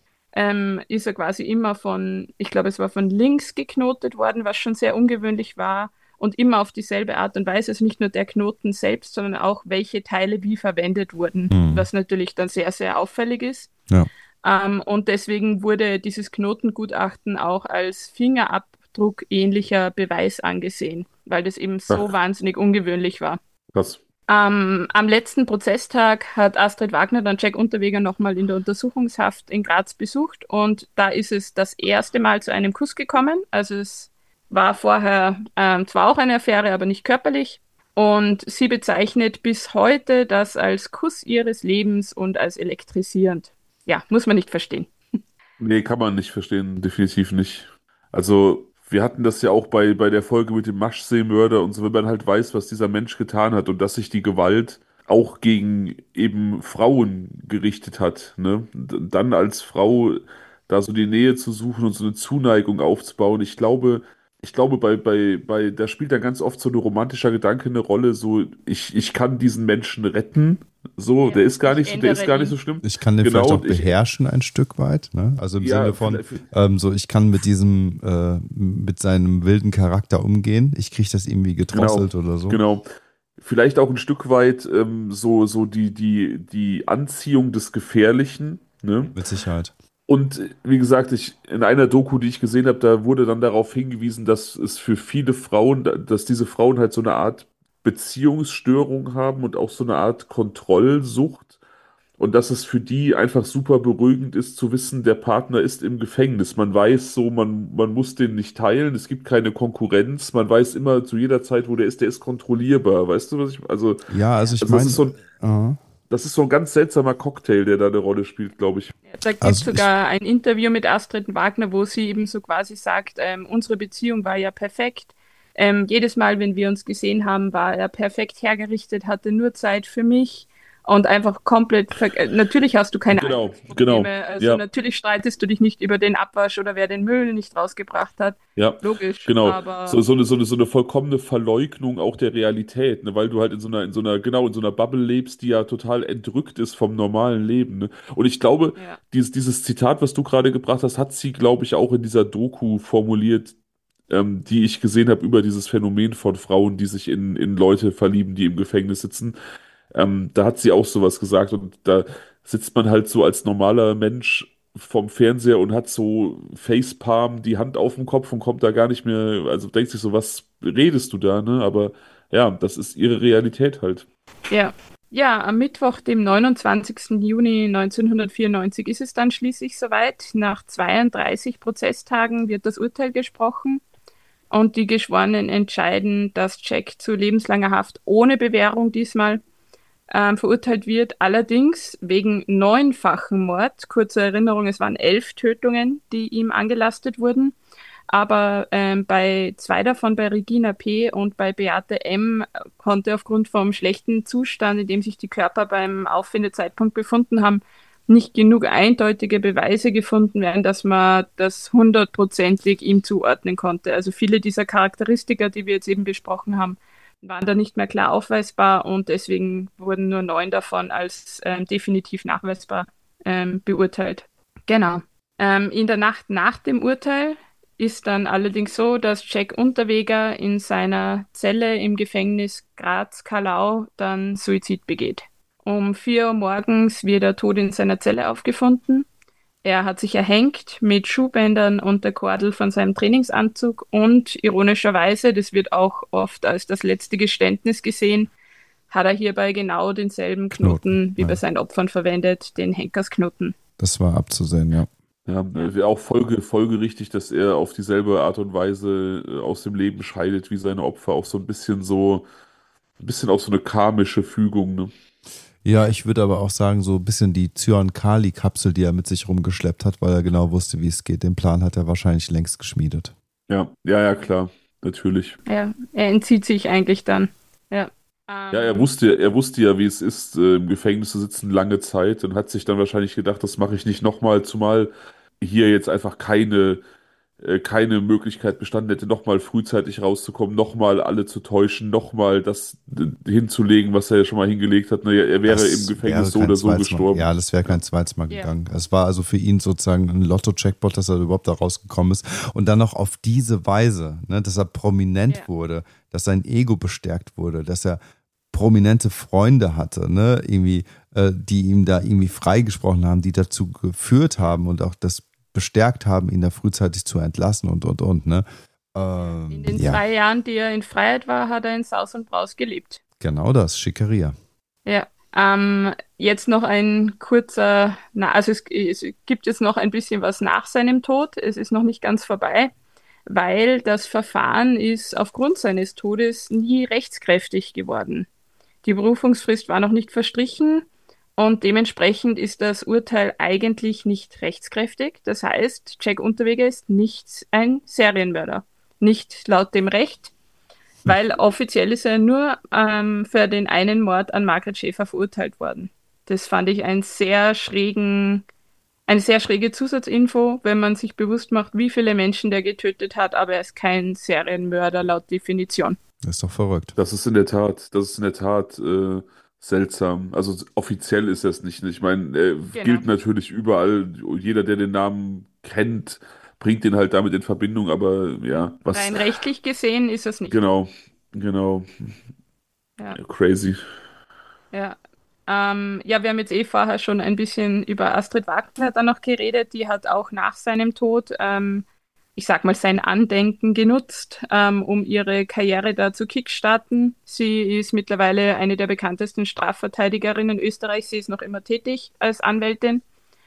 ähm, ist er quasi immer von, ich glaube, es war von links geknotet worden, was schon sehr ungewöhnlich war. Und immer auf dieselbe Art und Weise. Also nicht nur der Knoten selbst, sondern auch welche Teile wie verwendet wurden, Mhm. was natürlich dann sehr, sehr auffällig ist. Ja. Ähm, und deswegen wurde dieses Knotengutachten auch als Fingerabdruck ähnlicher Beweis angesehen, weil das eben so Ach. wahnsinnig ungewöhnlich war. Krass. Ähm, am letzten Prozesstag hat Astrid Wagner dann Jack Unterweger nochmal in der Untersuchungshaft in Graz besucht und da ist es das erste Mal zu einem Kuss gekommen. Also es war vorher ähm, zwar auch eine Affäre, aber nicht körperlich. Und sie bezeichnet bis heute das als Kuss ihres Lebens und als elektrisierend. Ja, muss man nicht verstehen. Nee, kann man nicht verstehen, definitiv nicht. Also, wir hatten das ja auch bei, bei der Folge mit dem Maschseemörder und so, wenn man halt weiß, was dieser Mensch getan hat und dass sich die Gewalt auch gegen eben Frauen gerichtet hat, ne? D- Dann als Frau da so die Nähe zu suchen und so eine Zuneigung aufzubauen. Ich glaube, ich glaube, bei, bei, bei, da spielt dann ganz oft so ein romantischer Gedanke eine Rolle, so, ich, ich kann diesen Menschen retten. So, Ja, der ist gar ich nicht so, der ist ändere gar nicht ihn. so schlimm. Ich kann den Genau, vielleicht auch und ich- beherrschen ein Stück weit, ne? Also im Ja, Sinne von, vielleicht- ähm, so ich kann mit diesem, äh, mit seinem wilden Charakter umgehen. Ich kriege das irgendwie gedrosselt oder so. Genau. Vielleicht auch ein Stück weit ähm, so, so die, die, die Anziehung des Gefährlichen, ne? Mit Sicherheit. Und äh, wie gesagt, ich, in einer Doku, die ich gesehen habe, da wurde dann darauf hingewiesen, dass es für viele Frauen, dass diese Frauen halt so eine Art Beziehungsstörung haben und auch so eine Art Kontrollsucht. Und dass es für die einfach super beruhigend ist zu wissen, der Partner ist im Gefängnis. Man weiß so, man, man muss den nicht teilen, es gibt keine Konkurrenz, man weiß immer zu jeder Zeit, wo der ist, der ist kontrollierbar. Weißt du, was ich, also, Ja, also ich also das meine, ist so ein, äh, das ist so ein ganz seltsamer Cocktail, der da eine Rolle spielt, glaube ich. Da gibt es Also ich- sogar ein Interview mit Astrid Wagner, wo sie eben so quasi sagt, ähm, unsere Beziehung war ja perfekt. Ähm, jedes Mal, wenn wir uns gesehen haben, war er perfekt hergerichtet, hatte nur Zeit für mich und einfach komplett, ver äh, natürlich hast du keine Genau, Alltagsprobleme, genau, also ja. natürlich streitest du dich nicht über den Abwasch oder wer den Müll nicht rausgebracht hat, Ja, logisch, genau. aber So, so eine, so eine, so eine vollkommene Verleugnung auch der Realität, ne? Weil du halt in so einer, in so einer, genau, in so einer Bubble lebst, die ja total entrückt ist vom normalen Leben, ne? Und ich glaube, ja. dieses, dieses Zitat, was du gerade gebracht hast, hat sie, glaube ich, auch in dieser Doku formuliert, ähm, die ich gesehen habe über dieses Phänomen von Frauen, die sich in, in Leute verlieben, die im Gefängnis sitzen. Ähm, da hat sie auch sowas gesagt und da sitzt man halt so als normaler Mensch vom Fernseher und hat so Facepalm, die Hand auf dem Kopf und kommt da gar nicht mehr, also denkt sich so, was redest du da, ne? Aber ja, das ist ihre Realität halt. Ja. Ja, am Mittwoch, dem neunundzwanzigsten Juni neunzehnhundertvierundneunzig, ist es dann schließlich soweit. Nach zweiunddreißig Prozesstagen wird das Urteil gesprochen und die Geschworenen entscheiden, dass Jack zu lebenslanger Haft ohne Bewährung diesmal ähm, verurteilt wird. Allerdings wegen neunfachen Mord. Kurze Erinnerung, es waren elf Tötungen, die ihm angelastet wurden. Aber ähm, bei zwei davon, bei Regina P. und bei Beate M., konnte aufgrund vom schlechten Zustand, in dem sich die Körper beim Auffindezeitpunkt befunden haben, nicht genug eindeutige Beweise gefunden werden, dass man das hundertprozentig ihm zuordnen konnte. Also viele dieser Charakteristika, die wir jetzt eben besprochen haben, waren da nicht mehr klar aufweisbar und deswegen wurden nur neun davon als ähm, definitiv nachweisbar ähm, beurteilt. Genau. Ähm, in der Nacht nach dem Urteil ist dann allerdings so, dass Jack Unterweger in seiner Zelle im Gefängnis Graz-Kallau dann Suizid begeht. Um vier Uhr morgens wird er tot in seiner Zelle aufgefunden. Er hat sich erhängt mit Schuhbändern und der Kordel von seinem Trainingsanzug und ironischerweise, das wird auch oft als das letzte Geständnis gesehen, hat er hierbei genau denselben Knoten, Knoten, wie bei ja. seinen Opfern verwendet, den Henkersknoten. Das war abzusehen, ja. Ja, wäre auch folge, folgerichtig, dass er auf dieselbe Art und Weise äh, aus dem Leben scheidet wie seine Opfer. Auch so ein bisschen so, ein bisschen auch so eine karmische Fügung, ne? Ja, ich würde aber auch sagen, so ein bisschen die Cyan-Kali-Kapsel, die er mit sich rumgeschleppt hat, weil er genau wusste, wie es geht. Den Plan hat er wahrscheinlich längst geschmiedet. Ja, ja, ja, klar, natürlich. Ja, er entzieht sich eigentlich dann. Ja. Ja, er wusste, er wusste ja, wie es ist, äh, im Gefängnis zu sitzen lange Zeit und hat sich dann wahrscheinlich gedacht, das mache ich nicht nochmal, zumal hier jetzt einfach keine, äh, keine Möglichkeit bestanden hätte, nochmal frühzeitig rauszukommen, nochmal alle zu täuschen, nochmal das äh, hinzulegen, was er ja schon mal hingelegt hat. Naja, er wäre Das im Gefängnis wäre so kein oder so zweites Mal. gestorben. Ja, das wäre kein zweites Mal Ja. gegangen. Es war also für ihn sozusagen ein Lotto-Jackpot, dass er überhaupt da rausgekommen ist. Und dann noch auf diese Weise, ne, dass er prominent Ja. wurde, dass sein Ego bestärkt wurde, dass er prominente Freunde hatte, ne, irgendwie, äh, die ihm da irgendwie freigesprochen haben, die dazu geführt haben und auch das bestärkt haben, ihn da frühzeitig zu entlassen und, und, und, ne. Ähm, In den ja, zwei Jahren, die er in Freiheit war, hat er in Saus und Braus gelebt. genau das, Schickeria. Ja. Ähm, jetzt noch ein kurzer, na, also es, es gibt jetzt noch ein bisschen was nach seinem Tod. Es ist noch nicht ganz vorbei, weil das Verfahren ist aufgrund seines Todes nie rechtskräftig geworden. Die Berufungsfrist war noch nicht verstrichen und dementsprechend ist das Urteil eigentlich nicht rechtskräftig. Das heißt, Jack Unterweger ist nicht ein Serienmörder. Nicht laut dem Recht, weil offiziell ist er nur ähm, für den einen Mord an Margret Schäfer verurteilt worden. Das fand ich einen sehr schrägen, eine sehr schräge Zusatzinfo, wenn man sich bewusst macht, wie viele Menschen der getötet hat, aber er ist kein Serienmörder laut Definition. Das ist doch verrückt. Das ist in der Tat, das ist in der Tat äh, seltsam. Also offiziell ist das nicht. Ich meine, er Genau. gilt natürlich überall. Jeder, der den Namen kennt, bringt den halt damit in Verbindung. Aber ja, was Rein rechtlich gesehen ist es nicht. genau, genau, Ja. crazy. Ja. Ähm, ja, wir haben jetzt eh vorher schon ein bisschen über Astrid Wagner dann noch geredet. Die hat auch nach seinem Tod, ähm, ich sag mal, sein Andenken genutzt, ähm, um ihre Karriere da zu kickstarten. Sie ist mittlerweile eine der bekanntesten Strafverteidigerinnen Österreichs. Sie ist noch immer tätig als Anwältin.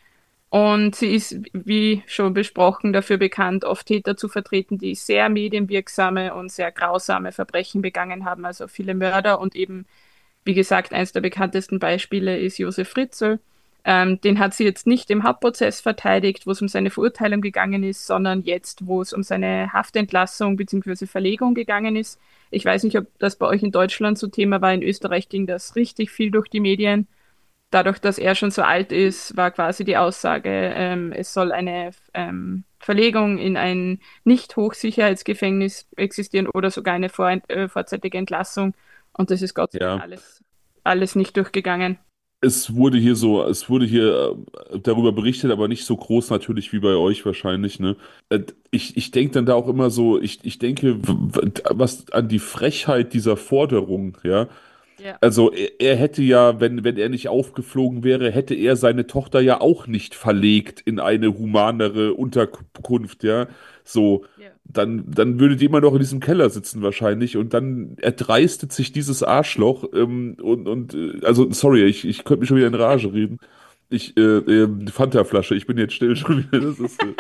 Und sie ist, wie schon besprochen, dafür bekannt, oft Täter zu vertreten, die sehr medienwirksame und sehr grausame Verbrechen begangen haben, also viele Mörder. Und eben, wie gesagt, eines der bekanntesten Beispiele ist Josef Fritzl. Ähm, den hat sie jetzt nicht im Hauptprozess verteidigt, wo es um seine Verurteilung gegangen ist, sondern jetzt, wo es um seine Haftentlassung bzw. Verlegung gegangen ist. Ich weiß nicht, ob das bei euch in Deutschland so Thema war. In Österreich ging das richtig viel durch die Medien. Dadurch, dass er schon so alt ist, war quasi die Aussage, ähm, es soll eine ähm, Verlegung in ein Nicht-Hochsicherheitsgefängnis existieren oder sogar eine vor, äh, vorzeitige Entlassung. Und das ist Gott sei Dank Ja. alles, alles nicht durchgegangen. Es wurde hier so, es wurde hier äh, darüber berichtet, aber nicht so groß natürlich wie bei euch wahrscheinlich, ne? Äh, Ich, ich denke dann da auch immer so, ich, ich denke, w- w- was an die Frechheit dieser Forderung, ja, Ja, Also er, er hätte ja, wenn, wenn er nicht aufgeflogen wäre, hätte er seine Tochter ja auch nicht verlegt in eine humanere Unterkunft, ja. So, ja. dann, dann würde die immer noch in diesem Keller sitzen wahrscheinlich und dann erdreistet sich dieses Arschloch ähm, und, und äh, also sorry, ich, ich könnte mich schon wieder in Rage reden. Ich, äh, äh, Fanta-Flasche, ich bin jetzt still schon wieder, das ist, äh,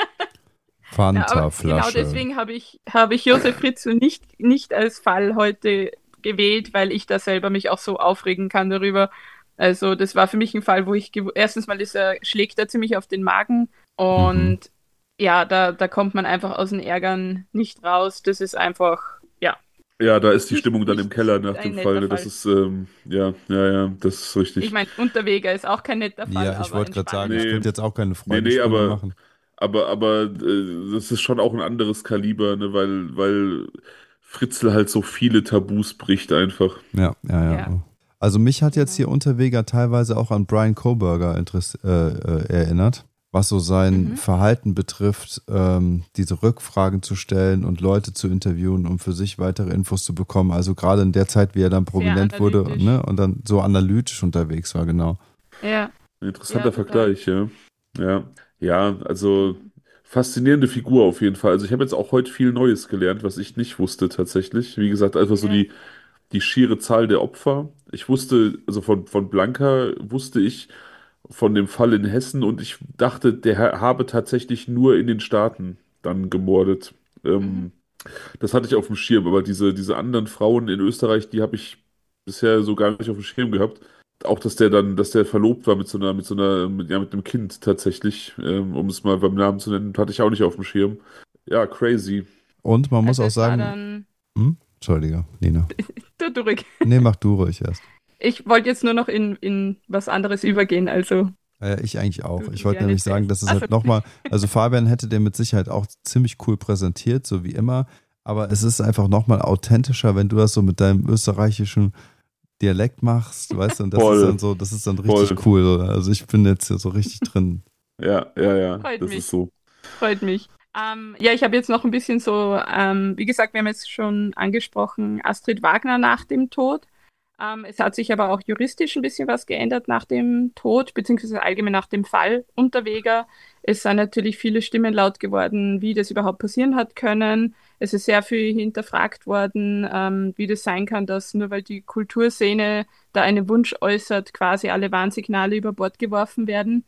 Na, aber genau Fanta-Flasche. deswegen habe ich, habe ich Josef Fritzl nicht, nicht als Fall heute gewählt, weil ich da selber mich auch so aufregen kann darüber. Also das war für mich ein Fall, wo ich, gew- erstens mal ist er, schlägt er ziemlich auf den Magen Mhm. und ja, da, da kommt man einfach aus den Ärgern nicht raus. Das ist einfach, ja, ja, da ist die nicht, Stimmung dann im nicht Keller nach dem ein Fall, netter ne? Das Fall. ist, ähm, ja, ja, ja, das ist Ich richtig. meine, Unterweger ist auch kein netter Fall, Ja, ich aber wollte ein gerade sagen, ich spannender. Nee, könnte jetzt auch keine nee, nee, Freudensprünge aber, machen. aber, aber äh, das ist schon auch ein anderes Kaliber, ne, weil, weil Fritzl halt so viele Tabus bricht einfach. Ja, ja, Ja, ja. Also mich hat jetzt genau. hier Unterweger teilweise auch an Brian Koberger interess äh, äh, erinnert, was so sein Mhm. Verhalten betrifft, ähm, diese Rückfragen zu stellen und Leute zu interviewen, um für sich weitere Infos zu bekommen. Also gerade in der Zeit, wie er dann Sehr prominent wurde, analytisch. ne, und dann so analytisch unterwegs war, genau. Ja, Ein ja, interessanter total. Vergleich, ja. Ja, ja, also Genau. faszinierende Figur auf jeden Fall. Also ich habe jetzt auch heute viel Neues gelernt, was ich nicht wusste tatsächlich. Wie gesagt, einfach so Ja. die, die schiere Zahl der Opfer. Ich wusste, also von, von Blanca wusste ich von dem Fall in Hessen und ich dachte, der ha- habe tatsächlich nur in den Staaten dann gemordet. Mhm. Ähm, das hatte ich auf dem Schirm, aber diese, diese anderen Frauen in Österreich, die habe ich bisher so gar nicht auf dem Schirm gehabt. Auch, dass der dann, dass der verlobt war mit so einer, mit so einer, mit, ja, mit einem Kind tatsächlich, ähm, um es mal beim Namen zu nennen, hatte ich auch nicht auf dem Schirm. Ja, crazy. Und man muss Also auch es war sagen, dann, hm? Entschuldige, Nina. du, du ruhig. Nee, mach du ruhig erst. Ich wollte jetzt nur noch in, in was anderes übergehen, also Äh, ich eigentlich auch. du, Ich du wollte gerne nämlich sagen, zuerst. dass es Also, halt nochmal, also Fabian hätte den mit Sicherheit auch ziemlich cool präsentiert, so wie immer. Aber es ist einfach nochmal authentischer, wenn du das so mit deinem österreichischen Dialekt machst, weißt du, und das ist Voll, dann so, das ist dann voll. richtig cool. Also ich bin jetzt hier so richtig drin. Ja, ja, ja, freut das ist mich, so. freut mich. Ähm, ja, ich habe jetzt noch ein bisschen so, ähm, wie gesagt, wir haben jetzt schon angesprochen, Astrid Wagner nach dem Tod. Ähm, es hat sich aber auch juristisch ein bisschen was geändert nach dem Tod, beziehungsweise allgemein nach dem Fall Unterweger. Es sind natürlich viele Stimmen laut geworden, wie das überhaupt passieren hat können. Es ist sehr viel hinterfragt worden, ähm, wie das sein kann, dass nur weil die Kulturszene da einen Wunsch äußert, quasi alle Warnsignale über Bord geworfen werden.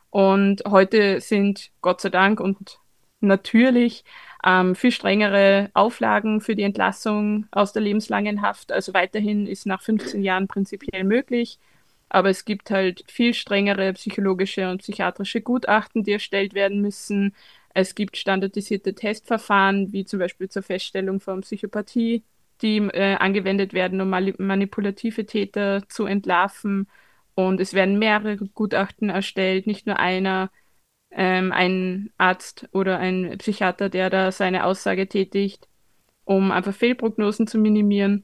Und heute sind Gott sei Dank und natürlich ähm, viel strengere Auflagen für die Entlassung aus der lebenslangen Haft. Also weiterhin ist nach fünfzehn Jahren prinzipiell möglich, aber es gibt halt viel strengere psychologische und psychiatrische Gutachten, die erstellt werden müssen. Es gibt standardisierte Testverfahren, wie zum Beispiel zur Feststellung von Psychopathie, die äh, angewendet werden, um mali- manipulative Täter zu entlarven. Und es werden mehrere Gutachten erstellt, nicht nur einer, ähm, ein Arzt oder ein Psychiater, der da seine Aussage tätigt, um einfach Fehlprognosen zu minimieren.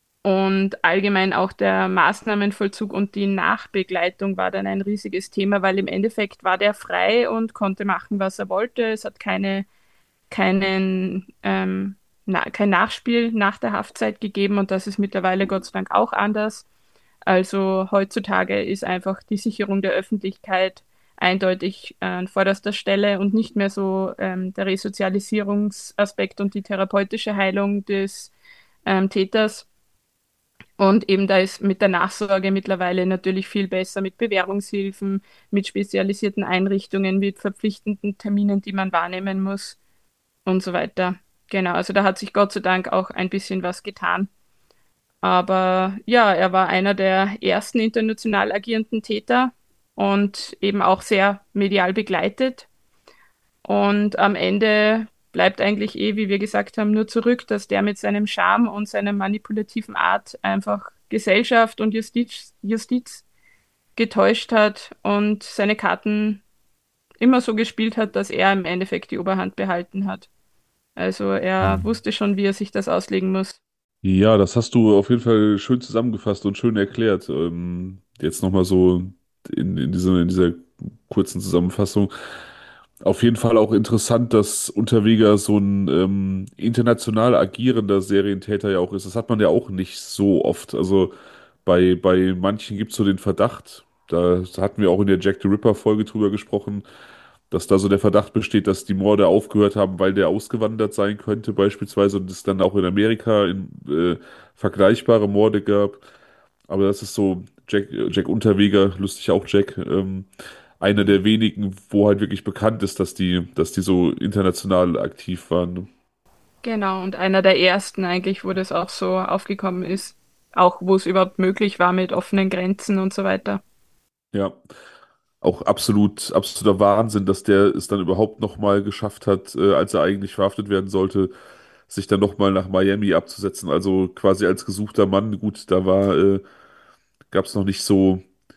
Und allgemein auch der Maßnahmenvollzug und die Nachbegleitung war dann ein riesiges Thema, weil im Endeffekt war der frei und konnte machen, was er wollte. Es hat keine, keinen, ähm, na, kein Nachspiel nach der Haftzeit gegeben und das ist mittlerweile Gott sei Dank auch anders. Also heutzutage ist einfach die Sicherung der Öffentlichkeit eindeutig äh, an vorderster Stelle und nicht mehr so ähm, der Resozialisierungsaspekt und die therapeutische Heilung des ähm, Täters. Und eben da ist mit der Nachsorge mittlerweile natürlich viel besser mit Bewährungshilfen, mit spezialisierten Einrichtungen, mit verpflichtenden Terminen, die man wahrnehmen muss und so weiter. Genau, also da hat sich Gott sei Dank auch ein bisschen was getan. Aber ja, er war einer der ersten international agierenden Täter und eben auch sehr medial begleitet. Und am Ende bleibt eigentlich eh, wie wir gesagt haben, nur zurück, dass der mit seinem Charme und seiner manipulativen Art einfach Gesellschaft und Justiz, Justiz getäuscht hat und seine Karten immer so gespielt hat, dass er im Endeffekt die Oberhand behalten hat. Also er Hm. wusste schon, wie er sich das auslegen muss. Ja, das hast du auf jeden Fall schön zusammengefasst und schön erklärt. Ähm, jetzt nochmal so in, in dieser, in dieser kurzen Zusammenfassung. Auf jeden Fall auch interessant, dass Unterweger so ein ähm, international agierender Serientäter ja auch ist. Das hat man ja auch nicht so oft. Also bei, bei manchen gibt es so den Verdacht, da hatten wir auch in der Jack the Ripper-Folge drüber gesprochen, dass da so der Verdacht besteht, dass die Morde aufgehört haben, weil der ausgewandert sein könnte, beispielsweise, und es dann auch in Amerika in, äh, vergleichbare Morde gab. Aber das ist so Jack, Jack Unterweger, lustig auch Jack, ähm, einer der wenigen, wo halt wirklich bekannt ist, dass die, dass die so international aktiv waren. Ne? Genau, und einer der ersten eigentlich, wo das auch so aufgekommen ist. Auch wo es überhaupt möglich war mit offenen Grenzen und so weiter. Ja, auch absolut, absoluter Wahnsinn, dass der es dann überhaupt nochmal geschafft hat, äh, als er eigentlich verhaftet werden sollte, sich dann nochmal nach Miami abzusetzen. Also quasi als gesuchter Mann. Gut, da war, äh, gab es noch nicht so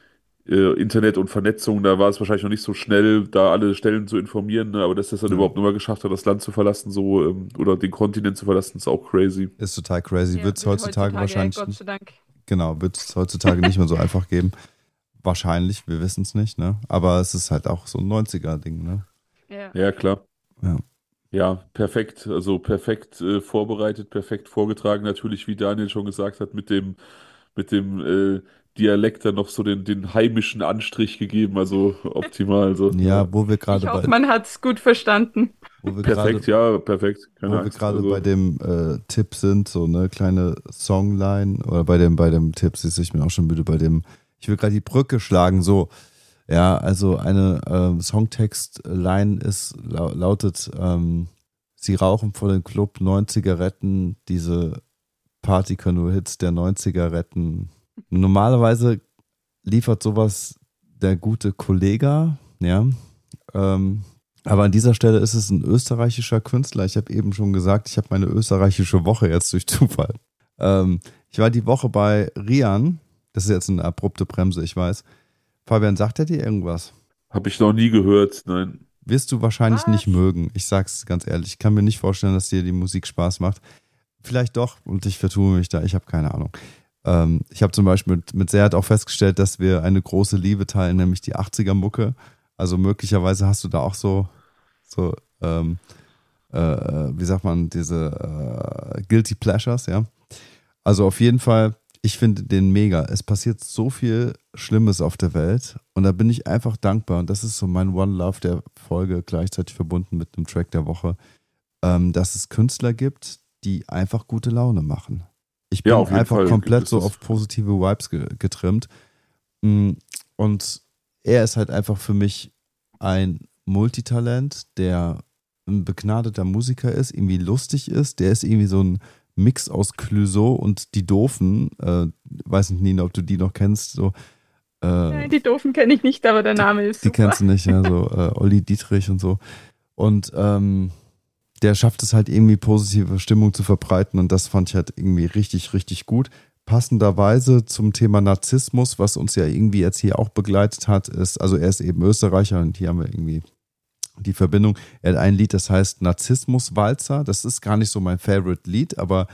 äh, Internet und Vernetzung, da war es wahrscheinlich noch nicht so schnell, da alle Stellen zu informieren, ne? Aber dass er es dann Ja. überhaupt nochmal geschafft hat, das Land zu verlassen, so, ähm, oder den Kontinent zu verlassen, ist auch crazy. Ist total crazy. Ja, Wird es will heutzutage, wahrscheinlich Gott nicht. sei Dank. Genau, wird es heutzutage nicht mehr so einfach geben. Wahrscheinlich, wir wissen es nicht, ne? Aber es ist halt auch so ein neunziger-Ding, ne? Ja. Ja, klar. Ja. Ja, perfekt, also perfekt äh, vorbereitet, perfekt vorgetragen, natürlich, wie Daniel schon gesagt hat, mit dem, mit dem äh, Dialekt dann noch so den, den heimischen Anstrich gegeben, also optimal. Also, Ja, wo wir gerade Ich hoffe, bei, man hat es gut verstanden. wo wir gerade, perfekt, ja, perfekt, keine wo wir Angst. gerade Also, bei dem äh, Tipp sind, so eine kleine Songline oder bei dem, bei dem Tipp, siehst du, ich bin auch schon müde bei dem, ich will gerade die Brücke schlagen, so. Ja, also eine ähm, Songtext-Line ist, lau- lautet, ähm, sie rauchen vor dem Club neun Zigaretten, diese Party können nur Hits der neunziger retten. Normalerweise liefert sowas der gute Kollega, ja. Ähm, aber an dieser Stelle ist es ein österreichischer Künstler. Ich habe eben schon gesagt, ich habe meine österreichische Woche jetzt durch Zufall. Ähm, ich war die Woche bei Rian. Das ist jetzt eine abrupte Bremse, ich weiß. Fabian, sagt er dir irgendwas? habe ich noch nie gehört, nein. Wirst du wahrscheinlich Was? nicht mögen. Ich sag's ganz ehrlich. Ich kann mir nicht vorstellen, dass dir die Musik Spaß macht. Vielleicht doch, und ich vertue mich da. Ich habe keine Ahnung. Ähm, ich habe zum Beispiel mit, mit Serhat auch festgestellt, dass wir eine große Liebe teilen, nämlich die achtziger-Mucke. Also möglicherweise hast du da auch so, so ähm, äh, wie sagt man, diese äh, Guilty Pleasures, ja. Also auf jeden Fall, ich finde den mega. Es passiert so viel Schlimmes auf der Welt und da bin ich einfach dankbar. Und das ist so mein One Love der Folge, gleichzeitig verbunden mit dem Track der Woche, ähm, dass es Künstler gibt, die einfach gute Laune machen. Ich bin Ja, auf jeden einfach Fall komplett ist so es. auf positive Vibes ge getrimmt. Mm, Und er ist halt einfach für mich ein Multitalent, der ein begnadeter Musiker ist, irgendwie lustig ist. Der ist irgendwie so ein Mix aus Clouseau und Die Doofen. Äh, weiß nicht, Nina, ob du die noch kennst. So, äh, Nein, die Doofen kenne ich nicht, aber der Name ist die super. kennst du nicht, ja, so äh, Olli Dietrich und so. Und ähm, der schafft es halt irgendwie positive Stimmung zu verbreiten und das fand ich halt irgendwie richtig, richtig gut. Passenderweise zum Thema Narzissmus, was uns ja irgendwie jetzt hier auch begleitet hat, ist, also er ist eben Österreicher und hier haben wir irgendwie die Verbindung. Er hat ein Lied, das heißt Narzissmuswalzer. Das ist gar nicht so mein Favorite-Lied, aber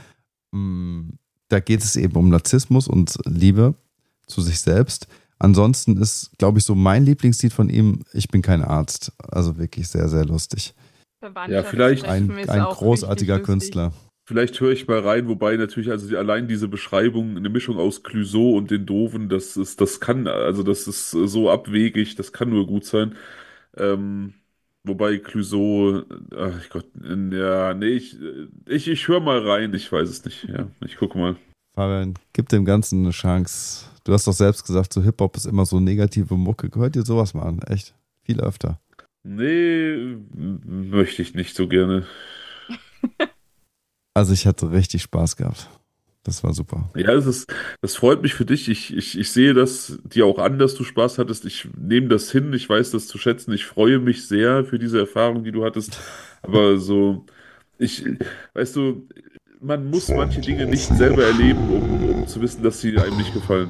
mh, da geht es eben um Narzissmus und Liebe zu sich selbst. Ansonsten ist, glaube ich, so mein Lieblingslied von ihm, Ich bin kein Arzt. Also wirklich sehr, sehr lustig. Ja, vielleicht- Ein, Verwandtschaftstreffen ist ein auch großartiger richtig lustig. Künstler. Vielleicht höre ich mal rein, wobei natürlich, also die, allein diese Beschreibung, eine Mischung aus Clouseau und den Doofen, das ist, das kann, also das ist so abwegig, das kann nur gut sein. Ähm, wobei Clouseau, ach Gott, ja, nee, ich, ich, ich höre mal rein, ich weiß es nicht, ja, ich gucke mal. Fabian, gib dem Ganzen eine Chance. Du hast doch selbst gesagt, so Hip-Hop ist immer so negative Mucke. Hört dir sowas mal an, echt. Viel öfter. Nee, m- möchte ich nicht so gerne. Also ich hatte richtig Spaß gehabt. Das war super. Ja, das ist, das freut mich für dich. Ich, ich, ich sehe das dir auch an, dass du Spaß hattest. Ich nehme das hin. Ich weiß das zu schätzen. Ich freue mich sehr für diese Erfahrung, die du hattest. Aber so, ich, weißt du, man muss manche Dinge nicht selber erleben, um, um zu wissen, dass sie einem nicht gefallen.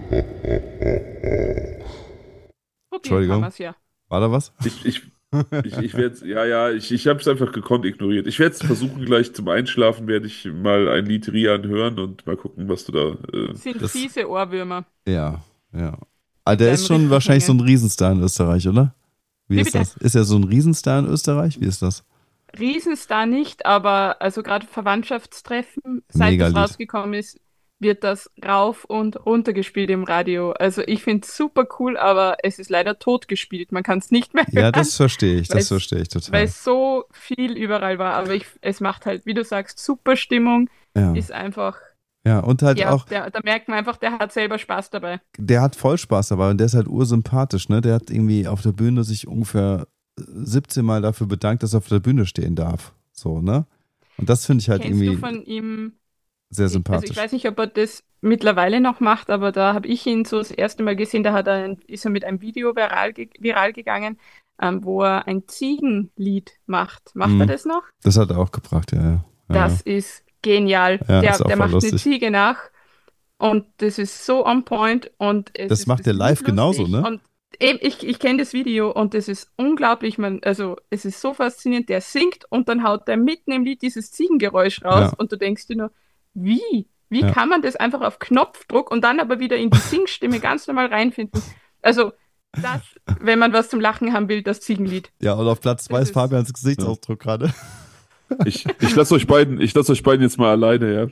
Probieren Entschuldigung. kann man's ja. War da was? Ich, ich, ich, ich werde, ja, ja, ich, ich habe es einfach gekonnt ignoriert. Ich werde es versuchen, gleich zum Einschlafen werde ich mal ein Lied Rian hören und mal gucken, was du da. Äh, Sind Das- fiese Ohrwürmer. Ja, ja. Aber der Deinem ist schon richtigen wahrscheinlich so ein Dinge. Riesenstar in Österreich, oder? Wie Wie ist bitte? das? Ist er so ein Riesenstar in Österreich? Wie ist das? Riesenstar nicht, aber also gerade Verwandtschaftstreffen, seit Mega das Lied. rausgekommen ist, wird das rauf und runter gespielt im Radio. Also ich finde es super cool, aber es ist leider tot gespielt. Man kann es nicht mehr hören. Ja, das verstehe ich, das weil's- verstehe ich Weil total. es so viel überall war. Aber ich, es macht halt, wie du sagst, super Stimmung. Ja, Ist einfach, ja und halt ja, auch, der, da merkt man einfach, der hat selber Spaß dabei. der hat voll Spaß dabei und der ist halt ursympathisch, ne? Der hat irgendwie auf der Bühne sich ungefähr siebzehn Mal dafür bedankt, dass er auf der Bühne stehen darf. So, ne? Und das finde ich halt Kennst du irgendwie von ihm, sehr also ich sympathisch. weiß nicht, ob er das mittlerweile noch macht, aber da habe ich ihn so das erste Mal gesehen, da hat er ein, ist er mit einem Video viral, ge- viral gegangen, ähm, wo er ein Ziegenlied macht. Macht Mhm. er das noch? Das hat er auch gebracht, ja, ja. ja. Das ist genial. Ja, der ist auch der voll macht eine lustig. Ziege nach und das ist so on point und es Das ist macht der Lied live genauso, lustig ne? Und eben, ich, ich kenne das Video und das ist unglaublich. Man, also es ist so faszinierend. Der singt und dann haut der mitten im Lied dieses Ziegengeräusch raus Ja. und du denkst dir nur, wie? Wie Ja. kann man das einfach auf Knopfdruck und dann aber wieder in die Singstimme ganz normal reinfinden? Also das, wenn man was zum Lachen haben will, das Ziegenlied. Ja, und auf Platz zwei Das ist ist- Fabians Gesichtsausdruck gerade. Ich, ich lasse euch beiden, ich lasse euch beiden jetzt mal alleine, ja.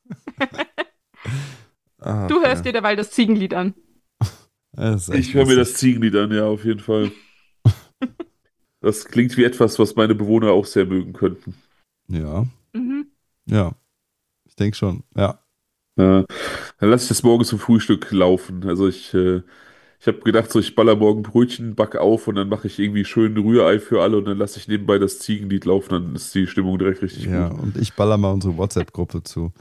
Ach, Du hörst ja. dir derweil das Ziegenlied an. Das ist echt Ich höre mir lustig. das Ziegenlied an, ja, auf jeden Fall. Das klingt wie etwas, was meine Bewohner auch sehr mögen könnten. Ja, Mhm. ja. Ich denke schon, ja. Ja, dann lasse ich das morgen zum Frühstück laufen. Also ich, äh, ich habe gedacht, so ich baller morgen Brötchen, back auf und dann mache ich irgendwie schön Rührei für alle und dann lasse ich nebenbei das Ziegenlied laufen, dann ist die Stimmung direkt richtig Ja, gut. und ich baller mal unsere WhatsApp-Gruppe zu.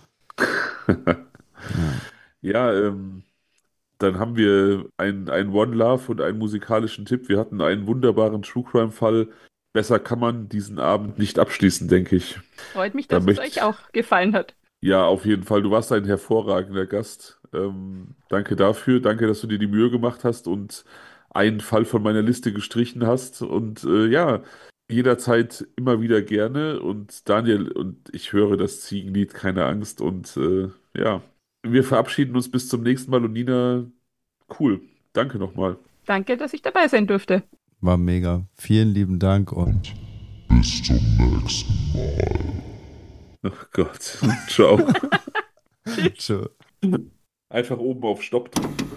Ja, ähm, dann haben wir ein, ein One Love und einen musikalischen Tipp. Wir hatten einen wunderbaren True Crime Fall. Besser kann man diesen Abend nicht abschließen, denke ich. Freut mich, Da dass es möchte euch ich- auch gefallen hat. Ja, auf jeden Fall. Du warst ein hervorragender Gast. Ähm, danke dafür. Danke, dass du dir die Mühe gemacht hast und einen Fall von meiner Liste gestrichen hast. Und äh, ja, jederzeit immer wieder gerne. Und Daniel und ich höre das Ziegenlied, keine Angst. Und äh, ja, wir verabschieden uns bis zum nächsten Mal. Und Nina, cool. Danke nochmal. Danke, dass ich dabei sein durfte. War mega. Vielen lieben Dank und Bis zum nächsten Mal. Oh Gott. Ciao. tschö. Einfach oben auf Stopp drücken.